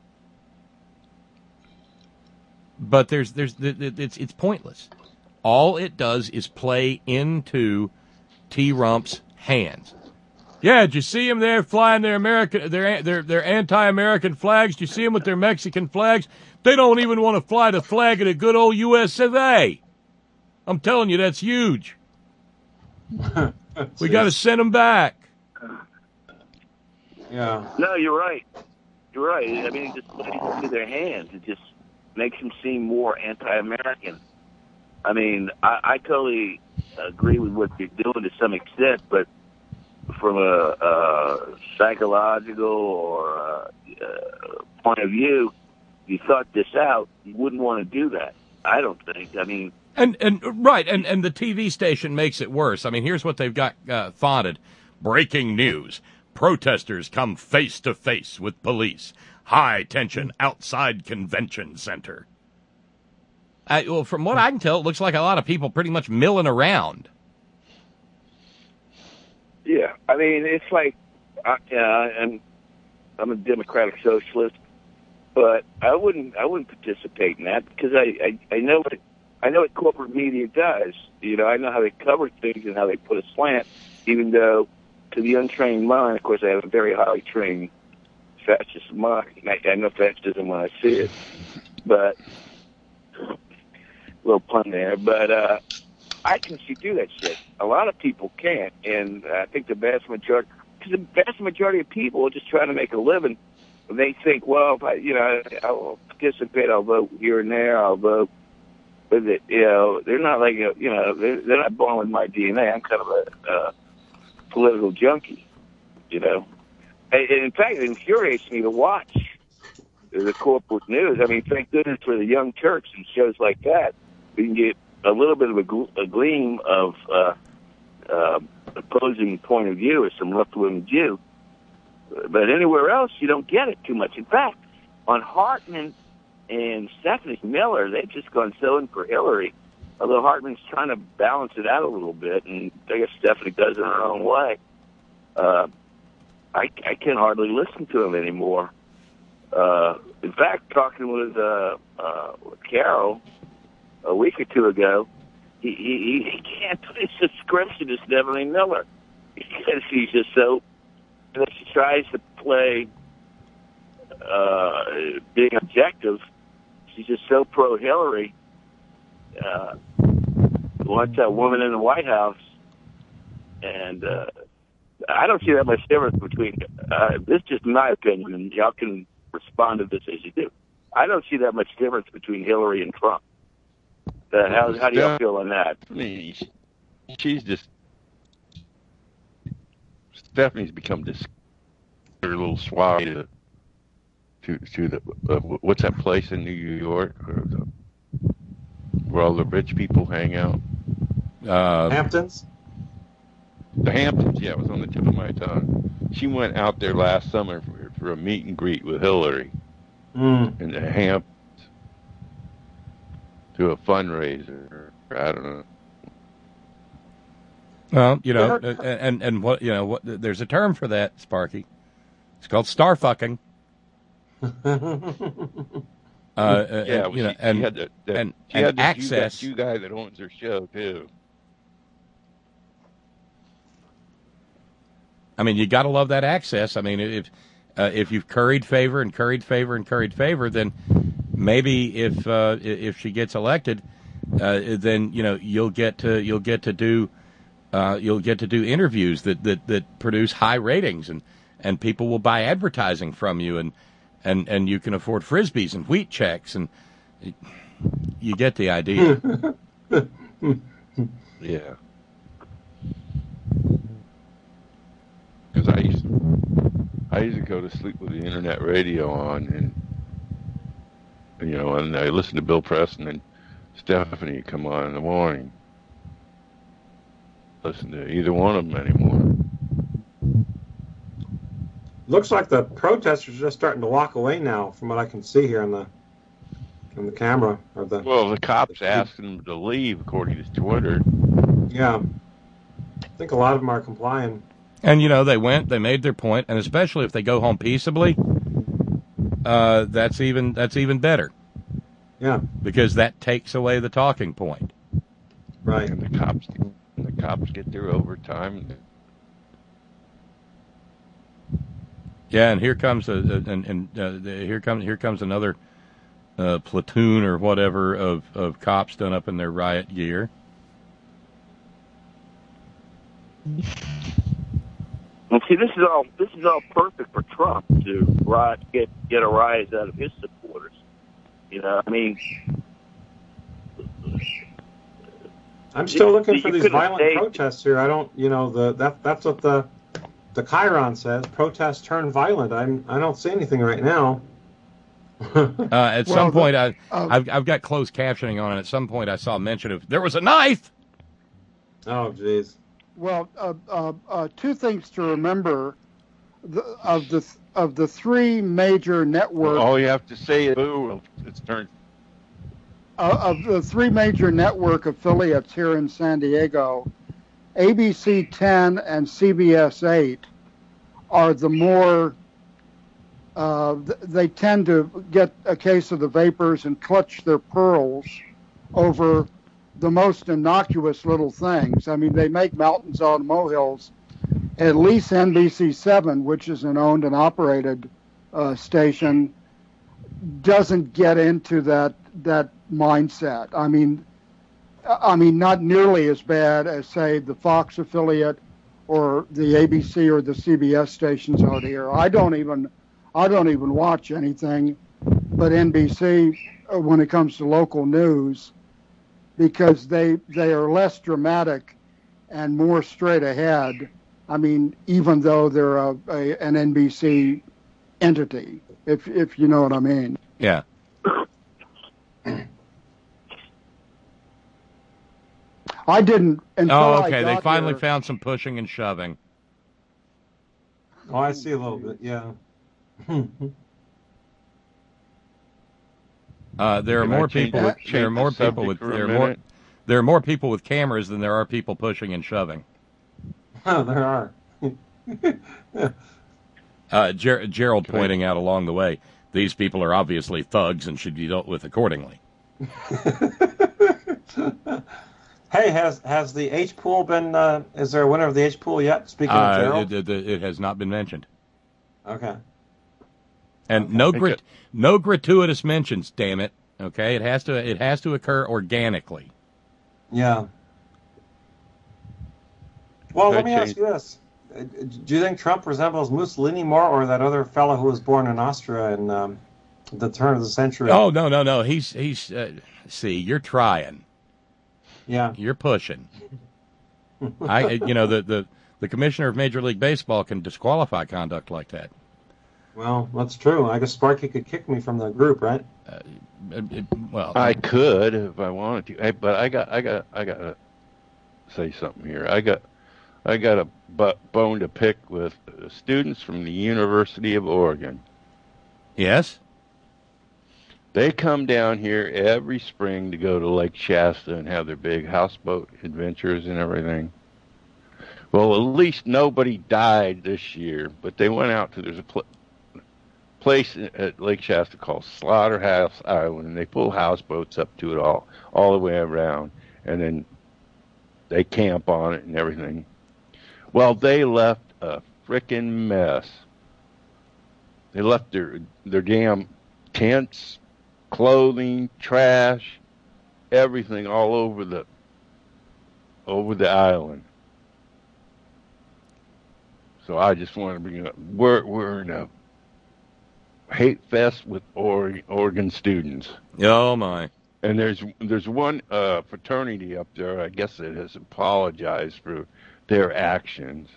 But there's there's it's it's pointless. All it does is play into T-Rump's hands. Yeah, did you see them there flying their American, their their their anti-American flags? Did you see them with their Mexican flags? They don't even want to fly the flag of the good old U S of A. I'm telling you, that's huge. We got to send them back. Yeah. No, you're right. You're right. I mean, it just plays into their hands. It just makes them seem more anti-American. I mean, I, I totally agree with what you're doing to some extent, but from a, a psychological or a, a point of view, you thought this out, you wouldn't want to do that. I don't think. I mean, And and right, and, and the T V station makes it worse. I mean, here's what they've got uh, fonted. Breaking news. Protesters come face to face with police. High tension outside convention center. Uh, well, from what I can tell, it looks like a lot of people pretty much milling around. yeah. I mean, it's like, uh, yeah, I'm, I'm a democratic socialist, but I wouldn't, I wouldn't participate in that because I, I, I know what, I know what corporate media does. You know, I know how they cover things and how they put a slant, even though to the untrained mind, of course, I have a very highly trained fascist mind. I, I know fascism when I see it, but a little pun there. But uh, I can see through that shit. A lot of people can't, and I think the vast majority, because the vast majority of people are just trying to make a living. They think, well, if I, you know, I'll participate, I'll vote here and there, I'll vote. But it, you know, they're not like, you know, they're, they're not born with my D N A. I'm kind of a uh, political junkie, you know. And in fact, it infuriates me to watch the corporate news. I mean, thank goodness for the Young Turks and shows like that. We can get a little bit of a, gl- a gleam of uh, uh, opposing point of view or some left-wing view. But anywhere else, you don't get it too much. In fact, on Hartman and Stephanie Miller, they've just gone so in for Hillary. Although Hartman's trying to balance it out a little bit, and I guess Stephanie does it her own way. Uh, I, I can hardly listen to him anymore. Uh, in fact, talking with, uh, uh, with Carol a week or two ago, he, he, he can't. It's just crimson is Stephanie Miller. Because she's just so, and then she tries to play uh, being objective. She's just so pro-Hillary. Uh, wants that woman in the White House. And uh, I don't see that much difference between, uh, this is just my opinion, and y'all can respond to this as you do. I don't see that much difference between Hillary and Trump. Uh, how, how do y'all feel on that? I mean, she's just, Stephanie's become this her little swag to, to, to the, uh, what's that place in New York where, the, where all the rich people hang out? Uh, Hamptons? The Hamptons, yeah, it was on the tip of my tongue. She went out there last summer for, for a meet and greet with Hillary Mm. in the Hamptons to a fundraiser. I don't know. Well, you know, and and what you know, what there's a term for that, Sparky. It's called star fucking. uh, uh, yeah, and, you know, she, and she had the, the, and, she and had the access. Jew guy that owns her show too. I mean, you got to love that access. I mean, if uh, if you've curried favor and curried favor and curried favor, then maybe if uh, if she gets elected, uh, then you know you'll get to you'll get to do uh, you'll get to do interviews that, that, that produce high ratings, and, and people will buy advertising from you, and, and, and you can afford Frisbees and wheat checks, and you get the idea. Yeah. Because I used to, I used to go to sleep with the internet radio on, and you know, and I listened to Bill Preston and Stephanie come on in the morning. Listen to either one of them anymore. Looks like the protesters are just starting to walk away now, from what I can see here on the on the camera. Or the well, the cops asking them to leave, according to Twitter. Yeah, I think a lot of them are complying. And, you know, they went, they made their point, and especially if they go home peaceably, uh, that's even that's even better. Yeah. Because that takes away the talking point. Right. And the cops, and the cops get their overtime. Yeah, and here comes a, a and, and uh, the, here comes here comes another uh, platoon or whatever of, of cops done up in their riot gear. Well, see, this is all this is all perfect for Trump to riot, get get a rise out of his supporters. You know, I mean, I'm still looking you, for you these could've violent stayed. protests here. I don't, you know, the that that's what the the Chiron says. Protests turn violent. I'm I don't see anything right now. uh, at Well, some point, the- I uh, I've, I've got closed captioning on, and at some point, I saw a mention of there was a knife. Oh, jeez. Well, uh, uh, uh, two things to remember: the, of the of the three major networks. All you have to say is boo. It's turned. Uh, of the three major network affiliates here in San Diego, A B C ten and C B S eight are the more, uh, th- they tend to get a case of the vapors and clutch their pearls over the most innocuous little things. I mean, they make mountains out of molehills. At least N B C seven, which is an owned and operated uh, station, doesn't get into that that mindset. I mean, I mean, not nearly as bad as, say, the Fox affiliate or the A B C or the C B S stations out here. I don't even, I don't even watch anything but N B C when it comes to local news, because they they are less dramatic and more straight ahead. I mean, even though they're a, a an N B C entity, if if you know what I mean. Yeah. I didn't. Until Oh, I okay. They got finally here- found some pushing and shoving. Oh, I see a little bit. Yeah. Uh, there are Can I more change people. the- With, change there are the more people with. subject for a There are more. minute? There are more people with cameras than there are people pushing and shoving. Oh, there are. Uh, Ger- Gerald pointing out along the way, these people are obviously thugs and should be dealt with accordingly. Hey, has has the H pool been? Uh, is there a winner of the H pool yet? Speaking of Uh, Gerald, it, it, it has not been mentioned. okay. And no grat- no gratuitous mentions. Damn it. Okay, it has to it has to occur organically. Yeah. Well, let Could me change- ask you this: Uh, Do you think Trump resembles Mussolini more, or that other fellow who was born in Austria in um, the turn of the century? Oh no no no. He's he's. Uh, see, you're trying. Yeah. You're pushing. I you know the, the the commissioner of Major League Baseball can disqualify conduct like that. Well, that's true. I guess Sparky could kick me from the group, right? Uh, it, it, well, I could if I wanted to, hey, but I got, I got, I got to say something here. I got, I got a bu- bone to pick with students from the University of Oregon. Yes. They come down here every spring to go to Lake Shasta and have their big houseboat adventures and everything. Well, at least nobody died this year, but they went out to, there's a pl- place at Lake Shasta called Slaughterhouse Island, and they pull houseboats up to it all, all the way around, and then they camp on it and everything. Well, they left a frickin' mess. They left their their damn tents, clothing, trash, everything all over the over the island. So I just want to bring it up. We're we're in a hate fest with Oregon, Oregon students. Oh my! And there's there's one uh, fraternity up there, I guess, that has apologized for their actions.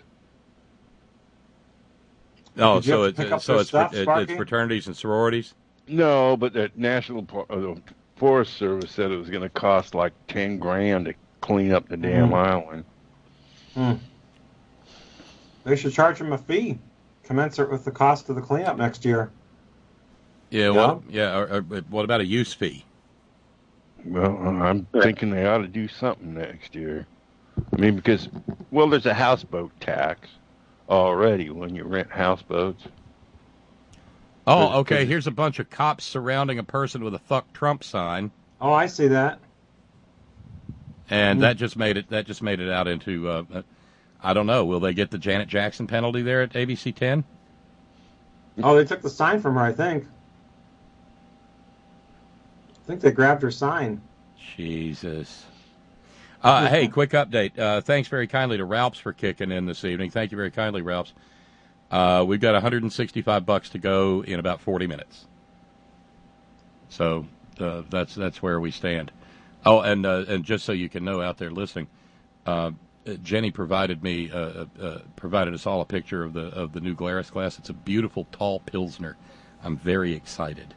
Oh, Did you so have to pick up it's so their it's, stuff, it, it's Sparky? fraternities and sororities. No, but the National Par- uh, the Forest Service said it was going to cost like ten grand to clean up the damn Mhm. island. Hmm. They should charge them a fee commensurate with the cost of the cleanup next year. Yeah. What? Yeah. Or, or, what about a use fee? Well, I'm thinking they ought to do something next year. I mean, because, well, there's a houseboat tax already when you rent houseboats. Oh, Cause, okay. cause Here's a bunch of cops surrounding a person with a "fuck Trump" sign, Oh, I see that. and Hmm. that just made it. That just made it out into. Uh, uh, I don't know. Will they get the Janet Jackson penalty there at A B C ten? Oh, they took the sign from her, I think. I think they grabbed her sign. Jesus. Uh, hey, quick update. Uh, thanks very kindly to Ralphs for kicking in this evening. Thank you very kindly, Ralphs. Uh, we've got one hundred sixty-five bucks to go in about forty minutes. So uh, that's that's where we stand. Oh, and uh, and just so you can know out there listening, uh, Jenny provided me uh, uh, provided us all a picture of the of the new Glarus glass. It's a beautiful tall Pilsner. I'm very excited.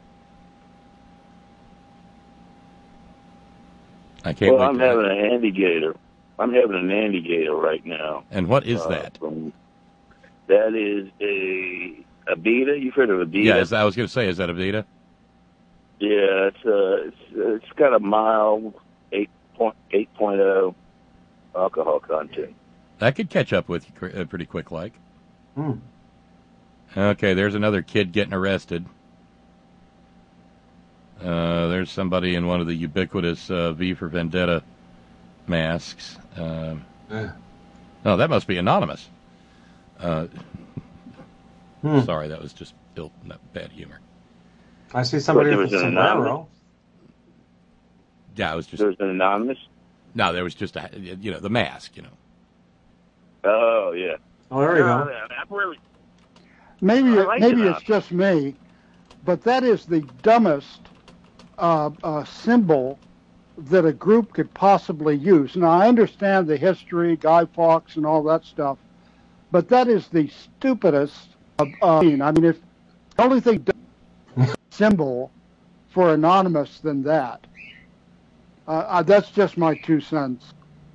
I can't well, wait. I'm to having an Andy-Gator. I'm having an Andy-Gator right now. And what is Uh, that? From, that is a a Vita. You've heard of a Vita? Yeah, is that, I was going to say, is that a Vita? Yeah, it's uh, it's, it's got a mild eight point eight point oh alcohol content. That could catch up with you cr- uh, pretty quick, like. Hmm. Okay, there's another kid getting arrested. Uh, there's somebody in one of the ubiquitous uh, V for Vendetta masks. Um, Yeah. no, that must be anonymous. Uh, Hmm. Sorry, that was just ill, no, bad humor. I see somebody But there with a was an sombrero. anonymous? Yeah, it was just. There was an anonymous? No, there was just a, you know, the mask, you know. Oh, yeah. Oh, there you No, go. I'm really... Maybe I like maybe it it's up. just me, but that is the dumbest uh, uh, symbol that a group could possibly use. Now I understand the history, Guy Fawkes, and all that stuff, but that is the stupidest. Uh, uh, I mean, if the only thing symbol for anonymous than that, uh, uh, that's just my two cents.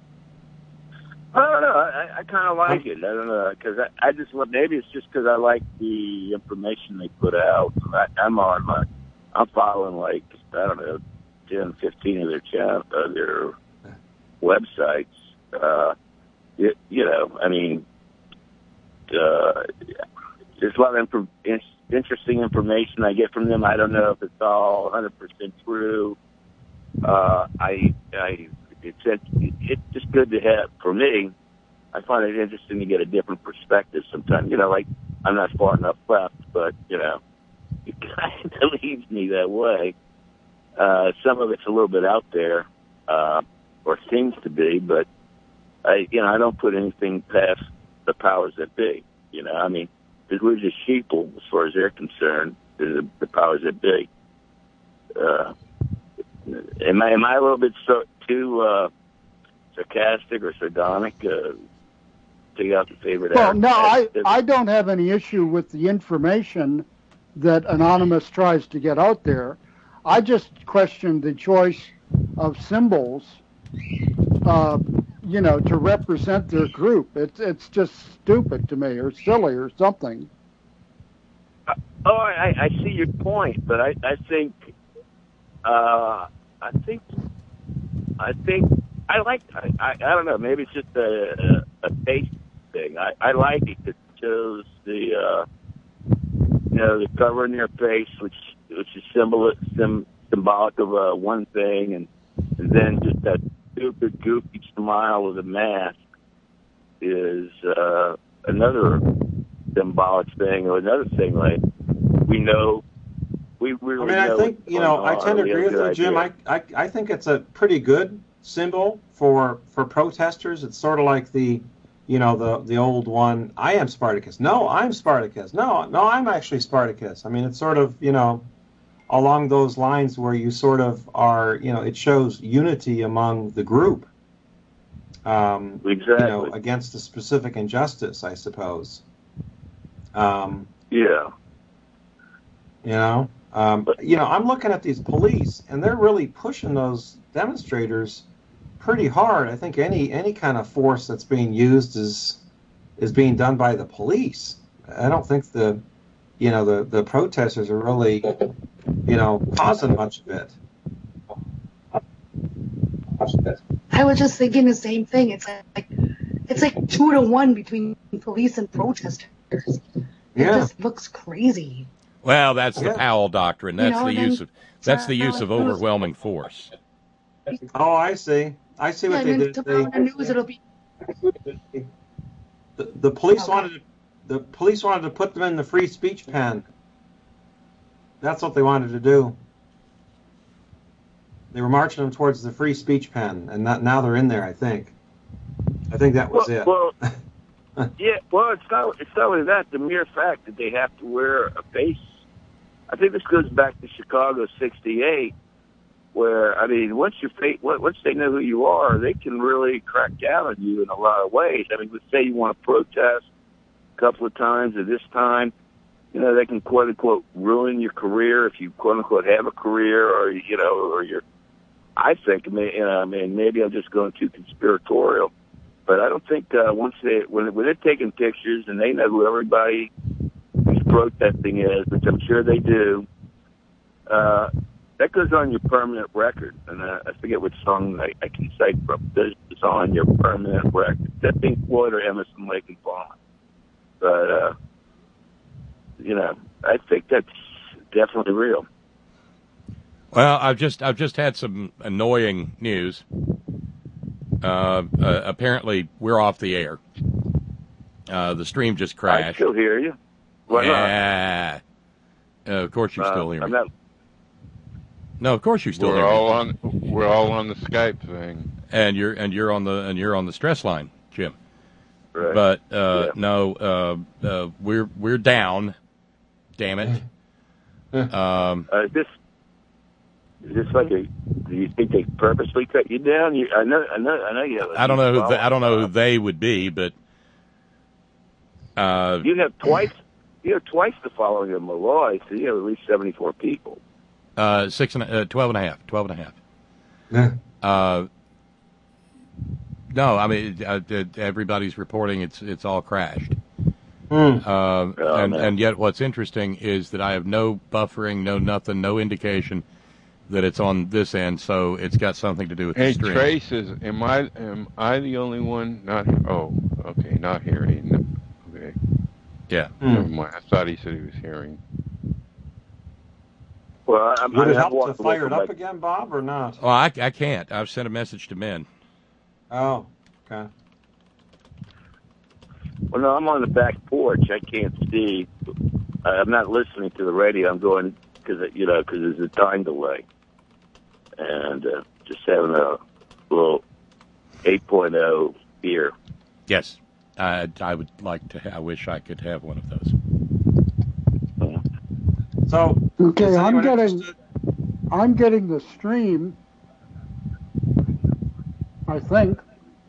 I don't know. I, I kind of like it. I don't know because I, I just maybe it's just because I like the information they put out. I, I'm on my, I'm following like I don't know, ten, fifteen of their channel, uh, their websites. Uh, you, you know, I mean, uh, there's a lot of inf- in- interesting information I get from them. I don't know if it's all one hundred percent true. Uh, I I it's it's just good to have. For me, I find it interesting to get a different perspective sometimes. You know, like I'm not far enough left, but you know, it kind of leads me that way. Uh, some of it's a little bit out there, uh, or seems to be, but I, you know, I don't put anything past the powers that be. You know, I mean, because we're just sheeple as far as they're concerned. The, the powers that be. Uh, am I am I a little bit so, too uh, sarcastic or sardonic? Uh, take out the favorite. Well, no, I I don't have any issue with the information that Anonymous tries to get out there. I just question the choice of symbols, uh, you know, to represent their group. It's it's just stupid to me, or silly, or something. Uh, oh, I, I see your point, but I I think uh, I think I think I like I, I I don't know, maybe it's just a a, a taste thing. I, I like it. It shows the uh, you know, the cover in their face, which which is symbol sim, symbolic of uh, one thing, and, and then just that stupid, goofy smile with a mask is uh, another symbolic thing, or another thing. Like we know, we really. I mean, know I think you know. I tend to agree with you, Jim. I, I I think it's a pretty good symbol for for protesters. It's sort of like the, you know, the the old one. I am Spartacus. No, I'm Spartacus. No, no, I'm actually Spartacus. I mean, it's sort of, you know, along those lines where you sort of are, you know, it shows unity among the group. Um, exactly. You know, against a specific injustice, I suppose. Um, yeah. You know, um, but you know, I'm looking at these police, and they're really pushing those demonstrators pretty hard. I think any any kind of force that's being used is is being done by the police. I don't think the, you know, the the protesters are really, you know, causing much of it. I was just thinking the same thing. It's like it's like two to one between police and protesters. It Yeah. just looks crazy. Well, that's Yeah. the Powell doctrine. That's You know, the then- use of that's the use of overwhelming force. Oh, I see. I see Yeah, what and they then did. tomorrow They, in the news it'll be the, the police Okay. wanted to, the police wanted to put them in the free speech pen. That's what they wanted to do. They were marching them towards the free speech pen, and that, now they're in there. I think. I think that was well, it. Well, yeah. Well, it's not. It's not only that. The mere fact that they have to wear a face. I think this goes back to Chicago sixty-eight, where I mean, once you face, once they know who you are, they can really crack down on you in a lot of ways. I mean, let's say you want to protest a couple of times at this time. You know, they can quote unquote ruin your career if you quote unquote have a career, or you know, or you're. I think, you know, I mean, maybe I'm just going too conspiratorial, but I don't think uh, once they when when they're taking pictures and they know who everybody who's protesting is, which I'm sure they do, uh, that goes on your permanent record. And uh, I forget which song I, I can cite from. It's on your permanent record. That Pink Floyd or Emerson, Lake and Palmer. But uh, you know, I think that's definitely real. Well, I've just I've just had some annoying news. Uh, uh, apparently, we're off the air. Uh, the stream just I crashed. still hear you. Why yeah. Uh, of course, you not? still Uh, hear I'm me. not, No, of course you still We're hear all me. on. We're all on the Skype thing. And you're and you're on the and you're on the stress line, Jim. right. But uh, Yeah. no, uh, uh, we're we're down. Damn it. Um, Uh, is this is this like a? Do you think they purposely cut you down? You, I know, I know, I know you have. a I don't know who huge th- I don't know who following. they would be, but uh, You have twice. You have twice the following of Malloy, so you have at least seventy-four people. uh, six and a- uh, twelve and a half, twelve and a half. Yeah. Uh, no, I mean uh, uh, everybody's reporting it's it's all crashed. Hmm. Uh, Oh, and man. and yet, what's interesting is that I have no buffering, no nothing, no indication that it's on this end. So it's got something to do with Hey, the stream. Trace, is am I am I the only one not? Oh, okay, not hearing. Okay, Yeah. Hmm. never mind. I thought he said he was hearing. Well, I'm, Would I it have help to walked away fire it from up my- again, Bob, or not? Oh, I, I can't. I've sent a message to Ben. Oh, okay. Well, no, I'm on the back porch. I can't see. I'm not listening to the radio. I'm going because you know because there's a time delay, and uh, just having a little eight point oh beer. Yes, I, I would like to. Ha- I wish I could have one of those. So, Okay, is I'm anyone getting, interested? I'm getting the stream, I think.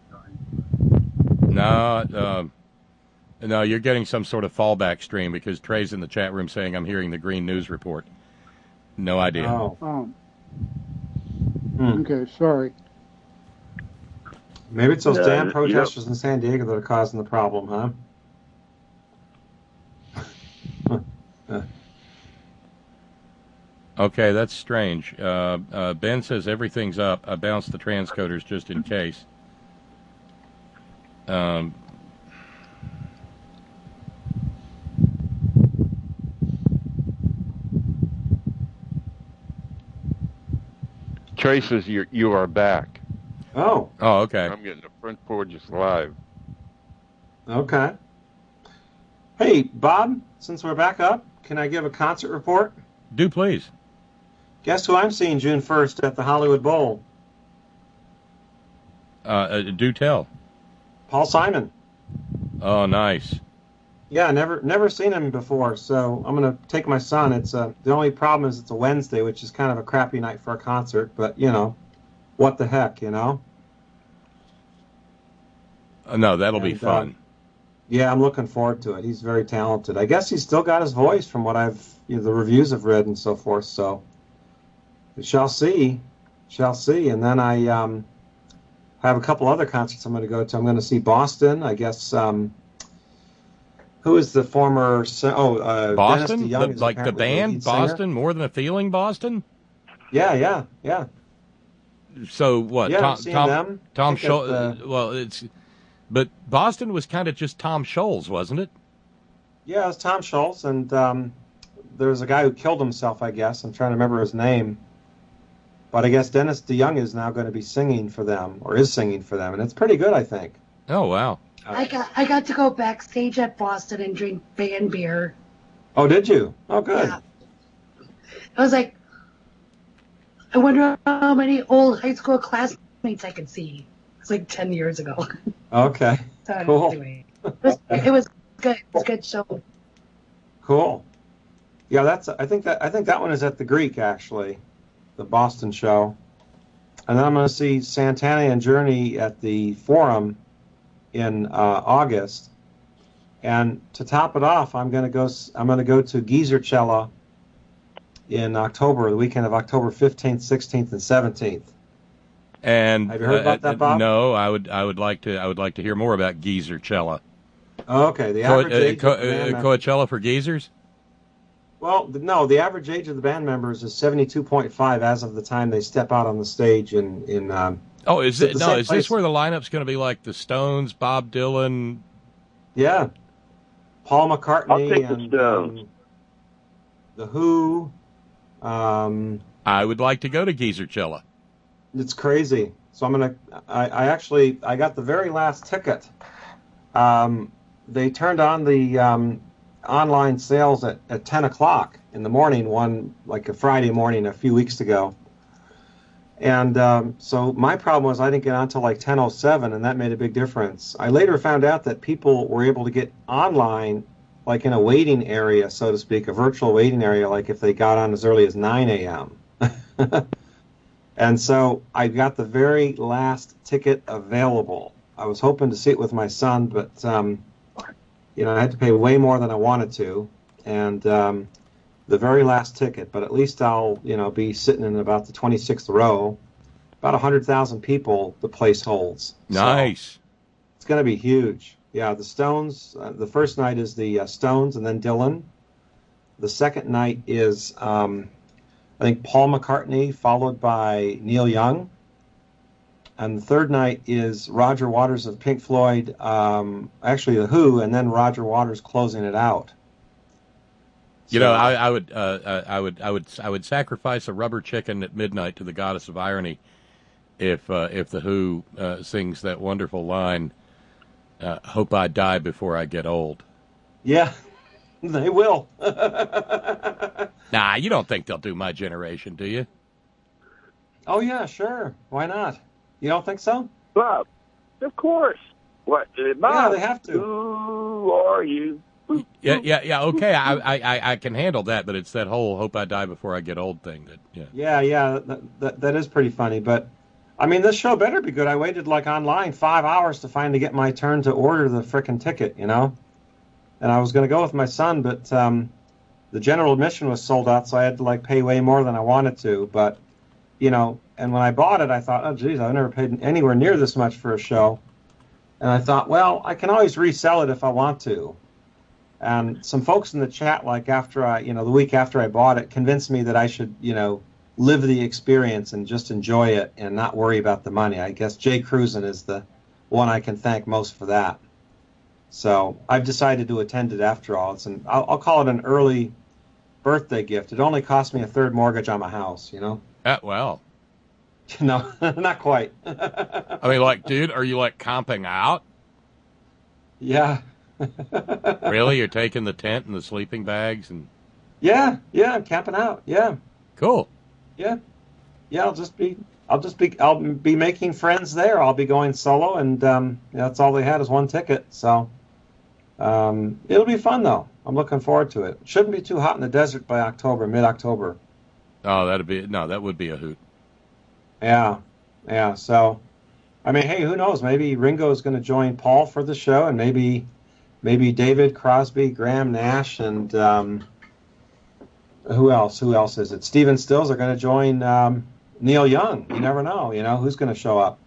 No, um, no, you're getting some sort of fallback stream because Trey's in the chat room saying I'm hearing the Green News Report. No idea. Oh. Oh. Hmm. Okay, sorry. Maybe it's those Yeah, damn you protesters in San Diego that are causing the problem, huh? Uh, Okay, that's strange. Uh, uh, Ben says everything's up. I bounced the transcoders just in case. Um, Trey says you you are back. Oh, oh, okay. I'm getting the front porch is live. okay. Hey, Bob, since we're back up, can I give a concert report? Do please. Guess who I'm seeing June first at the Hollywood Bowl? Uh, uh, do tell. Paul Simon. Oh, nice. Yeah, never never seen him before, so I'm gonna take my son. It's uh, the only problem is it's a Wednesday, which is kind of a crappy night for a concert. But you know, what the heck, you know? Uh, no, that'll be And, fun. uh, yeah, I'm looking forward to it. He's very talented. I guess he's still got his voice from what I've you know, the reviews I've read and so forth. So we shall see, shall see. And then I um, have a couple other concerts I'm going to go to. I'm going to see Boston. I guess. Um, Who is the former? Oh, uh, Boston, Dennis DeYoung The- is like the apparently band lead singer. Boston, More Than a Feeling, Boston. Yeah, yeah, yeah. So what? Yeah, Tom, I've seen Tom, them. Tom I think Scholes. at the- Well, it's, but Boston was kind of just Tom Scholes, wasn't it? Yeah, it was Tom Schultz, and um, there was a guy who killed himself. I guess I'm trying to remember his name, but I guess Dennis DeYoung is now going to be singing for them, or is singing for them, and it's pretty good, I think. Oh wow. I got I got to go backstage at Boston and drink band beer. Oh, did you? Oh, good. Yeah. I was like, I wonder how many old high school classmates I could see. It was like ten years ago. Okay. So Cool. anyway, it was, it was good. It was a good show. Cool. Yeah, that's. I think that I think that one is at the Greek actually, the Boston show, and then I'm going to see Santana and Journey at the Forum in uh, August, and to top it off, I'm going to go. I'm going to go to Geezercella in October, the weekend of October fifteenth, sixteenth, and seventeenth. And Have you heard about uh, that, Bob? No, I would. I would like to. I would like to hear more about Geezercella. Okay, the Co- average uh, age Co- of the band uh, member- Coachella for geezers. Well, th- no, the average age of the band members is seventy-two point five as of the time they step out on the stage in in. Um, Oh, is it's it? the No, same is place- this where the lineup's going to be like the Stones, Bob Dylan? Yeah, Paul McCartney I'll take the and Stones. um, the Who. Um, I would like to go to Geezercella. it's crazy. So I'm gonna. I, I actually I got the very last ticket. Um, they turned on the um, online sales at, at ten o'clock in the morning, one like a Friday morning a few weeks ago. And um, so my problem was I didn't get on until like ten oh seven, and that made a big difference. I later found out that people were able to get online, like in a waiting area, so to speak, a virtual waiting area, like if they got on as early as nine a.m. And so I got the very last ticket available. I was hoping to see it with my son, but um, you know I had to pay way more than I wanted to, and um, the very last ticket. But at least I'll you know be sitting in about the twenty-sixth row. About one hundred thousand people the place holds. So Nice. it's going to be huge. Yeah, the Stones. Uh, the first night is the uh, Stones, and then Dylan. The second night is um, I think Paul McCartney, followed by Neil Young. And the third night is Roger Waters of Pink Floyd, um, actually The Who, and then Roger Waters closing it out. You know, I, I would, uh, I would, I would, I would sacrifice a rubber chicken at midnight to the goddess of irony if, uh, if the Who uh, sings that wonderful line, uh, "Hope I die before I get old." Yeah, they will. Nah, you don't think they'll do My Generation, do you? Oh yeah, sure. Why not? You don't think so? Bob, of course. What? Uh, Bob, Yeah, they have to. Who are you? Yeah, yeah, yeah. Okay, I, I, I- I can handle that, but it's that whole "Hope I die before I get old" thing that, yeah. Yeah, yeah, that, that, that is pretty funny. But, I mean, this show better be good. I waited, like, online five hours to finally get my turn to order the frickin' ticket, you know? And I was going to go with my son, but um, the general admission was sold out, so I had to, like, pay way more than I wanted to. But, you know, and when I bought it, I thought, oh, geez, I've never paid anywhere near this much for a show. And I thought, well, I can always resell it if I want to. And some folks in the chat, like after I, you know, the week after I bought it, convinced me that I should, you know, live the experience and just enjoy it and not worry about the money. I guess Jay Cruzen is the one I can thank most for that. So I've decided to attend it after all. It's an, I'll, I'll call it an early birthday gift. It only cost me a third mortgage on my house, you know? Uh, well. No, not quite. I mean, like, dude, are you, like, comping out? Yeah. Really? You're taking the tent and the sleeping bags and... Yeah, yeah, I'm camping out. Yeah. Cool. Yeah. Yeah, I'll just be I'll just be I'll be making friends there. I'll be going solo, and um that's all they had is one ticket. So um it'll be fun though. I'm looking forward to it. Shouldn't be too hot in the desert by October, mid-October. Oh, that'd be... No, that would be a hoot. Yeah. Yeah, so I mean, hey, who knows? Maybe Ringo is going to join Paul for the show, and maybe maybe David Crosby, Graham Nash, and um, who else? Who else is it? Stephen Stills are going to join um, Neil Young. You never know. You know who's going to show up.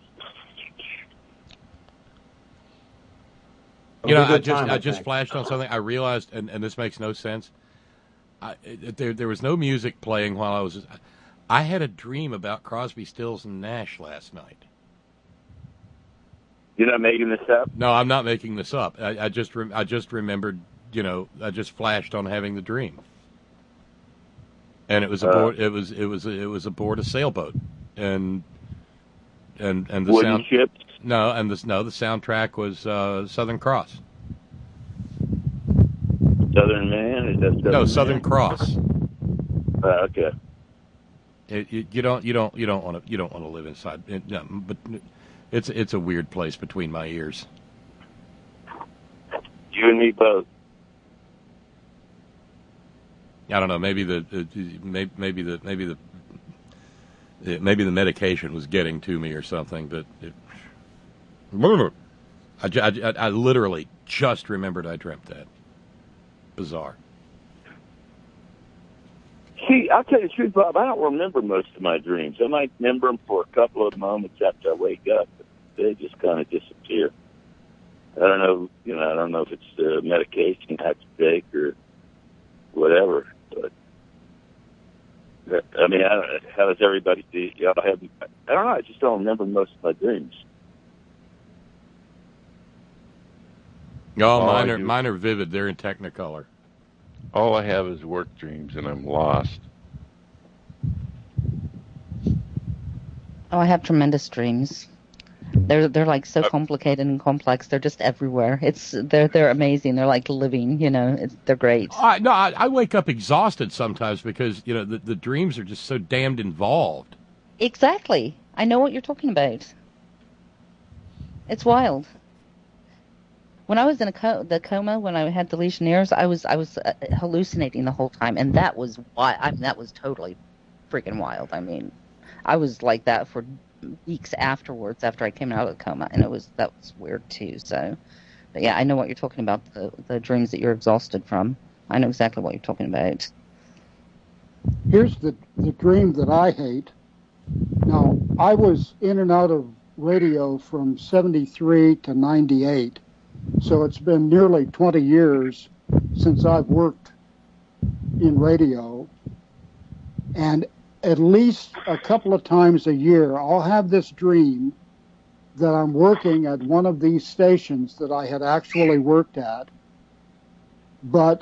You know, I just time, I, I just think. flashed on something. I realized, and, and this makes no sense. I, it, there there was no music playing while I was. I had a dream about Crosby, Stills, and Nash last night. You're not making this up? No, I'm not making this up. I, I just re- I just remembered, you know, I just flashed on having the dream, and it was aboard. Uh, it was it was it was aboard a sailboat, and and and the wooden sound. ships? No, and the no, the soundtrack was uh, Southern Cross. Southern Man? Is that Southern no, Southern Man? Cross. Uh, okay. It, it, you don't you don't you don't want to you don't want to live inside. It, no, but. It's it's a weird place between my ears. You and me both. I don't know. Maybe the, the maybe, maybe the maybe the maybe the medication was getting to me or something. But it, I, I, I literally just remembered I dreamt that. Bizarre. See, I'll tell you the truth, Bob. I don't remember most of my dreams. I might remember them for a couple of moments after I wake up, but they just kind of disappear. I don't know, you know, I don't know if it's the medication I have to take or whatever. But I mean, I don't, how does everybody do? Y'all have? I don't know. I just don't remember most of my dreams. Oh, mine are mine are vivid. They're in Technicolor. All I have is work dreams, and I'm lost. Oh, I have tremendous dreams. They're they're like so complicated and complex. They're just everywhere. It's they're they're amazing. They're like living. You know, it's, they're great. I, no, I, I wake up exhausted sometimes because you know the, the dreams are just so damned involved. Exactly. I know what you're talking about. It's wild. When I was in a co- the coma, when I had the Legionnaires, I was I was uh, hallucinating the whole time, and that was why I mean, that was totally freaking wild. I mean, I was like that for weeks afterwards, after I came out of the coma, and it was that was weird too. So, but yeah, I know what you're talking about. The the dreams that you're exhausted from. I know exactly what you're talking about. Here's the the dream that I hate. Now, I was in and out of radio from seventy-three to ninety-eight. So it's been nearly twenty years since I've worked in radio. And at least a couple of times a year, I'll have this dream that I'm working at one of these stations that I had actually worked at. But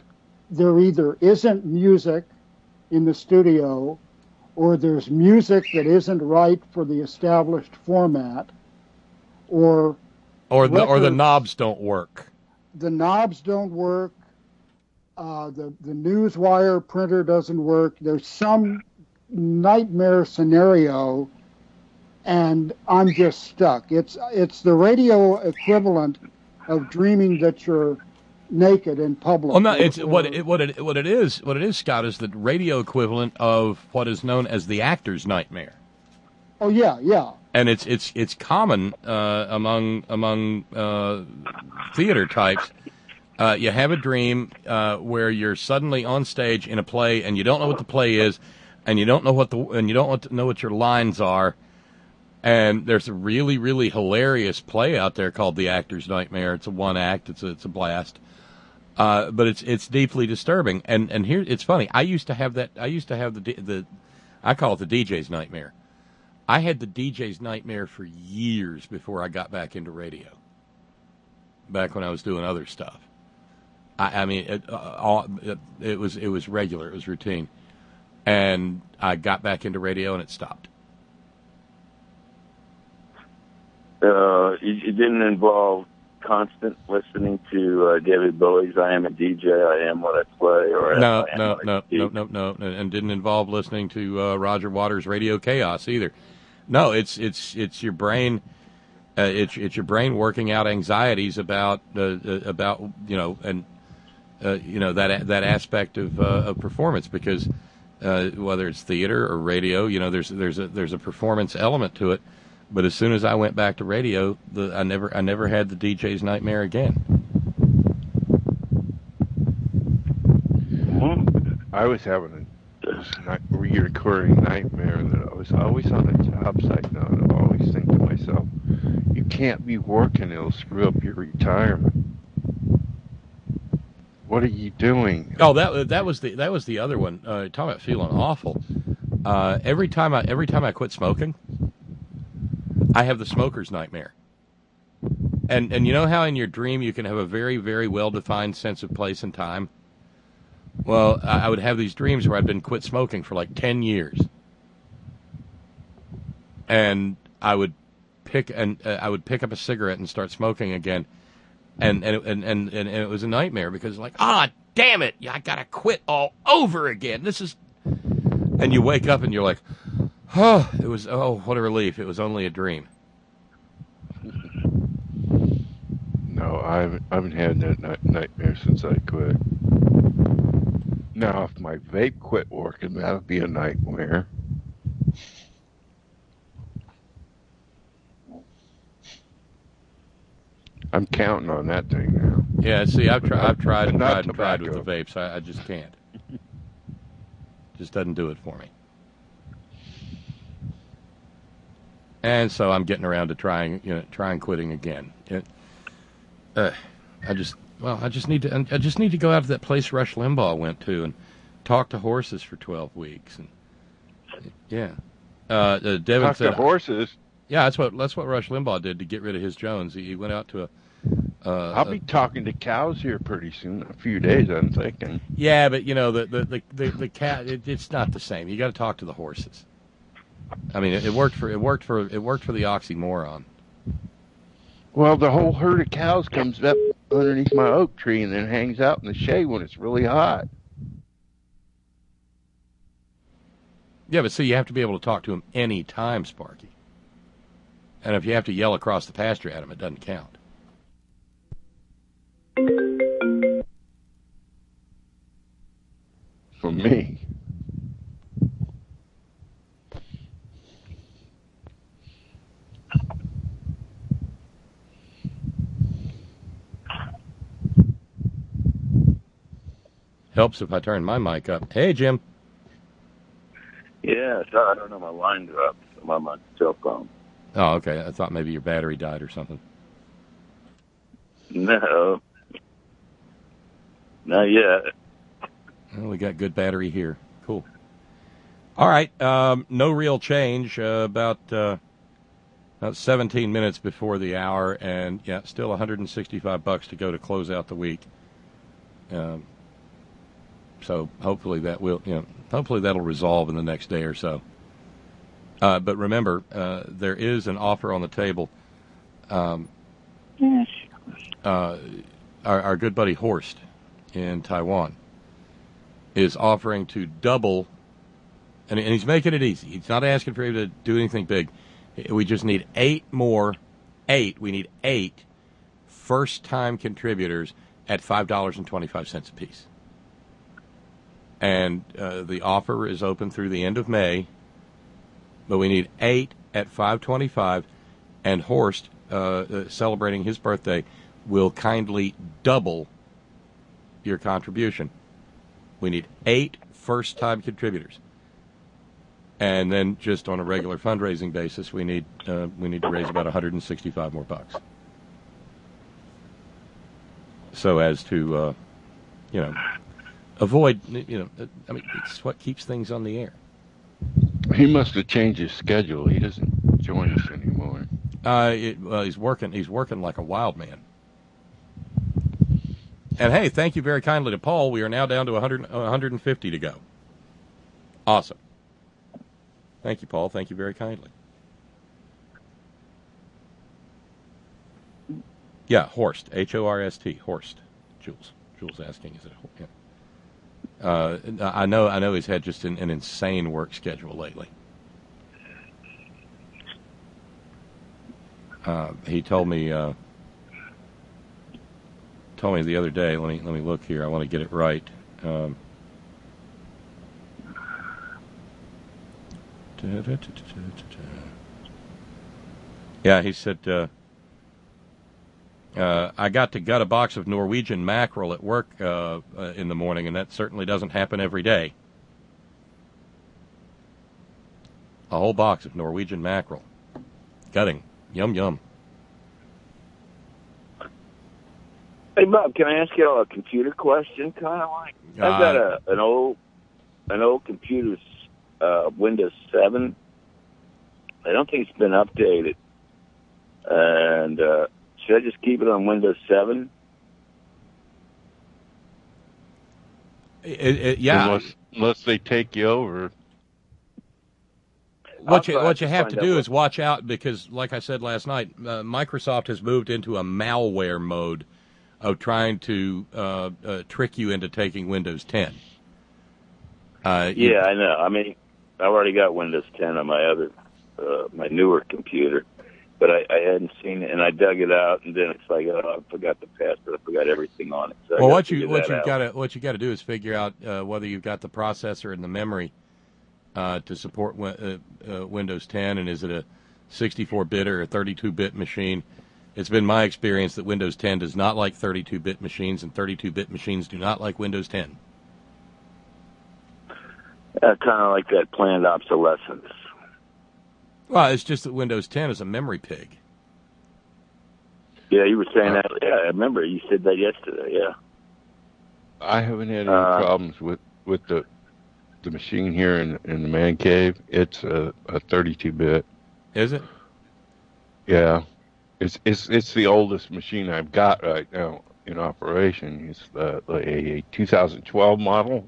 there either isn't music in the studio, or there's music that isn't right for the established format, or or the, or the records- knobs don't work. the knobs don't work, uh, the, the newswire printer doesn't work. There's some nightmare scenario, and I'm just stuck. It's it's the radio equivalent of dreaming that you're naked in public. Well, no, it's Or- what it, what it what it is. What it is, Scott, is the radio equivalent of what is known as the actor's nightmare. Oh yeah, yeah. And it's it's it's common uh, among among uh, theater types. Uh, you have a dream uh, where you're suddenly on stage in a play, and you don't know what the play is, and you don't know what the and you don't want to know what your lines are. And there's a really really hilarious play out there called The Actor's Nightmare. It's a one act. It's a, it's a blast. Uh, but it's it's deeply disturbing. And and here it's funny. I used to have that. I used to have the the I call it the D J's nightmare. I had the D J's nightmare for years before I got back into radio. Back when I was doing other stuff, I, I mean, it, uh, all, it, it was it was regular, it was routine, and I got back into radio and it stopped. Uh, it, it didn't involve constant listening to uh, David Bowie's "I Am a D J, I Am What I Play," or No, I Am no, What I no, Do. no, no, no, and didn't involve listening to uh, Roger Waters' Radio Chaos either. No, it's it's it's your brain. Uh, it's it's your brain working out anxieties about uh, uh, about you know and uh, you know that that aspect of uh, of performance, because uh, whether it's theater or radio, you know there's there's a there's a performance element to it. But as soon as I went back to radio, the, I never I never had the D J's nightmare again. I was having a night, recurring nightmare that I was always on a job site now, and I always think to myself, you can't be working, it'll screw up your retirement. What are you doing? Oh, that that was the that was the other one. Uh, talking about feeling awful. Uh, every time I every time I quit smoking, I have the smoker's nightmare. And and you know how in your dream you can have a very, very well-defined sense of place and time? Well, I, I would have these dreams where I'd been quit smoking for like ten years. And I would pick and uh, I would pick up a cigarette and start smoking again. And and, and, and, and it was a nightmare because like, ah, damn it, I got to quit all over again. This is... And you wake up and you're like, oh, it was, oh, what a relief. It was only a dream. No, I haven't, I haven't had that night, nightmare since I quit. Now, if my vape quit working, that would be a nightmare. I'm counting on that thing now. Yeah, see, I've, tried, I've tried and Not tried and tried with tobacco. the vapes. I, I just can't. Just doesn't do it for me. And so I'm getting around to trying, you know, trying quitting again. It, uh, I just, well, I just need to, I just need to go out to that place Rush Limbaugh went to and talk to horses for twelve weeks. And yeah, uh, uh, Devin Talk said to horses. Yeah, that's what that's what Rush Limbaugh did to get rid of his Jones. He, he went out to a. Uh, I'll be talking to cows here pretty soon. A few days, I'm thinking. Yeah, but you know the the the the, the cat. It, it's not the same. You got to talk to the horses. I mean, it, it worked for it worked for it worked for the oxymoron. Well, the whole herd of cows comes up underneath my oak tree and then hangs out in the shade when it's really hot. Yeah, but see, you have to be able to talk to him any time, Sparky. And if you have to yell across the pasture at him, it doesn't count. For me. Helps if I turn my mic up. Hey, Jim. Yeah, sorry, I don't know, my line dropped. I'm on my cell phone. Oh, okay. I thought maybe your battery died or something. No. Not yet. Well, we got good battery here. Cool. All right. Um, no real change. Uh, about uh, about seventeen minutes before the hour, and yeah, still one hundred sixty-five bucks to go to close out the week. Um, So hopefully that will, you know, hopefully that'll resolve in the next day or so. Uh, but remember, uh, there is an offer on the table. Um, Yes. uh, our, our good buddy Horst in Taiwan is offering to double, and, and he's making it easy. He's not asking for you to do anything big. We just need eight more, eight, we need eight first-time contributors at five dollars and twenty-five cents a piece. And uh, the offer is open through the end of May, but we need eight at five twenty-five, and Horst, uh, uh, celebrating his birthday, will kindly double your contribution. We need eight first-time contributors, and then just on a regular fundraising basis, we need uh, we need to raise about one hundred sixty-five more bucks, so as to uh, you know avoid you know I mean it's what keeps things on the air. He must have changed his schedule. He doesn't join us anymore. Uh, it, well, he's working. He's working like a wild man. And hey, thank you very kindly to Paul. We are now down to one hundred, one hundred fifty to go. Awesome. Thank you, Paul. Thank you very kindly. Yeah, Horst. H O R S T. Horst. Jules. Jules asking, is it? Yeah. Uh, I know. I know he's had just an, an insane work schedule lately. Uh, he told me. Uh, told me the other day. Let me let me look here. I want to get it right. Um, yeah, he said. Uh, Uh, I got to gut a box of Norwegian mackerel at work uh, uh, in the morning, and that certainly doesn't happen every day. A whole box of Norwegian mackerel. Gutting. Yum, yum. Hey, Bob, can I ask you a computer question? Kind of like, I've got a, an old an old computer, uh, Windows seven. I don't think it's been updated. And... Uh, Should I just keep it on Windows seven? It, it, yeah. Unless, unless they take you over. What you what you have to do is watch out because, like I said last night, uh, Microsoft has moved into a malware mode of trying to uh, uh, trick you into taking Windows ten. Uh, yeah, you, I know. I mean, I've already got Windows ten on my other, uh, my newer computer. But I, I hadn't seen it, and I dug it out, and then it's like, oh, I forgot the password. I forgot everything on it. So well, what you what you've got to what you got to do is figure out uh, whether you've got the processor and the memory uh, to support uh, uh, Windows ten, and is it a sixty-four bit or a thirty-two bit machine? It's been my experience that Windows ten does not like thirty-two bit machines, and thirty-two bit machines do not like Windows ten. Uh, kind of like that planned obsolescence. Well, it's just that Windows ten is a memory pig. Yeah, you were saying that. Yeah, I remember you said that yesterday. Yeah. I haven't had any uh, problems with, with the the machine here in in the man cave. It's a, a thirty-two bit. Is it? Yeah, it's it's it's the oldest machine I've got right now in operation. It's uh, a two thousand twelve model.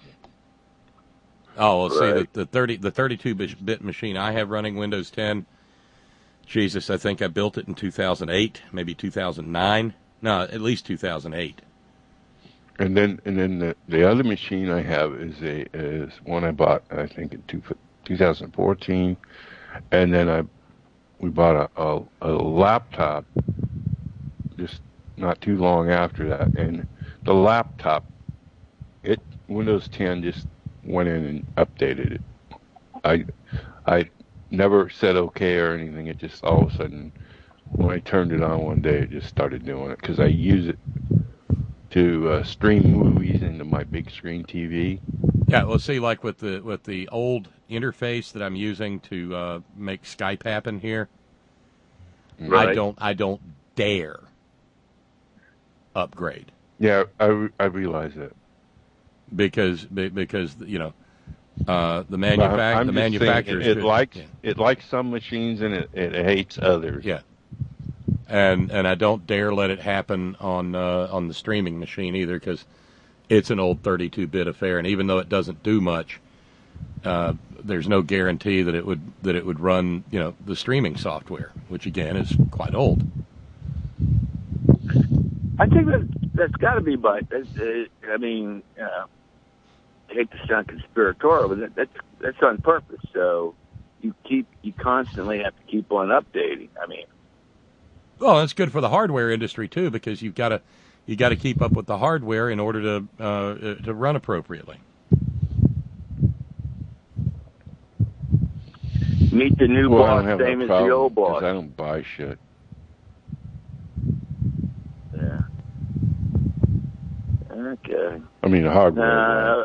Oh, well, right. see, the, the thirty the thirty-two bit machine I have running Windows ten, Jesus, I think I built it in two thousand eight, maybe two thousand nine. No, at least two thousand eight. And then and then the, the other machine I have is a is one I bought, I think, in two, twenty fourteen. And then I we bought a, a, a laptop just not too long after that. And the laptop, it Windows ten just went in and updated it. I I never said okay or anything. It just all of a sudden, when I turned it on one day, it just started doing it because I use it to uh, stream movies into my big screen T V. Yeah, well, see, like with the with the old interface that I'm using to uh, make Skype happen here, right. I don't I don't dare upgrade. Yeah, I, I realize that. Because because you know uh, the manufac- the manufacturers it, it could, likes yeah. it likes some machines and it, it hates others. Yeah, and and I don't dare let it happen on uh, on the streaming machine either because it's an old thirty-two bit affair, and even though it doesn't do much, uh, there's no guarantee that it would that it would run, you know, the streaming software, which again is quite old. I think that that's got to be by. I mean, uh, I hate to sound conspiratorial, but that's that's on purpose. So you keep you constantly have to keep on updating. I mean, well, it's good for the hardware industry too, because you've got to you got to keep up with the hardware in order to uh, to run appropriately. Meet the new well, boss, I don't have same no as problem, the old boss. 'cause I don't buy shit. Yeah. Okay. I mean, the hardware. Uh,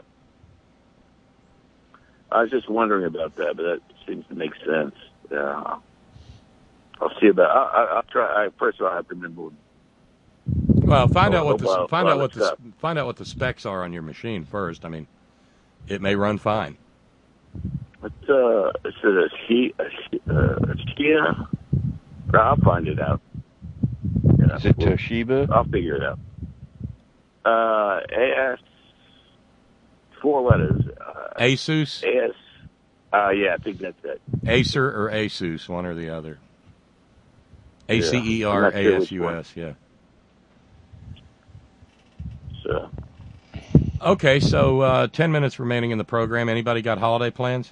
I was just wondering about that, but that seems to make sense. Uh, I'll see about. I, I, I'll try. I, first of all, I have to remember. Well, find Oh, out what the well, find well, out what the stuff. find out what the specs are on your machine first. I mean, it may run fine. What's uh? Is it a she? A she? Uh, a Shia? I'll find it out. You know, Is it we'll- Toshiba? I'll figure it out. Uh, A S. Four letters. Uh, Asus, A S. Uh, yeah, I think that's it. Acer, or Asus, one or the other. A C E I'm R not sure A which S U S, yeah. So. Okay, so uh, ten minutes remaining in the program. Anybody got holiday plans?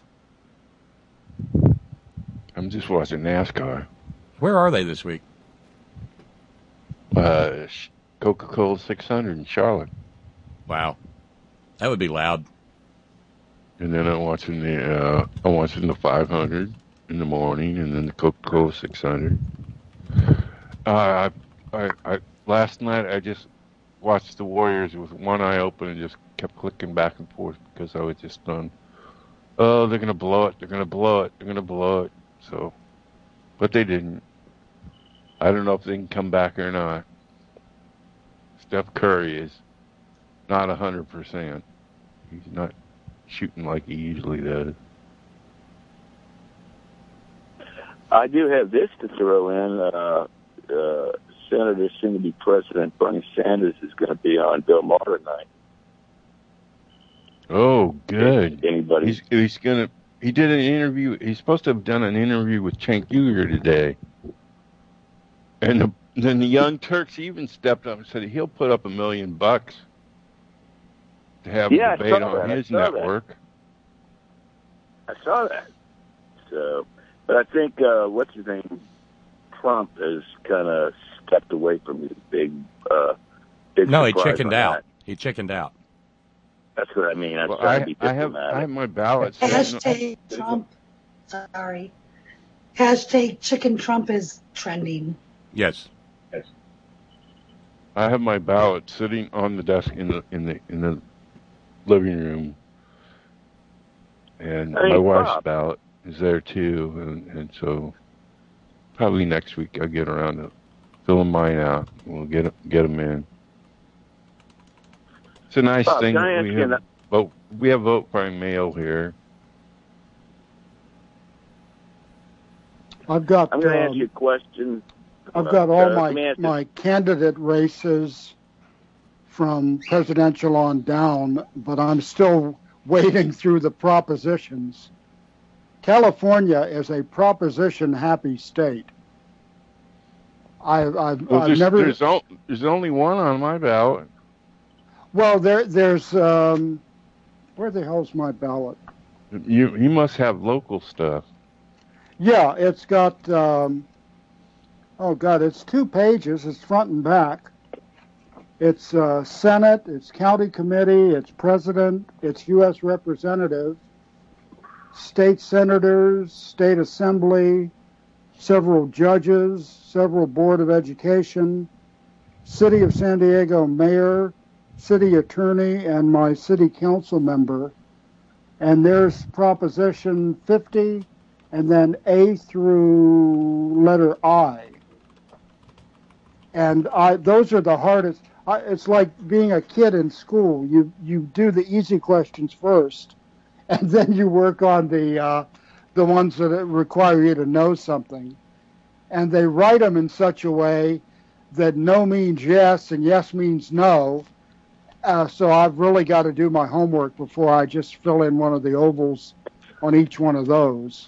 I'm just watching NASCAR. Where are they this week? Uh, Coca-Cola six hundred in Charlotte. Wow, that would be loud. And then I'm watching the uh, I'm watching the five hundred in the morning, and then the Coca-Cola six hundred. Uh, I, I, I last night I just watched the Warriors with one eye open and just kept clicking back and forth because I was just done. Oh, they're gonna blow it! They're gonna blow it! They're gonna blow it! So, but they didn't. I don't know if they can come back or not. Steph Curry is not a hundred percent. He's not shooting like he usually does. I do have this to throw in. Uh, uh, Senator, soon to be President Bernie Sanders is going to be on Bill Maher tonight. Oh, good. Anybody? He's he's gonna. He did an interview. He's supposed to have done an interview with Cenk Uygur today, and the, then the Young Turks even stepped up and said he'll put up a million bucks to have Yeah, I a debate saw on that. I his saw that. network. I saw that. So, but I think uh, what's his name, Trump, has kind of stepped away from his big, uh, big. No, he surprise chickened on out. that. He chickened out. That's what I mean. I'm Well, trying I, to be I have diplomatic. I have my ballot. sitting- Hashtag Trump. Sorry. Hashtag Chicken Trump is trending. Yes. I have my ballot sitting on the desk in the in the in the living room, and Hey, my wife's Bob. ballot is there too, and, and so probably next week I'll get around to filling mine out. We'll get get them in. It's a nice Bob, thing. can I ask We you have that- vote. We have vote by mail here. I've got I'm going to um, ask you a question. I've got all Uh, let my me ask you- my candidate races from presidential on down, but I'm still wading through the propositions. California is a proposition happy state. I, I've, Well, I've there's, never. there's, o- there's only one on my ballot. Well, there there's um, where the hell's my ballot? You you must have local stuff. Yeah, it's got. Um, oh God, it's two pages. It's front and back. It's uh, Senate, it's county committee, it's president, it's U S representative, state senators, state assembly, several judges, several board of education, city of San Diego mayor, city attorney, and my city council member. And there's proposition fifty, and then A through letter I. And I, those are the hardest. I, it's like being a kid in school. You you do the easy questions first, and then you work on the uh, the ones that require you to know something. And they write them in such a way that no means yes and yes means no, Uh, so I've really got to do my homework before I just fill in one of the ovals on each one of those.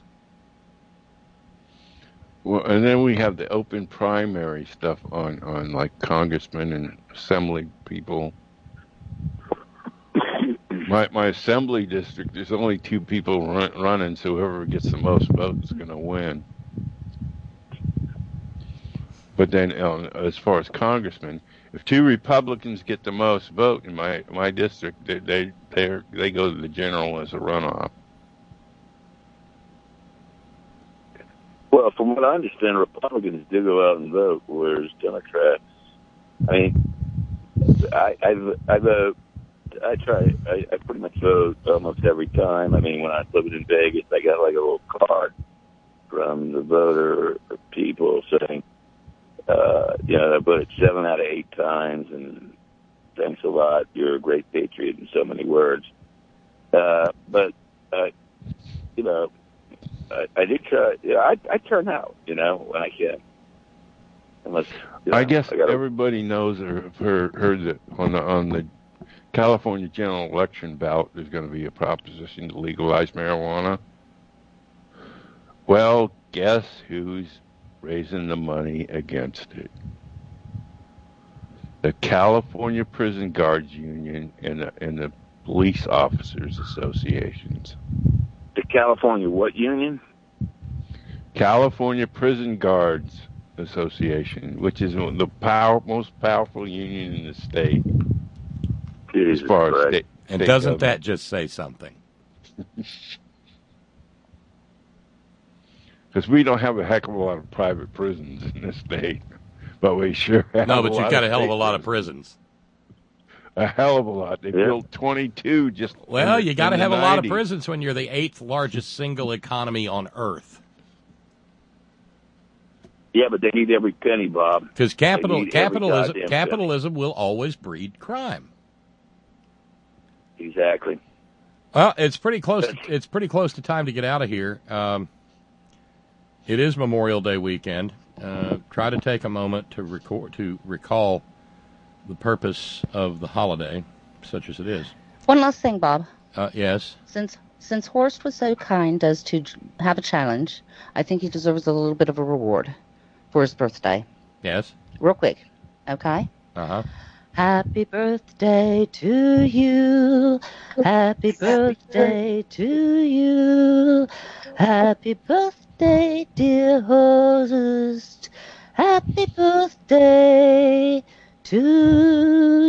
Well, and then we have the open primary stuff on, on like congressmen and assembly people. My my assembly district, there's only two people run, running, so whoever gets the most votes is going to win. But then, uh, as far as congressmen, if two Republicans get the most vote in my my district, they they they they go to the general as a runoff. Well, from what I understand, Republicans do go out and vote, whereas Democrats. I mean, I I, I vote. I try. I, I pretty much vote almost every time. I mean, when I lived in Vegas, I got like a little card from the voter people saying, uh, you know, I voted seven out of eight times, and thanks a lot. You're a great patriot in so many words. Uh, but uh, you know, I, I do try. Yeah, I, I turn out, you know, when I can. Unless you know, I guess I gotta, everybody knows or heard, heard that on the on the California general election ballot, there's going to be a proposition to legalize marijuana. Well, guess who's raising the money against it? The California Prison Guards Union and the, and the Police Officers Associations. the California what union? California Prison Guards Association, which is the power, most powerful union in the state. Jesus as far Christ. as state, And state doesn't government. that just say something? Because we don't have a heck of a lot of private prisons in this state, but we sure have No, a but you've lot got of a hell of a state lot of prisons. A hell of a lot. They Yeah. built twenty-two just. Well, in the- you got to in the have a lot of nineties. prisons when you're the eighth largest single economy on Earth. Yeah, but they need every penny, Bob. Because capital, They need every capitalism, goddamn capitalism will always breed crime. penny. Exactly. Well, it's pretty close. To, it's pretty close to time to get out of here. Um, it is Memorial Day weekend. Uh, try to take a moment to record to recall the purpose of the holiday, such as it is. One last thing, Bob. Uh, yes. Since since Horst was so kind as to j- have a challenge, I think he deserves a little bit of a reward for his birthday. Yes. Real quick, okay? Uh huh. Happy birthday to you. Happy birthday to you. Happy birthday, dear Horst. Happy birthday to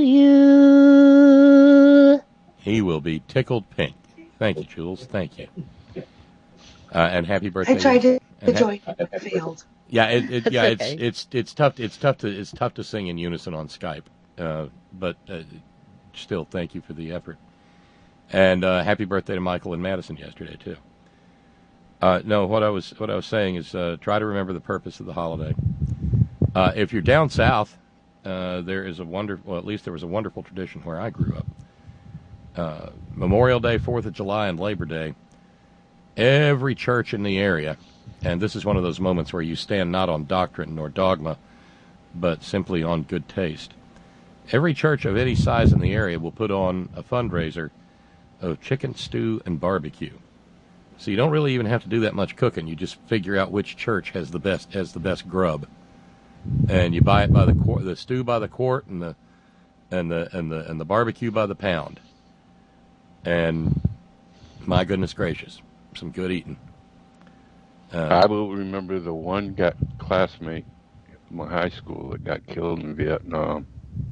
you. He will be tickled pink. Thank you, Jules. Thank you. Uh, and happy birthday. I tried to and ha- join, but failed. Yeah, it, it, yeah, It's it's okay. it's it's tough. It's tough to it's tough to sing in unison on Skype. Uh, but uh, still, thank you for the effort. And uh, happy birthday to Michael and Madison yesterday too. Uh, no, what I was what I was saying is uh, try to remember the purpose of the holiday. Uh, if you're down south, uh, there is a wonderful. Well, at least there was a wonderful tradition where I grew up. Uh, Memorial Day, Fourth of July, and Labor Day. Every church in the area, and this is one of those moments where you stand not on doctrine nor dogma, but simply on good taste. Every church of any size in the area will put on a fundraiser of chicken stew and barbecue. So you don't really even have to do that much cooking. You just figure out which church has the best has the best grub, and you buy it by the quart, the stew by the quart, and the and the and the and the barbecue by the pound. And my goodness gracious, some good eating. Uh, I will remember the one got classmate in my high school that got killed in Vietnam.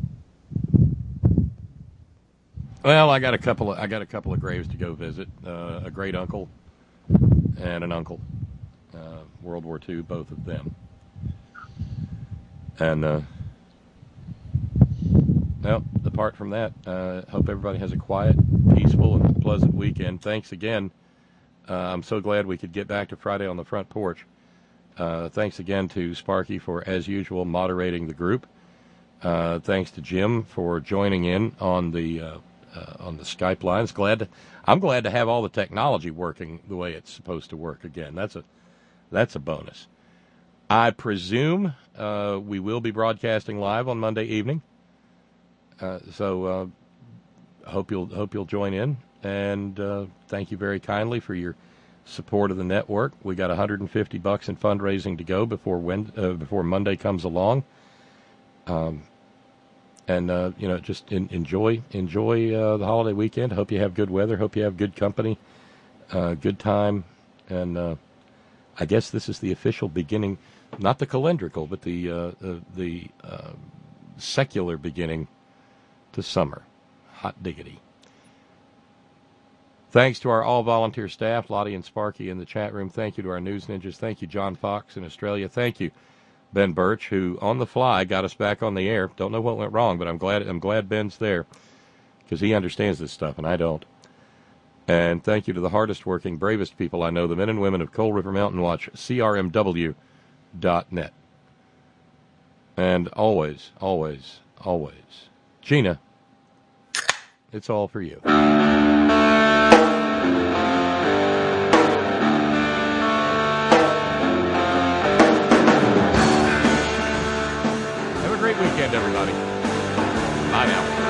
Well, I got a couple of I got a couple of graves to go visit. Uh, a great uncle and an uncle, uh, World War Two, both of them. And uh, well, apart from that, uh, hope everybody has a quiet, peaceful, and pleasant weekend. Thanks again. Uh, I'm so glad we could get back to Friday on the Front Porch. Uh, thanks again to Sparky for, as usual, moderating the group. Uh, thanks to Jim for joining in on the uh, uh, on the Skype lines. Glad to, I'm glad to have all the technology working the way it's supposed to work again. That's a that's a bonus. I presume uh, we will be broadcasting live on Monday evening. Uh, so uh, hope you'll hope you'll join in, and uh, thank you very kindly for your support of the network. We got one hundred fifty bucks in fundraising to go before when uh, before Monday comes along. Um, and uh, you know, just in, enjoy enjoy uh, the holiday weekend. Hope you have good weather. Hope you have good company, uh, good time, and uh, I guess this is the official beginning, not the calendrical, but the uh, uh, the uh, secular beginning to summer. Hot diggity. Thanks to our all-volunteer staff, Lottie and Sparky in the chat room. Thank you to our news ninjas. Thank you, John Fox in Australia. Thank you, Ben Birch, who on the fly got us back on the air. Don't know what went wrong, but I'm glad I'm glad Ben's there because he understands this stuff and I don't. And thank you to the hardest working, bravest people I know, the men and women of Coal River Mountain Watch, C R M W dot net. And always, always, always, Gina, it's all for you. Have a great weekend, everybody. Bye now.